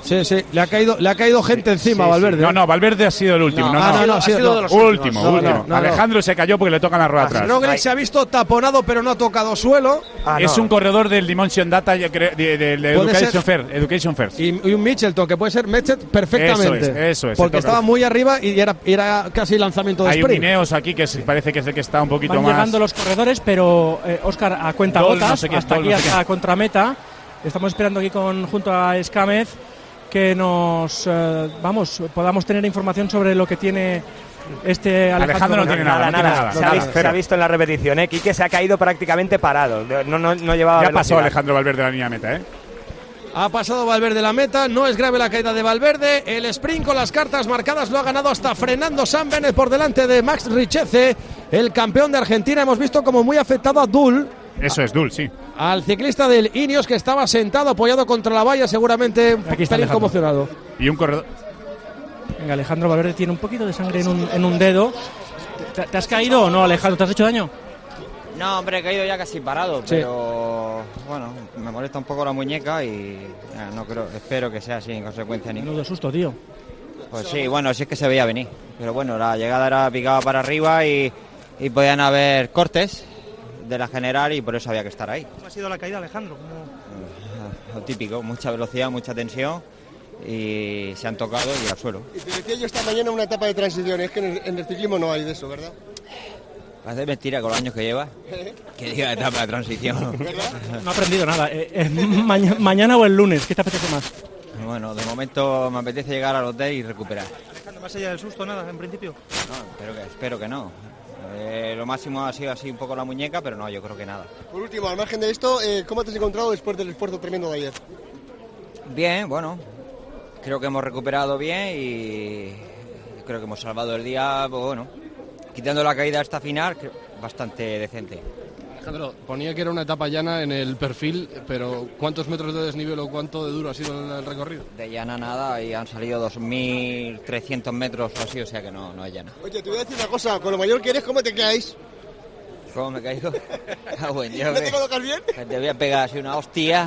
Sí, sí, le ha caído, le ha caído gente encima a Sí, sí. Valverde. No, no, Valverde ha sido el último. No, No, ah, no, no, no, ha ha sido sido de los no. últimos. No, no, último. no, no. Alejandro se cayó porque le tocan la rueda atrás. Roglic se ha visto taponado, pero no ha tocado suelo. Ah, es no. un corredor del Dimension Data, yo creo, de, de, de Education, First, Education First. Y, y un Mitchelton, que puede ser Metchet perfectamente. Eso es, eso es. Porque estaba muy arriba y era, era casi lanzamiento de Hay sprint. un Ineos aquí que parece que es el que está un poquito Van más. llegando los corredores, pero eh, Óscar, a cuenta Dol, gotas, no sé qué, hasta Dol, aquí, no sé hasta qué. contrameta. Estamos esperando aquí con junto a Escámez que nos, eh, vamos, podamos tener información sobre lo que tiene este Alejandro. Alejandro no tiene nada, nada, no tiene nada. nada. Se, Nada, ha visto, cero. se ha visto en la repetición, ¿eh? Quique se ha caído prácticamente parado. No, no, no llevaba Ya velocidad. pasó Alejandro Valverde la línea de meta, ¿eh? Ha pasado Valverde la meta, no es grave la caída de Valverde. El sprint con las cartas marcadas lo ha ganado hasta Fernando San Bennett por delante de Max Richeze, el campeón de Argentina. Hemos visto como muy afectado a Dul. Eso es, Dul, sí. Al ciclista del Ineos, que estaba sentado apoyado contra la valla, seguramente un Aquí está pelín Alejandro. conmocionado. Y un corredor. Venga, Alejandro Valverde tiene un poquito de sangre en un, en un dedo. ¿Te, te has caído o no, Alejandro? ¿Te has hecho daño? No, hombre, he caído ya casi parado, Sí. pero bueno, me molesta un poco la muñeca y eh, no creo, espero que sea sin consecuencia ninguna. Menudo susto, tío. Pues sí, bueno, sí es que se veía venir, pero bueno, la llegada era picada para arriba y, y podían haber cortes de la general y por eso había que estar ahí. ¿Cómo ha sido la caída, Alejandro? ¿Cómo... Lo típico, mucha velocidad, mucha tensión y se han tocado y al suelo. Y te decía yo esta mañana una etapa de transición, es que en el, en el ciclismo no hay de eso, ¿verdad? Parece mentira con los años que lleva, que diga etapa de transición. No ha aprendido nada. Eh, eh, maña- mañana o el lunes, ¿qué te apetece más? Bueno, de momento me apetece llegar al hotel y recuperar. Alejandro, más allá del susto, nada, en principio. No, espero que, espero que no. Eh, lo máximo ha sido así un poco la muñeca, pero no, yo creo que nada. Por último, al margen de esto, eh, ¿cómo te has encontrado después del esfuerzo tremendo de ayer? Bien, bueno, creo que hemos recuperado bien y creo que hemos salvado el día, pues bueno, quitando la caída hasta final, creo- bastante decente. Alejandro, ponía que era una etapa llana en el perfil, pero ¿cuántos metros de desnivel o cuánto de duro ha sido el recorrido? De llana nada y han salido dos mil trescientos metros o así, o sea que no, no es llana. Oye, te voy a decir una cosa, con lo mayor que eres, ¿cómo te quedáis? ¿Cómo me caigo? Ah, bueno, yo ¿No me- te colocas bien? que te voy a pegar así una hostia.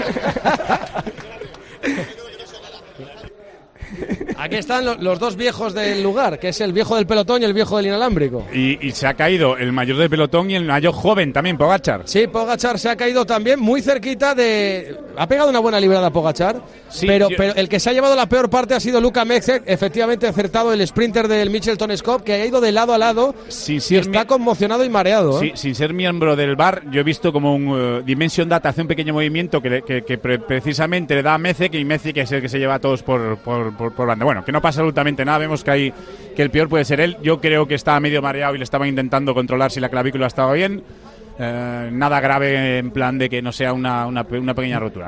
Aquí están lo- los dos viejos del lugar, que es el viejo del pelotón y el viejo del inalámbrico. Y, y se ha caído el mayor del pelotón y el mayor joven también, Pogačar. Sí, Pogačar se ha caído también muy cerquita de... Ha pegado una buena librada Pogačar, Sí, pero, yo- pero el que se ha llevado la peor parte ha sido Luka Mexec, efectivamente acertado el sprinter del Mitchelton Scott, que ha ido de lado a lado Sin y ser, está conmocionado y mareado. ¿eh? sí, sin ser miembro del bar, yo he visto como un eh, Dimension Data hace un pequeño movimiento que, le- que, que pre- precisamente le da a Mezek y Mezek es el que se lleva a todos por, por, por, por banda. Bueno, que no pasa absolutamente nada, vemos que, hay, que el peor puede ser él. Yo creo que estaba medio mareado y le estaba intentando controlar si la clavícula estaba bien. Eh, nada grave en plan de que no sea una, una, pe- una pequeña rotura.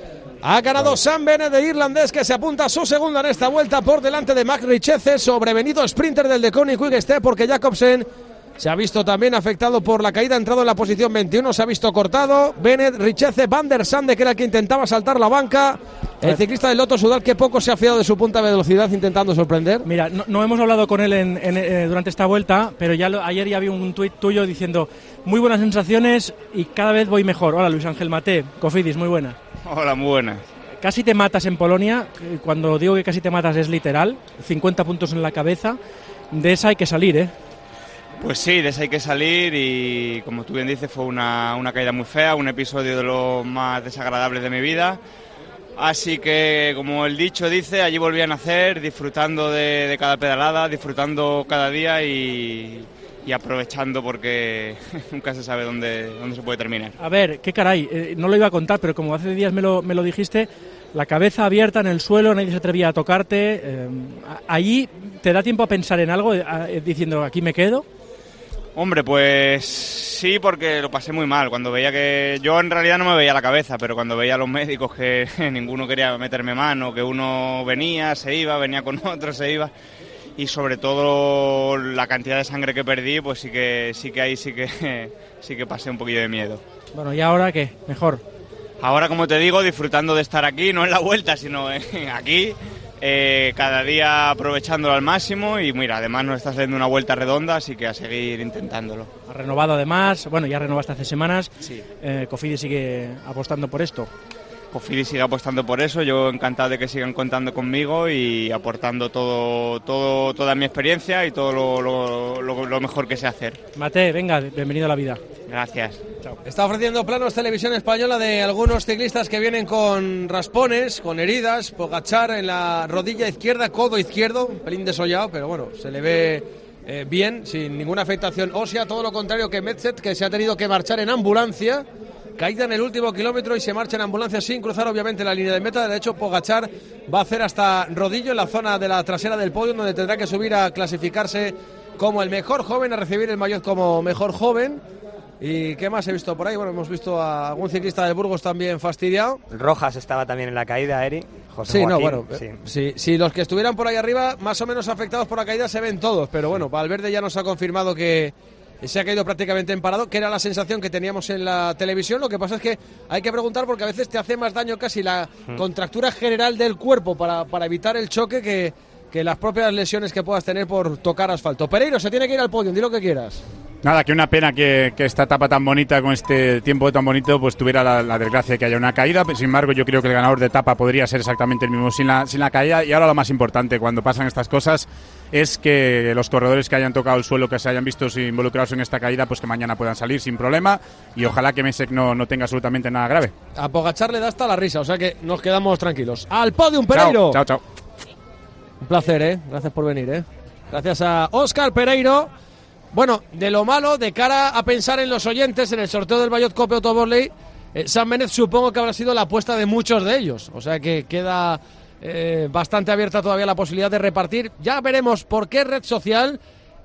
Ha ganado Sam Bennett de irlandés, que se apunta a su segunda en esta vuelta por delante de Max Richeze, sobrevenido sprinter del Deconi Quick Step, porque Jacobsen se ha visto también afectado por la caída, ha entrado en la posición veintiuno, se ha visto cortado. Bennett, Richeze, Van der Sande, que era el que intentaba saltar la banca. El ciclista del Lotto Sudal, que poco se ha fiado de su punta de velocidad intentando sorprender. Mira, no, no hemos hablado con él en, en, eh, durante esta vuelta, pero ya lo- ayer ya vi un tuit tuyo diciendo muy buenas sensaciones y cada vez voy mejor. Hola, Luis Ángel Maté, Cofidis, muy buena. Hola, muy buenas. Casi te matas en Polonia, eh, cuando digo que casi te matas es literal, cincuenta puntos en la cabeza, de esa hay que salir, ¿eh? Pues sí, de esa hay que salir y como tú bien dices fue una, una caída muy fea, un episodio de los más desagradables de mi vida. Así que, como el dicho dice, allí volví a nacer, disfrutando de, de cada pedalada, disfrutando cada día y, y aprovechando porque nunca se sabe dónde, dónde se puede terminar. A ver, qué caray, eh, no lo iba a contar, pero como hace días me lo, me lo dijiste, la cabeza abierta en el suelo, nadie se atrevía a tocarte, eh, a- allí te da tiempo a pensar en algo, eh, a- eh, diciendo aquí me quedo. Hombre, pues sí, porque lo pasé muy mal. Cuando veía que... Yo en realidad no me veía la cabeza, pero cuando veía a los médicos que ninguno quería meterme mano, que uno venía, se iba, venía con otro, se iba... Y sobre todo la cantidad de sangre que perdí, pues sí que sí que ahí sí que sí que pasé un poquillo de miedo. Bueno, ¿y ahora qué? Mejor. Ahora, como te digo, disfrutando de estar aquí, no en la vuelta, sino eh, aquí, eh, cada día aprovechándolo al máximo y mira, además nos está haciendo una vuelta redonda, así que a seguir intentándolo. Ha renovado además, bueno, ya renovaste hace semanas, Sí. eh, Cofidis sigue apostando por esto. Cofidis sigue apostando por eso. Yo encantado de que sigan contando conmigo y aportando todo, todo toda mi experiencia y todo lo, lo, lo, lo mejor que sé hacer. Mate, venga, bienvenido a la vida. Gracias. Chao. Está ofreciendo planos Televisión Española de algunos ciclistas que vienen con raspones, con heridas. Pogačar en la rodilla izquierda, codo izquierdo, un pelín desollado, pero bueno, se le ve eh, bien, sin ninguna afectación ósea. Todo lo contrario que Metzet, que se ha tenido que marchar en ambulancia. Caída en el último kilómetro y se marcha en ambulancia sin cruzar obviamente la línea de meta. De hecho, Pogačar va a hacer hasta rodillo en la zona de la trasera del podio, donde tendrá que subir a clasificarse como el mejor joven, a recibir el maillot como mejor joven. ¿Y qué más he visto por ahí? Bueno, hemos visto a algún ciclista de Burgos también fastidiado. Rojas estaba también en la caída, Eri. José sí, Joaquín, no, bueno, sí. Sí, sí, los que estuvieran por ahí arriba, más o menos afectados por la caída, se ven todos. Pero bueno, Valverde ya nos ha confirmado que se ha caído prácticamente en parado, que era la sensación que teníamos en la televisión. Lo que pasa es que hay que preguntar, porque a veces te hace más daño casi la mm. contractura general del cuerpo para, para evitar el choque que, que las propias lesiones que puedas tener por tocar asfalto. Pereiro se tiene que ir al podio, di lo que quieras. Nada, que una pena que, que esta etapa tan bonita, con este tiempo tan bonito, pues tuviera la, la desgracia de que haya una caída. Sin embargo, yo creo que el ganador de etapa podría ser exactamente el mismo sin la, sin la caída. Y ahora lo más importante cuando pasan estas cosas es que los corredores que hayan tocado el suelo, que se hayan visto involucrados en esta caída, pues que mañana puedan salir sin problema. Y ojalá que Mesek no, no tenga absolutamente nada grave. A Pogačar le da hasta la risa, o sea que nos quedamos tranquilos. ¡Al podium, Pereiro! Chao, chao, chao. Un placer, ¿eh? Gracias por venir, ¿eh? Gracias a Óscar Pereiro. Bueno, de lo malo, de cara a pensar en los oyentes, en el sorteo del Maillot Cope Otto Bosley, eh, Sam Bennett supongo que habrá sido la apuesta de muchos de ellos. O sea que queda eh, bastante abierta todavía la posibilidad de repartir. Ya veremos por qué red social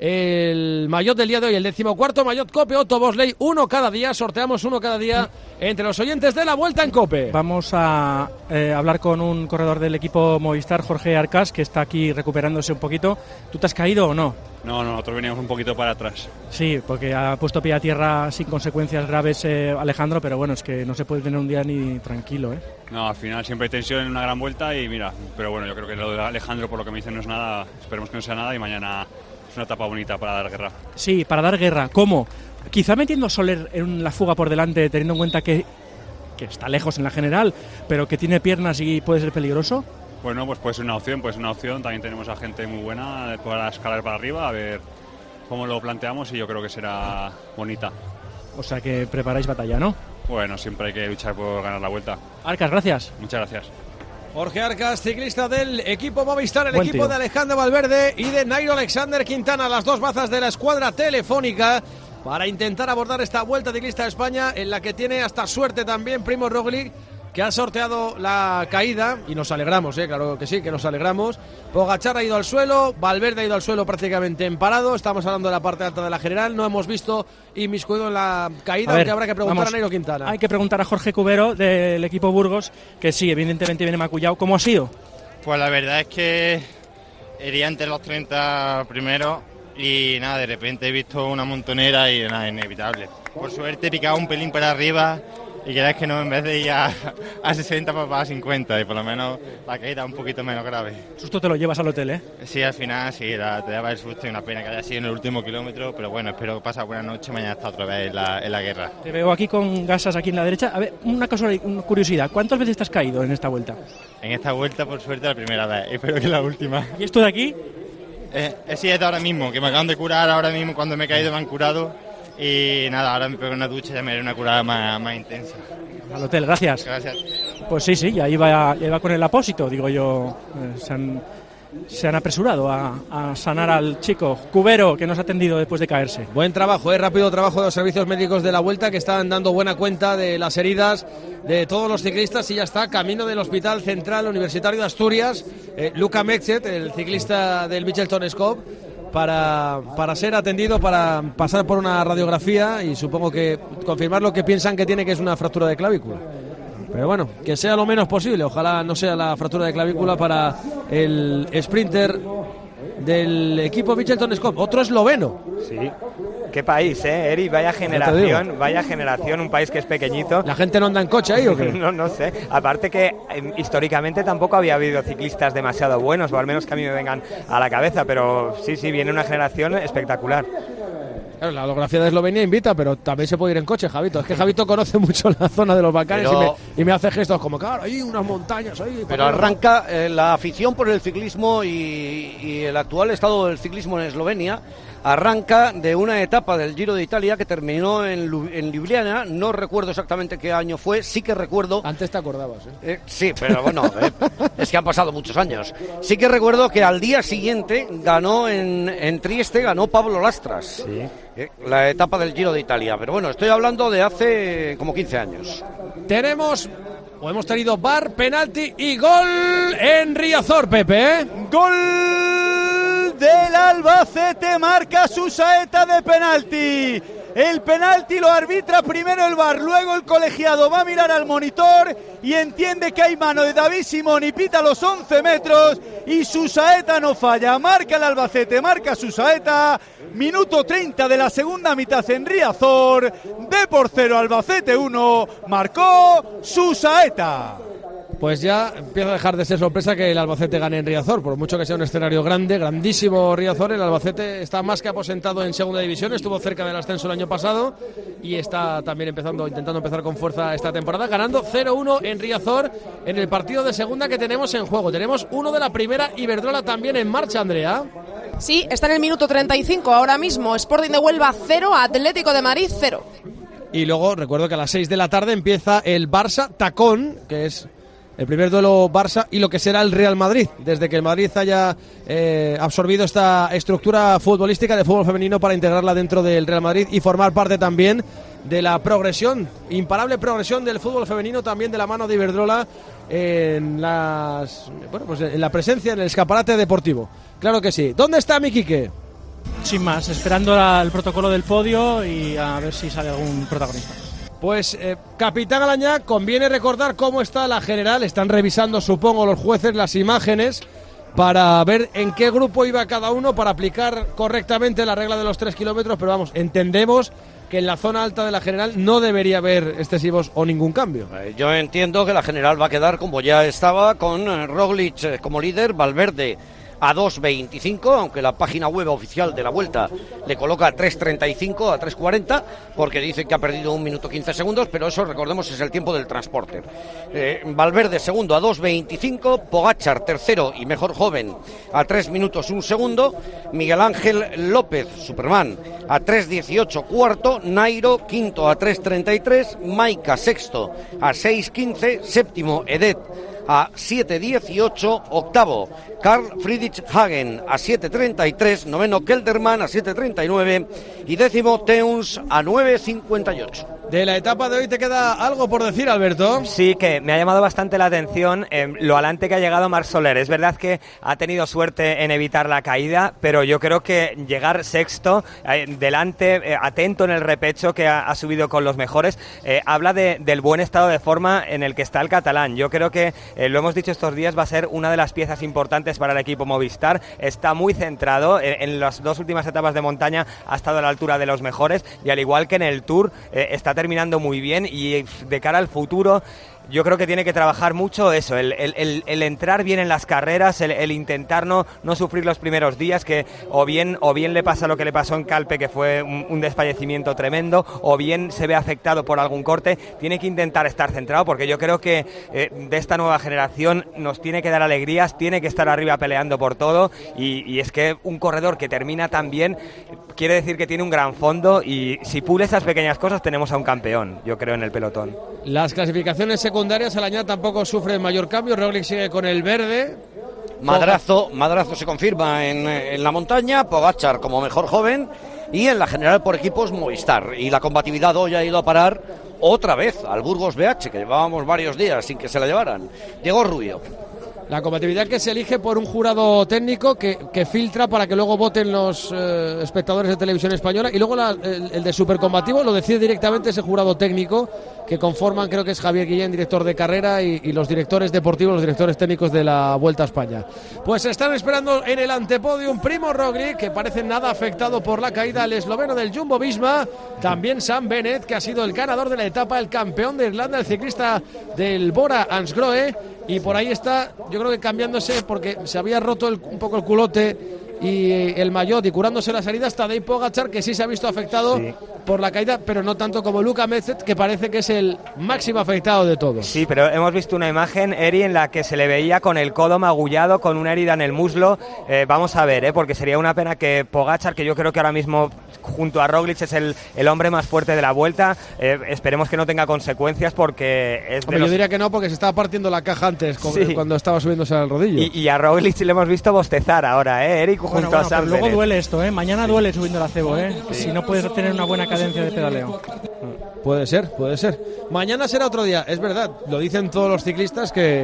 el maillot del día de hoy, el decimocuarto Maillot Cope Otto Bosley, uno cada día, sorteamos uno cada día entre los oyentes de la Vuelta en Cope. Vamos a eh, hablar con un corredor del equipo Movistar, Jorge Arcas, que está aquí recuperándose un poquito. ¿Tú te has caído o no? No, no, nosotros veníamos un poquito para atrás. Sí, porque ha puesto pie a tierra sin consecuencias graves eh, Alejandro, pero bueno, es que no se puede tener un día ni tranquilo, ¿eh? No, al final siempre hay tensión en una gran vuelta y mira, pero bueno, yo creo que lo de Alejandro, por lo que me dicen, no es nada, esperemos que no sea nada y mañana es una etapa bonita para dar guerra. Sí, para dar guerra. ¿Cómo? Quizá metiendo a Soler en la fuga por delante, teniendo en cuenta que, que está lejos en la general, pero que tiene piernas y puede ser peligroso. Bueno, pues puede ser una opción, puede ser una opción. También tenemos a gente muy buena para escalar para arriba, a ver cómo lo planteamos y yo creo que será bonita. O sea que preparáis batalla, ¿no? Bueno, siempre hay que luchar por ganar la vuelta. Arcas, gracias. Muchas gracias. Jorge Arcas, ciclista del equipo Movistar, el Buen equipo tío. de Alejandro Valverde y de Nairo Alexander Quintana, las dos bazas de la escuadra telefónica, para intentar abordar esta Vuelta Ciclista de España, en la que tiene hasta suerte también Primo Roglic, que ha sorteado la caída, y nos alegramos, eh, claro que sí, que nos alegramos. Pogačar ha ido al suelo, Valverde ha ido al suelo prácticamente en parado. Estamos hablando de la parte alta de la general, no hemos visto inmiscuido en la caída, A ver, aunque habrá que preguntar vamos, a Nairo Quintana. Hay que preguntar a Jorge Cubero del equipo Burgos, que sí, evidentemente viene macullado. ¿Cómo ha sido? Pues la verdad es que iría entre los treinta primeros y nada, de repente he visto una montonera y nada, inevitable. Por suerte he picado un pelín para arriba y crees que no, en vez de ir a, a sesenta pues va a cincuenta y por lo menos la caída un poquito menos grave. Susto te lo llevas al hotel, ¿eh? Sí, al final sí, la, te daba el susto y una pena que haya sido en el último kilómetro, pero bueno, espero que pase buena noche, mañana está otra vez en la, en la guerra. Te veo aquí con gasas aquí en la derecha. A ver, una, cosa, una curiosidad, ¿cuántas veces te has caído en esta vuelta? En esta vuelta, por suerte, la primera vez, espero que la última. ¿Y esto de aquí? Eh, sí, es de ahora mismo, que me acaban de curar ahora mismo, cuando me he caído me han curado. Y nada, ahora me pego una ducha y ya me haré una curada más, más intensa. Al hotel, gracias. Gracias. Pues sí, sí, ya iba, ya iba con el apósito, digo yo. Eh, se, han, se han apresurado a, a sanar al chico Cubero, que nos ha atendido después de caerse. Buen trabajo, eh, rápido trabajo de los servicios médicos de la Vuelta, que están dando buena cuenta de las heridas de todos los ciclistas, y ya está camino del Hospital Central Universitario de Asturias, eh, Luka Metzet, el ciclista del Mitchelton Scott, para, para ser atendido, para pasar por una radiografía y supongo que confirmar lo que piensan que tiene, que es una fractura de clavícula. Pero bueno, que sea lo menos posible, ojalá no sea la fractura de clavícula para el sprinter del equipo Mitchelton Scott, otro esloveno. Sí, qué país, ¿eh, Eri? Vaya generación, vaya generación, un país que es pequeñito. ¿La gente no anda en coche ahí o qué? no, no sé, aparte que eh, históricamente tampoco había habido ciclistas demasiado buenos, o al menos que a mí me vengan a la cabeza, pero sí, sí, viene una generación espectacular. Claro, la geografía de Eslovenia invita, pero también se puede ir en coche, Javito. Es que Javito conoce mucho la zona de los Balcanes pero... y, me, y me hace gestos como, claro, hay unas montañas ahí. Pero arranca eh, la afición por el ciclismo y, y el actual estado del ciclismo en Eslovenia. Arranca de una etapa del Giro de Italia que terminó en, en Ljubljana. No recuerdo exactamente qué año fue. Sí que recuerdo... Antes te acordabas, ¿eh? eh sí, pero bueno, eh, es que han pasado muchos años. Sí que recuerdo que al día siguiente ganó en, en Trieste, ganó Pablo Lastras. Sí. Eh, la etapa del Giro de Italia. Pero bueno, estoy hablando de hace como quince años. Tenemos... O hemos tenido bar, penalti y gol en Riazor, Pepe. Gol del Albacete, marca Susaeta de penalti. El penalti lo arbitra primero el V A R, luego el colegiado va a mirar al monitor y entiende que hay mano de David Simón y pita los once metros y Susaeta no falla. Marca el Albacete, marca Susaeta. Minuto treinta de la segunda mitad en Riazor. D por cero, Albacete uno. Marcó Susaeta. Pues ya empieza a dejar de ser sorpresa que el Albacete gane en Riazor, por mucho que sea un escenario grande, grandísimo Riazor. El Albacete está más que aposentado en segunda división, estuvo cerca del ascenso el año pasado y está también empezando, intentando empezar con fuerza esta temporada, ganando cero uno en Riazor en el partido de segunda que tenemos en juego. Tenemos uno de la primera, Iberdrola también en marcha, Andrea. Sí, está en el minuto treinta y cinco ahora mismo, Sporting de Huelva cero, Atlético de Madrid cero. Y luego recuerdo que a las seis de la tarde empieza el Barça-Tacón, que es el primer duelo Barça y lo que será el Real Madrid, desde que el Madrid haya eh, absorbido esta estructura futbolística de fútbol femenino para integrarla dentro del Real Madrid y formar parte también de la progresión, imparable progresión del fútbol femenino, también de la mano de Iberdrola en las, bueno, pues en la presencia en el escaparate deportivo. Claro que sí. ¿Dónde está mi Quique? Sin más, esperando la, el protocolo del podio y a ver si sale algún protagonista. Pues, eh, capitán Alañá, conviene recordar cómo está la general. Están revisando, supongo, los jueces las imágenes para ver en qué grupo iba cada uno para aplicar correctamente la regla de los tres kilómetros. Pero vamos, entendemos que en la zona alta de la general no debería haber excesivos o ningún cambio. Yo entiendo que la general va a quedar como ya estaba, con Roglic como líder, Valverde a dos veinticinco, aunque la página web oficial de la Vuelta le coloca a tres treinta y cinco, a tres cuarenta, porque dice que ha perdido un minuto quince segundos, pero eso, recordemos, es el tiempo del transporte. Eh, Valverde segundo a dos veinticinco, Pogačar tercero y mejor joven a tres minutos un segundo, Miguel Ángel López, Superman, a tres dieciocho cuarto, Nairo quinto a tres treinta y tres, Maika sexto a seis quince, séptimo Edet a siete dieciocho, octavo Carl Friedrich Hagen a siete treinta y tres, noveno Kelderman a siete treinta y nueve y décimo Teuns a nueve cincuenta y ocho. De la etapa de hoy te queda algo por decir, Alberto. Sí, que me ha llamado bastante la atención eh, lo adelante que ha llegado Marc Soler. Es verdad que ha tenido suerte en evitar la caída, pero yo creo que llegar sexto, eh, delante, eh, atento en el repecho que ha, ha subido con los mejores, eh, habla de, del buen estado de forma en el que está el catalán. Yo creo que, eh, lo hemos dicho estos días, va a ser una de las piezas importantes para el equipo Movistar. Está muy centrado, en, en las dos últimas etapas de montaña ha estado a la altura de los mejores y al igual que en el Tour, eh, está terminando muy bien y de cara al futuro yo creo que tiene que trabajar mucho eso, el, el, el, el entrar bien en las carreras, el, el intentar no, no sufrir los primeros días, que o bien, o bien le pasa lo que le pasó en Calpe, que fue un, un desfallecimiento tremendo, o bien se ve afectado por algún corte. Tiene que intentar estar centrado, porque yo creo que eh, de esta nueva generación nos tiene que dar alegrías, tiene que estar arriba peleando por todo, y, y es que un corredor que termina tan bien quiere decir que tiene un gran fondo, y si pule esas pequeñas cosas tenemos a un campeón, yo creo, en el pelotón. Las clasificaciones secundarias Alañá tampoco sufre mayor cambio. Roglic sigue con el verde. Madrazo, Madrazo se confirma en, en la montaña, Pogačar como mejor joven y en la general por equipos Movistar. Y la combatividad hoy ha ido a parar otra vez al Burgos B H, que llevábamos varios días sin que se la llevaran. Diego Rubio. La compatibilidad que se elige por un jurado técnico que, que filtra para que luego voten los eh, espectadores de televisión española, y luego la, el, el de supercombativo lo decide directamente ese jurado técnico que conforman, creo que es Javier Guillén, director de carrera, y, y los directores deportivos, los directores técnicos de la Vuelta a España. Pues están esperando en el antepodium Primo Roglic, que parece nada afectado por la caída, el esloveno del Jumbo-Visma, también Sam Bennett, que ha sido el ganador de la etapa, el campeón de Irlanda, el ciclista del Bora Hansgrohe, y por ahí está, yo creo que cambiándose, porque se había roto el, un poco el culote y el Mayotte y curándose las heridas, Tadej Pogačar, que sí se ha visto afectado sí. por la caída, pero no tanto como Luka Mesec, que parece que es el máximo afectado de todos. Sí, pero hemos visto una imagen, Eri, en la que se le veía con el codo magullado, con una herida en el muslo. Eh, vamos a ver, eh, porque sería una pena que Pogačar, que yo creo que ahora mismo junto a Roglic es el, el hombre más fuerte de la Vuelta, eh, esperemos que no tenga consecuencias, porque es de Hombre, los... yo diría que no, porque se estaba partiendo la caja antes con, sí. cuando estaba subiéndose al rodillo. Y, y a Roglic le hemos visto bostezar ahora, ¿eh, Eric? Junto bueno, bueno, a Sam pero luego Bennett. duele esto, ¿eh? Mañana duele subiendo la cebo, ¿eh? Sí. Si no puedes tener una buena cadencia de pedaleo. Puede ser, puede ser. Mañana será otro día, es verdad. Lo dicen todos los ciclistas que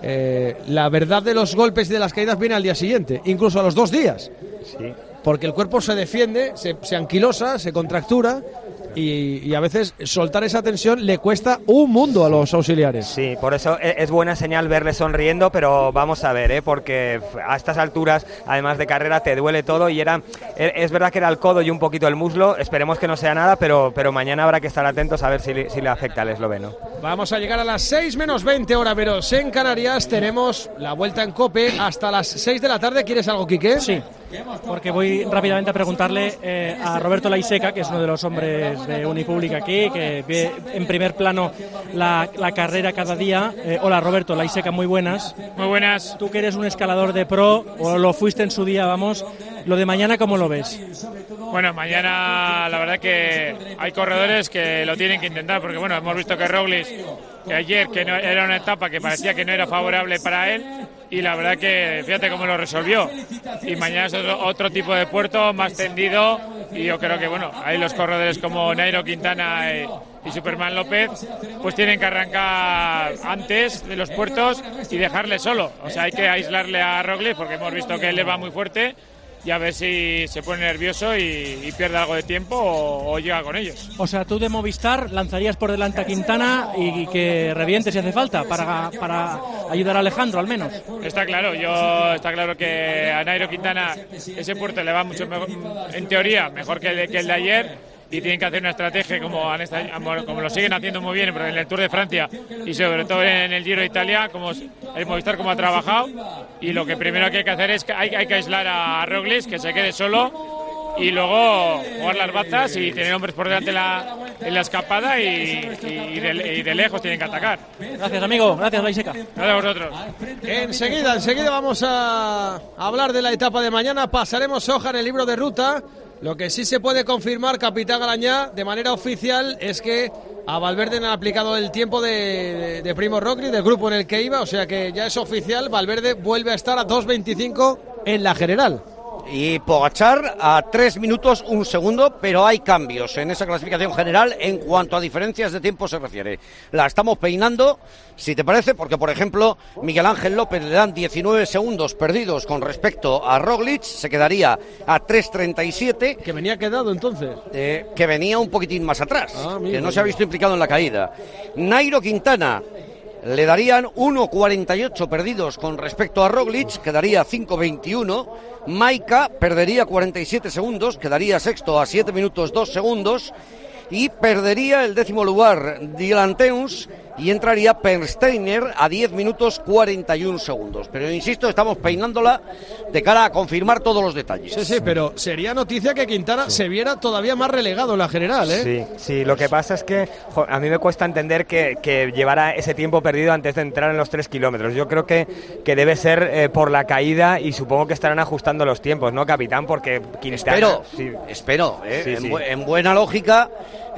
eh, la verdad de los golpes y de las caídas viene al día siguiente, incluso a los dos días. Sí. Porque el cuerpo se defiende, se, se anquilosa, se contractura. Y, y a veces soltar esa tensión le cuesta un mundo a los auxiliares. Sí, por eso es buena señal verle sonriendo, pero vamos a ver, ¿eh? Porque a estas alturas, además de carrera, te duele todo y era, es verdad que era el codo y un poquito el muslo, esperemos que no sea nada, pero, pero mañana habrá que estar atentos a ver si, si le afecta al esloveno. Vamos a llegar a las seis menos veinte hora, pero en Canarias tenemos la Vuelta en COPE hasta las seis de la tarde. ¿Quieres algo, Quique? Sí, porque voy rápidamente a preguntarle eh, a Roberto Laiseca, que es uno de los hombres de Unipublic aquí, que ve en primer plano la, la carrera cada día. Eh, hola Roberto, Laiseca, muy buenas. Muy buenas. Tú que eres un escalador de pro, o lo fuiste en su día, vamos, lo de mañana, ¿cómo lo ves? Bueno, mañana la verdad que hay corredores que lo tienen que intentar, porque bueno, hemos visto que Roglic, que ayer que no, era una etapa que parecía que no era favorable para él, y la verdad que fíjate cómo lo resolvió. Y mañana es otro, otro tipo de puerto, más tendido, y yo creo que bueno, ahí los corredores como Nairo Quintana y, y Superman López pues tienen que arrancar antes de los puertos y dejarle solo. O sea, hay que aislarle a Roglic, porque hemos visto que él le va muy fuerte, y a ver si se pone nervioso y, y pierde algo de tiempo o, o llega con ellos. O sea, tú de Movistar lanzarías por delante a Quintana y, y que reviente si hace falta para, para ayudar a Alejandro al menos. Está claro, yo está claro que a Nairo Quintana ese puerto le va mucho mejor, en teoría mejor que el de, que el de ayer, y tienen que hacer una estrategia como, han esta, como lo siguen haciendo muy bien, pero en el Tour de Francia y sobre todo en el Giro de Italia, como el Movistar como ha trabajado, y lo que primero que hay que hacer es que hay, hay que aislar a Roglic, que se quede solo, y luego jugar las bazas y tener hombres por delante en la, en la escapada, y, y, de, y de lejos tienen que atacar. Gracias, amigo, gracias, Laiseca. Gracias a vosotros. Enseguida, enseguida vamos a hablar de la etapa de mañana, pasaremos hoja en el libro de ruta. Lo que sí se puede confirmar, capitán Garañá, de manera oficial, es que a Valverde le han aplicado el tiempo de, de, de Primo Roglic, del grupo en el que iba, o sea que ya es oficial, Valverde vuelve a estar a dos veinticinco en la general. Y Pogačar a tres minutos un segundo, pero hay cambios en esa clasificación general en cuanto a diferencias de tiempo se refiere. La estamos peinando, si te parece, porque por ejemplo Miguel Ángel López le dan diecinueve segundos perdidos con respecto a Roglic, se quedaría a tres treinta y siete. ¿Que venía quedado entonces? Eh, que venía un poquitín más atrás, ah, que no se ha visto implicado en la caída. Nairo Quintana le darían uno cuarenta y ocho perdidos con respecto a Roglic, quedaría cinco veintiuno. Maika perdería cuarenta y siete segundos, quedaría sexto a siete minutos dos segundos. Y perdería el décimo lugar Dylan Teuns y entraría Pensteiner a diez minutos cuarenta y un segundos. Pero insisto, estamos peinándola de cara a confirmar todos los detalles. Sí, sí, pero sería noticia que Quintana sí. se viera todavía más relegado en la general, ¿eh? Sí, sí, lo que pasa es que jo, a mí me cuesta entender que, que llevara ese tiempo perdido antes de entrar en los tres kilómetros. Yo creo que, que debe ser eh, por la caída, y supongo que estarán ajustando los tiempos, ¿no, capitán? Porque Quintana... Espero, sí. espero, ¿eh? Sí, en, sí. Bu- en buena lógica,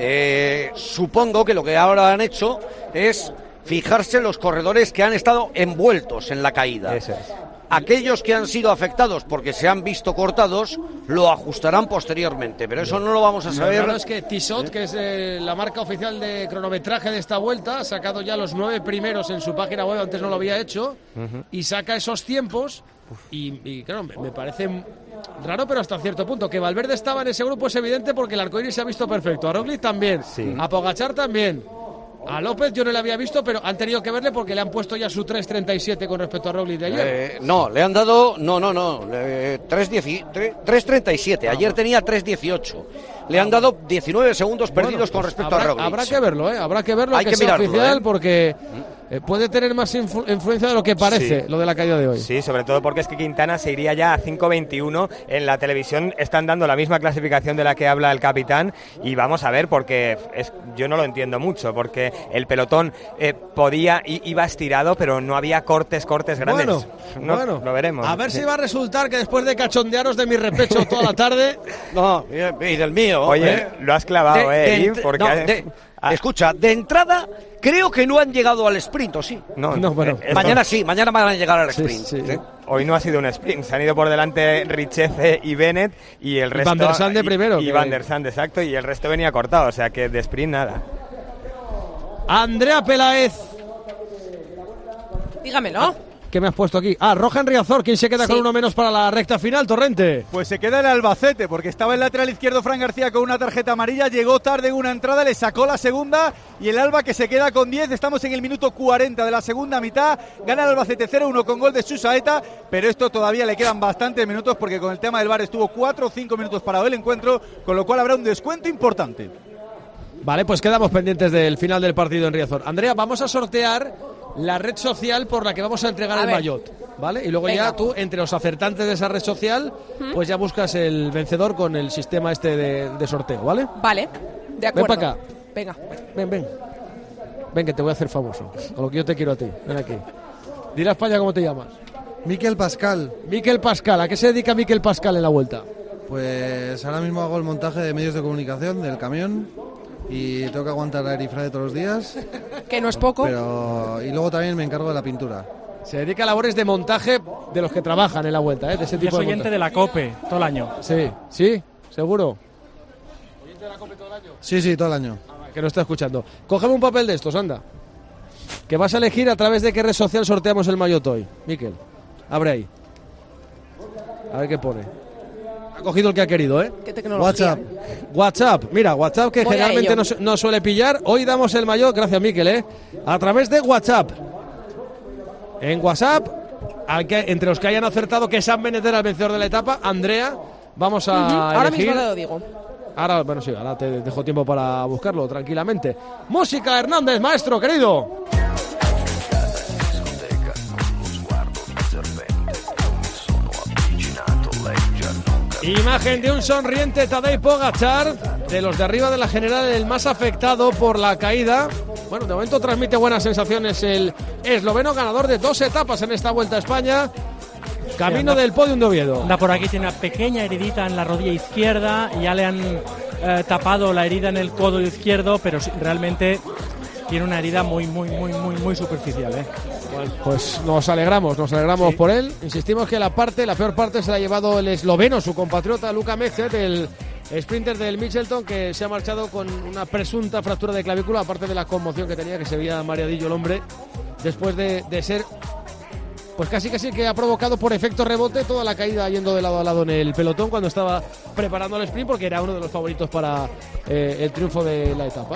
eh, supongo que lo que ahora han hecho es fijarse en los corredores que han estado envueltos en la caída. Eso es. Aquellos que han sido afectados porque se han visto cortados lo ajustarán posteriormente, pero eso no lo vamos a saber. Lo claro es que Tissot, que es eh, la marca oficial de cronometraje de esta vuelta, ha sacado ya los nueve primeros en su página web, antes no lo había hecho, uh-huh. y saca esos tiempos, y, y claro, me, me parece raro, pero hasta cierto punto. Que Valverde estaba en ese grupo es evidente porque el arcoíris se ha visto perfecto, a Roglic también, sí. a Pogačar también. A López yo no le había visto, pero han tenido que verle porque le han puesto ya su tres treinta y siete con respecto a Roglic de ayer. Eh, no, le han dado, no, no, no, eh, tres treinta y siete, ayer tenía tres dieciocho. Le han dado diecinueve segundos perdidos bueno, pues con respecto habrá, a Roglic. Habrá que verlo, ¿eh? Habrá que verlo, Hay que, que sea mirarlo, oficial, ¿eh? porque eh, puede tener más influ- influencia de lo que parece, Sí. lo de la caída de hoy. Sí, sobre todo porque es que Quintana se iría ya a cinco veintiuno. En la televisión están dando la misma clasificación de la que habla el capitán y vamos a ver, porque es, yo no lo entiendo mucho, porque el pelotón eh, podía, i- iba estirado, pero no había cortes, cortes grandes. Bueno, No, bueno. lo veremos. A ver si va a resultar que después de cachondearos de mi repecho toda la tarde... No, y del mío. Oye, ¿eh? lo has clavado, De- eh, de Eri, ent- porque... no, de- escucha, de entrada creo que no han llegado al sprint, ¿o sí? No, No, bueno. eh, Mañana sí, mañana van a llegar al Sí, sprint. sí. ¿sí? Hoy no ha sido un sprint, se han ido por delante Richeze y Bennett y el resto... Van der Sande y- primero, Y, que- Van der Sande, exacto, y el resto venía cortado, o sea que de sprint nada. Andrea Peláez. Dígamelo. ¿Qué me has puesto aquí? Ah, Roja en Riazor. ¿Quién se queda Sí. con uno menos para la recta final, Torrente? Pues se queda el Albacete, porque estaba el lateral izquierdo Fran García con una tarjeta amarilla, llegó tarde en una entrada, le sacó la segunda y el Alba que se queda con diez, estamos en el minuto cuarenta de la segunda mitad, gana el Albacete cero uno con gol de Susaeta, pero esto todavía le quedan bastantes minutos porque con el tema del V A R estuvo cuatro o cinco minutos para el encuentro, con lo cual habrá un descuento importante. Vale, pues quedamos pendientes del final del partido en Riazor. Andrea, vamos a sortear la red social por la que vamos a entregar A el ver. maillot, ¿vale? Y luego Venga. ya tú, entre los acertantes de esa red social, ¿Mm? pues ya buscas el vencedor con el sistema este de, de sorteo, ¿vale? Vale, de Ven acuerdo. para acá. Venga. Ven, ven. Ven, que te voy a hacer famoso. Con lo que yo te quiero a ti. Ven aquí. Dile a España cómo te llamas. Miquel Pascal. Miquel Pascal. ¿A qué se dedica Miquel Pascal en la vuelta? Pues ahora mismo hago el montaje de medios de comunicación del camión y tengo que aguantar a Erifrade todos los días. Que no es poco. Pero y luego también me encargo de la pintura. Se dedica a labores de montaje de los que trabajan en la vuelta, ¿eh? De ese Y es tipo de oyente montaje. de la COPE todo el año. Sí, sí, seguro. Sí, sí, todo el año. Que no está escuchando. Cógeme un papel de estos, anda. Que vas a elegir a través de qué red social sorteamos el maillot hoy. Miquel, abre ahí. A ver qué pone. Ha cogido el que ha querido, ¿eh? ¿Qué tecnología? WhatsApp. WhatsApp. Mira, WhatsApp que Voy a generalmente ello. no, su- no suele pillar. Hoy damos el maillot, gracias Miquel, ¿eh? A través de WhatsApp. En WhatsApp, al que, entre los que hayan acertado que Sam Bennett era el vencedor de la etapa, Andrea, vamos a Ujú, ahora elegir- mismo te lo digo. Ahora, bueno, sí, ahora te dejo tiempo para buscarlo tranquilamente. Música, Hernández, maestro, querido. Imagen de un sonriente Tadej Pogačar, de los de arriba de la general, el más afectado por la caída. Bueno, de momento transmite buenas sensaciones el esloveno, ganador de dos etapas en esta Vuelta a España. Camino anda- del podium de Oviedo. Anda por aquí, tiene una pequeña heridita en la rodilla izquierda y ya le han eh, tapado la herida en el codo izquierdo, pero sí, realmente tiene una herida muy, muy, muy, muy, muy superficial, ¿eh? Pues nos alegramos, nos alegramos por él. Insistimos que la parte, la peor parte se la ha llevado el esloveno, su compatriota Luka Mecet, el sprinter del Mitchelton, que se ha marchado con una presunta fractura de clavícula, aparte de la conmoción que tenía, que se veía mareadillo el hombre, después de, de ser, pues casi casi que ha provocado por efecto rebote toda la caída yendo de lado a lado en el pelotón cuando estaba preparando el sprint, porque era uno de los favoritos para eh, el triunfo de la etapa.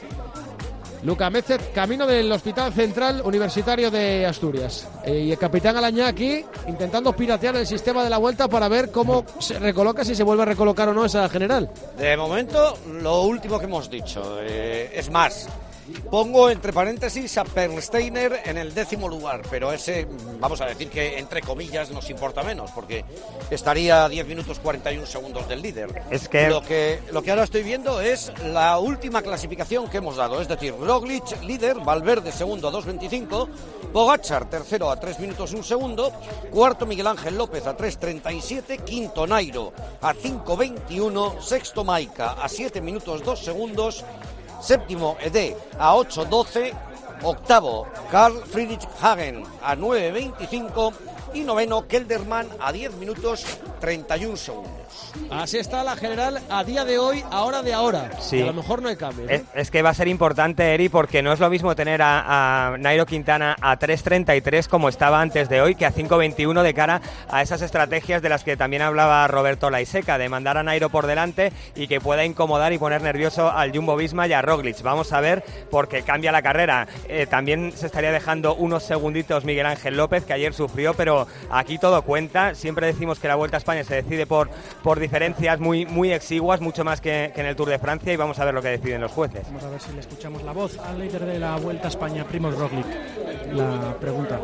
Luka Mecet, camino del Hospital Central Universitario de Asturias. Eh, y el capitán Alañá aquí intentando piratear el sistema de la Vuelta para ver cómo se recoloca, si se vuelve a recolocar o no esa general. De momento, lo último que hemos dicho. Eh, es más, pongo entre paréntesis a Perlsteiner en el décimo lugar, pero ese, vamos a decir que entre comillas nos importa menos, porque estaría a diez minutos cuarenta y un segundos del líder. Es que- Lo que lo que ahora estoy viendo es la última clasificación que hemos dado, es decir, Roglic líder, Valverde segundo a dos veinticinco, Pogačar tercero a tres minutos un segundo, cuarto Miguel Ángel López a tres treinta y siete, quinto Nairo a cinco veintiuno, sexto Maika a siete minutos dos segundos, séptimo Ede a ocho doce, octavo Karl Friedrich Hagen a nueve veinticinco y noveno Kelderman a diez minutos treinta y un segundos. Así está la general a día de hoy, a hora de ahora. Sí. Y a lo mejor no hay cambio. Es, es que va a ser importante, Eri, porque no es lo mismo tener a, a Nairo Quintana a tres treinta y tres como estaba antes de hoy, que a cinco veintiuno de cara a esas estrategias de las que también hablaba Roberto Laiseca, de mandar a Nairo por delante y que pueda incomodar y poner nervioso al Jumbo-Visma y a Roglic. Vamos a ver, porque cambia la carrera. Eh, también se estaría dejando unos segunditos Miguel Ángel López, que ayer sufrió, pero pero aquí todo cuenta. Siempre decimos que la Vuelta a España se decide por, por diferencias muy, muy exiguas, mucho más que, que en el Tour de Francia, y vamos a ver lo que deciden los jueces. Vamos a ver si le escuchamos la voz al líder de la Vuelta a España, Primož Roglic. La pregunta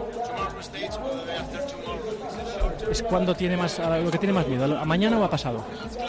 es cuándo tiene más, lo que tiene más miedo, ¿a mañana o a pasado?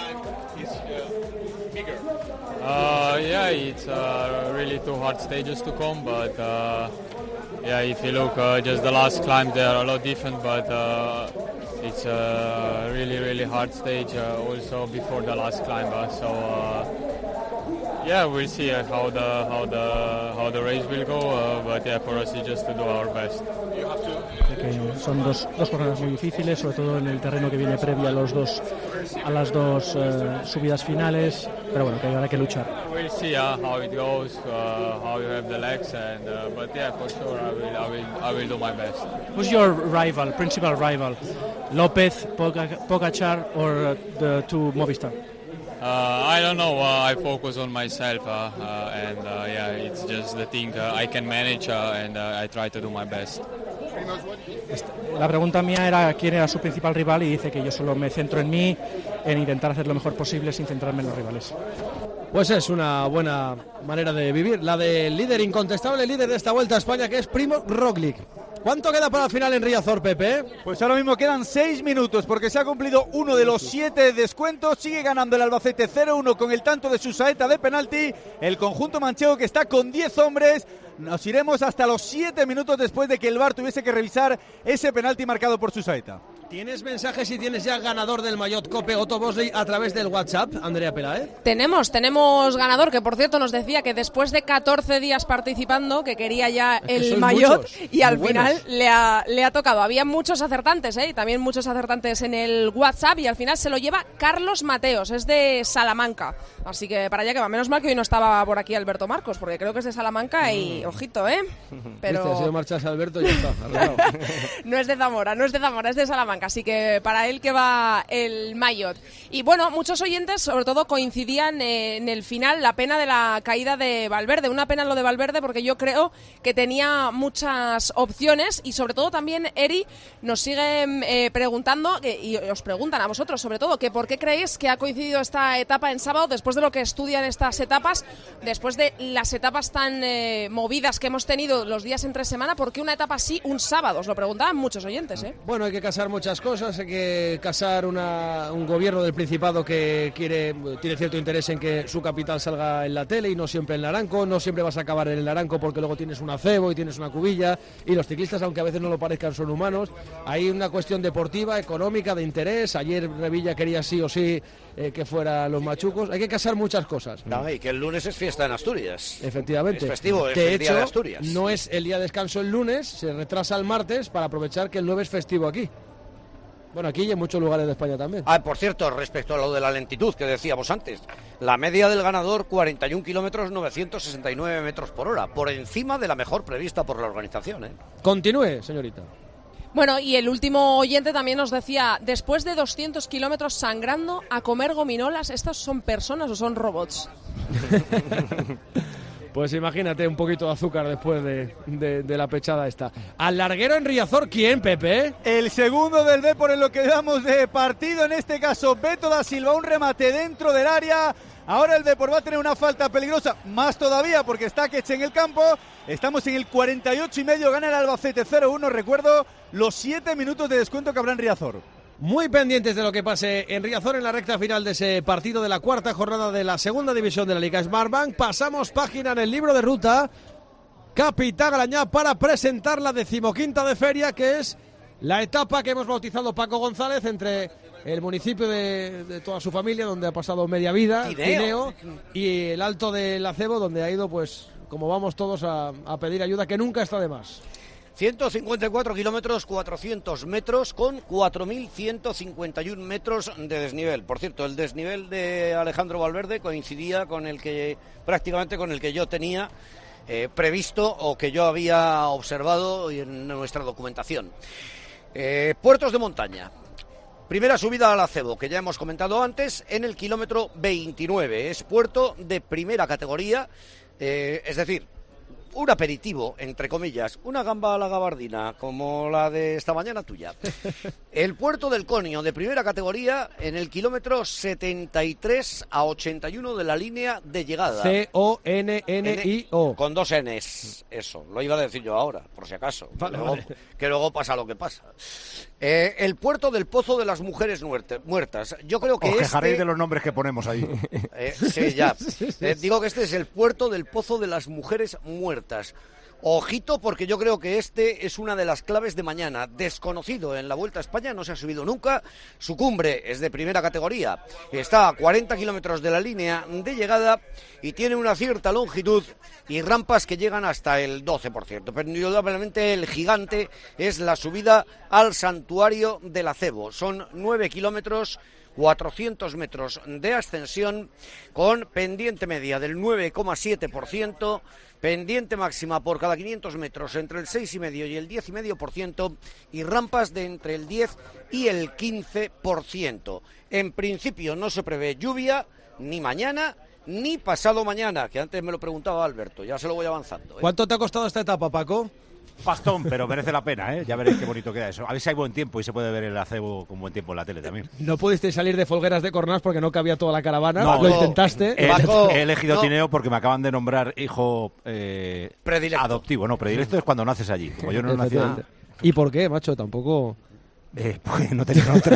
Uh, yeah, it's uh, really two hard stages to come, but uh, yeah, if you look, uh, just the last climb, they are a lot different, but uh, it's a really, really hard stage uh, also before the last climb. Uh, so uh, yeah, we'll see uh, how the how the how the race will go, uh, but yeah, for us it's just to do our best. Que son dos, dos jornadas muy difíciles, sobre todo en el terreno que viene previo a los dos a las dos uh, subidas finales, pero bueno, que habrá que luchar. We'll see uh, how it goes, uh, how you have the legs, and uh, but yeah, for sure I will I will I will do my best. Who's your rival, principal rival, Lopez, Pogacar, or the two Movistar? Uh, I don't know. Uh, I focus on myself, uh, uh, and uh, yeah, it's just the thing uh, I can manage, uh, and uh, I try to do my best. La pregunta mía era quién era su principal rival y dice que yo solo me centro en mí, en intentar hacer lo mejor posible sin centrarme en los rivales. Pues es una buena manera de vivir, la del líder incontestable, líder de esta Vuelta a España, que es Primož Roglic. ¿Cuánto queda para el final en Riazor, Pepe? Pues ahora mismo quedan seis minutos porque se ha cumplido uno de los siete descuentos. Sigue ganando el Albacete cero uno con el tanto de Susaeta de penalti. El conjunto manchego, que está con diez hombres. Nos iremos hasta los siete minutos después de que el V A R tuviese que revisar ese penalti marcado por Susaeta. ¿Tienes mensajes y tienes ya ganador del maillot Cope, Otto Bosley, a través del WhatsApp, Andrea Peláez? Tenemos, tenemos ganador, que por cierto nos decía que después de catorce días participando, que quería ya es que el maillot, muchos, y al buenos. final le ha, le ha tocado. Había muchos acertantes, ¿eh? Y también muchos acertantes en el WhatsApp, y al final se lo lleva Carlos Mateos, es de Salamanca. Así que para allá que va. Menos mal que hoy no estaba por aquí Alberto Marcos, porque creo que es de Salamanca y, ojito, ¿eh? Pero Viste, ha sido marcharse Alberto y ya está, arreglado. No es de Zamora, no es de Zamora, es de Salamanca, así que para él que va el maillot. Y bueno, muchos oyentes sobre todo coincidían eh, en el final, la pena de la caída de Valverde, una pena lo de Valverde porque yo creo que tenía muchas opciones, y sobre todo también Eri nos sigue eh, preguntando, eh, y os preguntan a vosotros sobre todo, que por qué creéis que ha coincidido esta etapa en sábado, después de lo que estudian estas etapas, después de las etapas tan eh, movidas que hemos tenido los días entre semana, ¿por qué una etapa así un sábado? Os lo preguntaban muchos oyentes, ¿eh? Bueno, hay que casar muchas cosas, hay que casar una, un gobierno del Principado que quiere tiene cierto interés en que su capital salga en la tele y no siempre en Naranco, no siempre vas a acabar en el Naranco porque luego tienes un acebo y tienes una cubilla, y los ciclistas, aunque a veces no lo parezcan, son humanos. Hay una cuestión deportiva, económica, de interés. Ayer Revilla quería sí o sí eh, que fuera los machucos. Hay que casar muchas cosas. No, y que el lunes es fiesta en Asturias. Efectivamente. Es festivo, es de el hecho, día de Asturias. No es el día de descanso el lunes, se retrasa el martes para aprovechar que el nueve es festivo aquí. Bueno, aquí y en muchos lugares de España también. Ah, por cierto, respecto a lo de la lentitud que decíamos antes, la media del ganador, cuarenta y un kilómetros, novecientos sesenta y nueve metros por hora, por encima de la mejor prevista por la organización, ¿eh? Continúe, señorita. Bueno, y el último oyente también nos decía, después de doscientos kilómetros sangrando a comer gominolas, ¿estas son personas o son robots? Pues imagínate un poquito de azúcar después de, de, de la pechada esta. Al larguero en Riazor, ¿quién, Pepe? El segundo del Depor en lo que damos de partido, en este caso Beto da Silva, un remate dentro del área. Ahora el Depor va a tener una falta peligrosa, más todavía porque está Queche en el campo. Estamos en el cuarenta y ocho y medio, gana el Albacete cero uno. Recuerdo los siete minutos de descuento que habrá en Riazor. Muy pendientes de lo que pase en Riazor en la recta final de ese partido de la cuarta jornada de la segunda división de la Liga Smartbank. Pasamos página en el libro de ruta Capitán Galañá para presentar la decimoquinta de feria, que es la etapa que hemos bautizado Paco González entre el municipio de, de toda su familia, donde ha pasado media vida, Tineo, y el Alto del Acebo, donde ha ido, pues, como vamos todos a, a pedir ayuda, que nunca está de más. ciento cincuenta y cuatro kilómetros, cuatrocientos metros, con cuatro mil ciento cincuenta y uno metros de desnivel. Por cierto, el desnivel de Alejandro Valverde coincidía con el que, prácticamente con el que yo tenía eh, previsto o que yo había observado en nuestra documentación. Eh, puertos de montaña. Primera subida al Acebo, que ya hemos comentado antes, en el kilómetro veintinueve. Es puerto de primera categoría, eh, es decir, un aperitivo, entre comillas, una gamba a la gabardina, como la de esta mañana tuya. El Puerto del Conio, de primera categoría, en el kilómetro setenta y tres a ochenta y uno de la línea de llegada. C O N N I O. Con dos Ns, eso, lo iba a decir yo ahora, por si acaso. Vale, luego, vale. Que luego pasa lo que pasa. Eh, el Puerto del Pozo de las Mujeres muerte, Muertas. Yo creo que Os quejaréis este... de los nombres que ponemos ahí. Eh, sí, ya. Eh, digo que este es el Puerto del Pozo de las Mujeres Muertas. Ojito, porque yo creo que este es una de las claves de mañana. Desconocido en la Vuelta a España, no se ha subido nunca. Su cumbre es de primera categoría. Está a cuarenta kilómetros de la línea de llegada y tiene una cierta longitud y rampas que llegan hasta el doce por ciento. Pero indudablemente el gigante es la subida al santuario del Acebo. Son nueve kilómetros, cuatrocientos metros de ascensión con pendiente media del nueve coma siete por ciento, pendiente máxima por cada quinientos metros entre el seis coma cinco y el diez coma cinco por ciento y rampas de entre el diez y el quince por ciento. En principio no se prevé lluvia ni mañana ni pasado mañana, que antes me lo preguntaba Alberto, ya se lo voy avanzando, ¿eh? ¿Cuánto te ha costado esta etapa, Paco? Pastón, pero merece la pena, ¿eh? Ya veréis qué bonito queda eso. A ver si hay buen tiempo y se puede ver el Acebo con buen tiempo en la tele también. No pudiste salir de Folgueras de Cornás porque no cabía toda la caravana. No, lo no, intentaste. He, Paco, he elegido no. Tineo porque me acaban de nombrar hijo eh, predilecto. Adoptivo. No, predilecto es cuando naces allí. Como yo no nací allí. ¿Y por qué, macho? Tampoco... Eh, pues no tenía otra.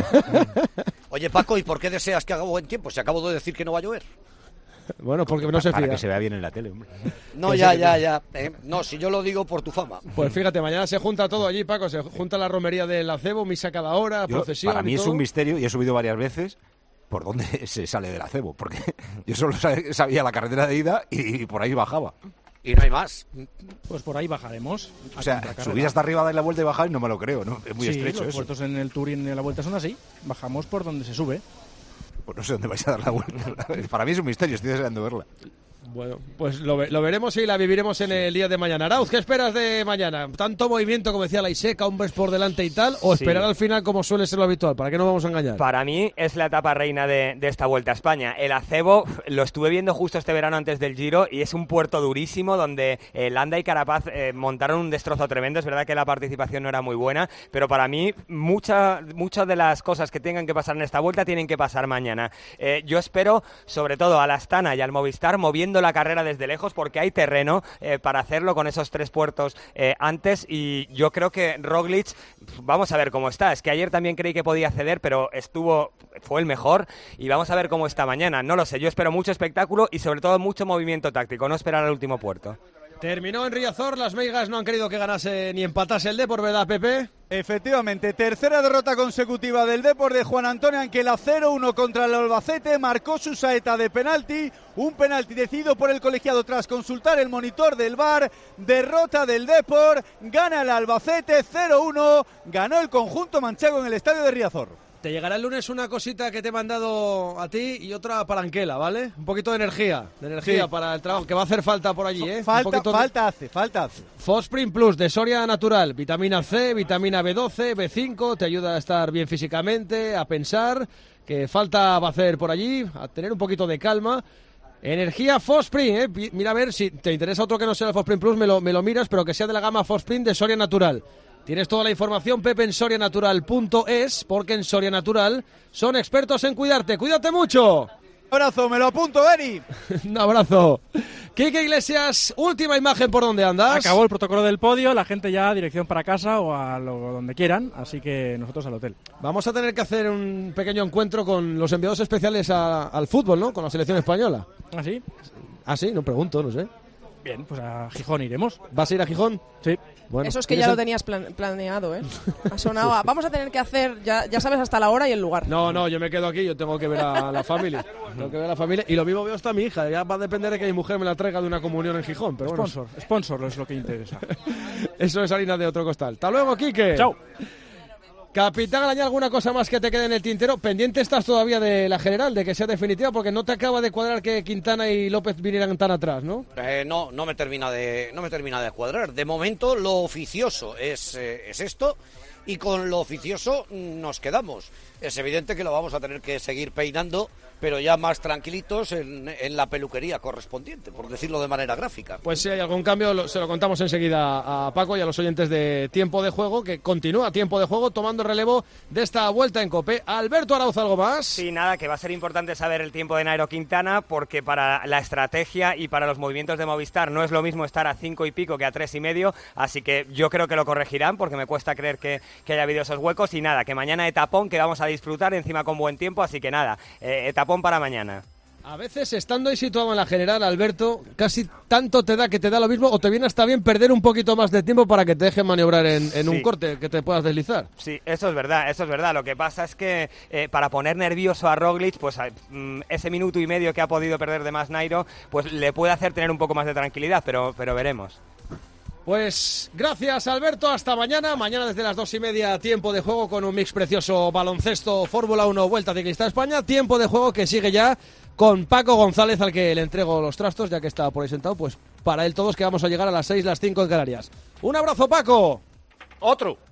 Oye, Paco, ¿y por qué deseas que haga buen tiempo? Si acabo de decir que no va a llover. Bueno, porque no se Para fía. que se vea bien en la tele, hombre. No, ya, ya, ya. Eh, no, si yo lo digo por tu fama. Pues fíjate, mañana se junta todo allí, Paco. Se junta la romería del Acebo, misa cada hora, Yo, procesión. para mí y es todo. un misterio y he subido varias veces por dónde se sale del Acebo. Porque yo solo sabía la carretera de ida y, y por ahí bajaba. Y no hay más. Pues por ahí bajaremos. O sea, subir hasta arriba, dar la vuelta y bajar y no me lo creo, ¿no? Es muy sí, estrecho los eso. puertos en el Turín de la Vuelta son así. Bajamos por donde se sube. Pues no sé dónde vais a dar la vuelta. Para mí es un misterio, estoy deseando verla. Bueno, pues lo, lo veremos y la viviremos en el día de mañana. Arauz, ¿qué esperas de mañana? ¿Tanto movimiento, como decía la Iseca, hombres por delante y tal? ¿O Sí. esperar al final como suele ser lo habitual? ¿Para qué nos vamos a engañar? Para mí es la etapa reina de, de esta Vuelta a España. El Acebo lo estuve viendo justo este verano antes del Giro y es un puerto durísimo donde eh, Landa y Carapaz eh, montaron un destrozo tremendo. Es verdad que la participación no era muy buena, pero para mí muchas muchas de las cosas que tengan que pasar en esta Vuelta tienen que pasar mañana. Eh, yo espero, sobre todo, al Astana y al Movistar moviendo la carrera desde lejos porque hay terreno eh, para hacerlo con esos tres puertos eh, antes y yo creo que Roglic, vamos a ver cómo está. Es que ayer también creí que podía ceder, pero estuvo, fue el mejor y vamos a ver cómo está mañana. No lo sé, yo espero mucho espectáculo y sobre todo mucho movimiento táctico, no esperar al último puerto. Terminó en Riazor, las meigas no han querido que ganase ni empatase el Depor, ¿verdad, Pepe? Efectivamente, tercera derrota consecutiva del Depor de Juan Antonio Anquela, cero uno contra el Albacete, marcó su saeta de penalti, un penalti decidido por el colegiado tras consultar el monitor del V A R, derrota del Depor, gana el Albacete cero uno, ganó el conjunto manchego en el estadio de Riazor. Te llegará el lunes una cosita que te he mandado a ti y otra para Anquela, ¿vale? Un poquito de energía, de energía Sí. para el trabajo, que va a hacer falta por allí, ¿eh? Falta, Un poquito de- falta hace, falta hace. Fosprint Plus de Soria Natural, vitamina C, vitamina B doce, B cinco, te ayuda a estar bien físicamente, a pensar, que falta va a hacer por allí, a tener un poquito de calma. Energía Fosprint, ¿eh? Pi- Mira a ver si te interesa otro que no sea el Fosprint Plus, me lo, me lo miras, pero que sea de la gama Fosprint de Soria Natural. Tienes toda la información, Pepe, en soria natural punto es, porque en Soria Natural son expertos en cuidarte. ¡Cuídate mucho! Un abrazo, me lo apunto, Eri. Un abrazo. Quique Iglesias, última imagen por donde andas. Acabó el protocolo del podio, la gente ya dirección para casa o a lo, donde quieran, así que nosotros al hotel. Vamos a tener que hacer un pequeño encuentro con los enviados especiales a- al fútbol, ¿no? Con la selección española. ¿Ah, sí? Ah, sí, no pregunto, no sé. Bien, pues a Gijón iremos. ¿Vas a ir a Gijón? Sí. Bueno, Eso es que ya ¿tienes lo el- tenías plan- planeado, ¿eh? Ha sonado a, vamos a tener que hacer, ya, ya sabes hasta la hora y el lugar. No, no, yo me quedo aquí, yo tengo que ver a la familia. Tengo que ver a la familia. Y lo mismo veo hasta mi hija. Ya va a depender de que mi mujer me la traiga de una comunión en Gijón. Pero bueno, Sponsor, sponsor es lo que interesa. eso es harina de otro costal. Hasta luego, Quique. Chao. Capitán, ¿hay alguna cosa más que te quede en el tintero? Pendiente estás todavía de la general, de que sea definitiva, porque no te acaba de cuadrar que Quintana y López vinieran tan atrás, ¿no? Eh, no, no me termina de, no me termina de cuadrar. De momento lo oficioso es, eh, es esto y con lo oficioso nos quedamos. es evidente que lo vamos a tener que seguir peinando, pero ya más tranquilitos en, en la peluquería correspondiente, por decirlo de manera gráfica. Pues si hay algún cambio, lo, se lo contamos enseguida a Paco y a los oyentes de Tiempo de Juego, que continúa Tiempo de Juego tomando relevo de esta vuelta en COPE. Alberto Arauz, ¿algo más? Sí, nada, que va a ser importante saber el tiempo de Nairo Quintana, porque para la estrategia y para los movimientos de Movistar no es lo mismo estar a cinco y pico que a tres y medio, así que yo creo que lo corregirán, porque me cuesta creer que, que haya habido esos huecos. Y nada, que mañana etapón que vamos a disfrutar encima con buen tiempo, así que nada, eh, etapón para mañana. A veces, estando ahí situado en la general, Alberto, casi tanto te da que te da lo mismo, o te viene hasta bien perder un poquito más de tiempo para que te dejen maniobrar en, en sí. un corte, que te puedas deslizar. Sí, eso es verdad, eso es verdad. Lo que pasa es que eh, para poner nervioso a Roglic, pues mm, ese minuto y medio que ha podido perder de más Nairo, pues le puede hacer tener un poco más de tranquilidad, pero, pero veremos. Pues gracias, Alberto, hasta mañana. Mañana desde las dos y media, Tiempo de Juego con un mix precioso: baloncesto, Fórmula uno, Vuelta Ciclista España. Tiempo de Juego que sigue ya con Paco González, al que le entrego los trastos, ya que está por ahí sentado. Pues para él todos, que vamos a llegar a las seis, las cinco en Canarias. Un abrazo, Paco. Otro.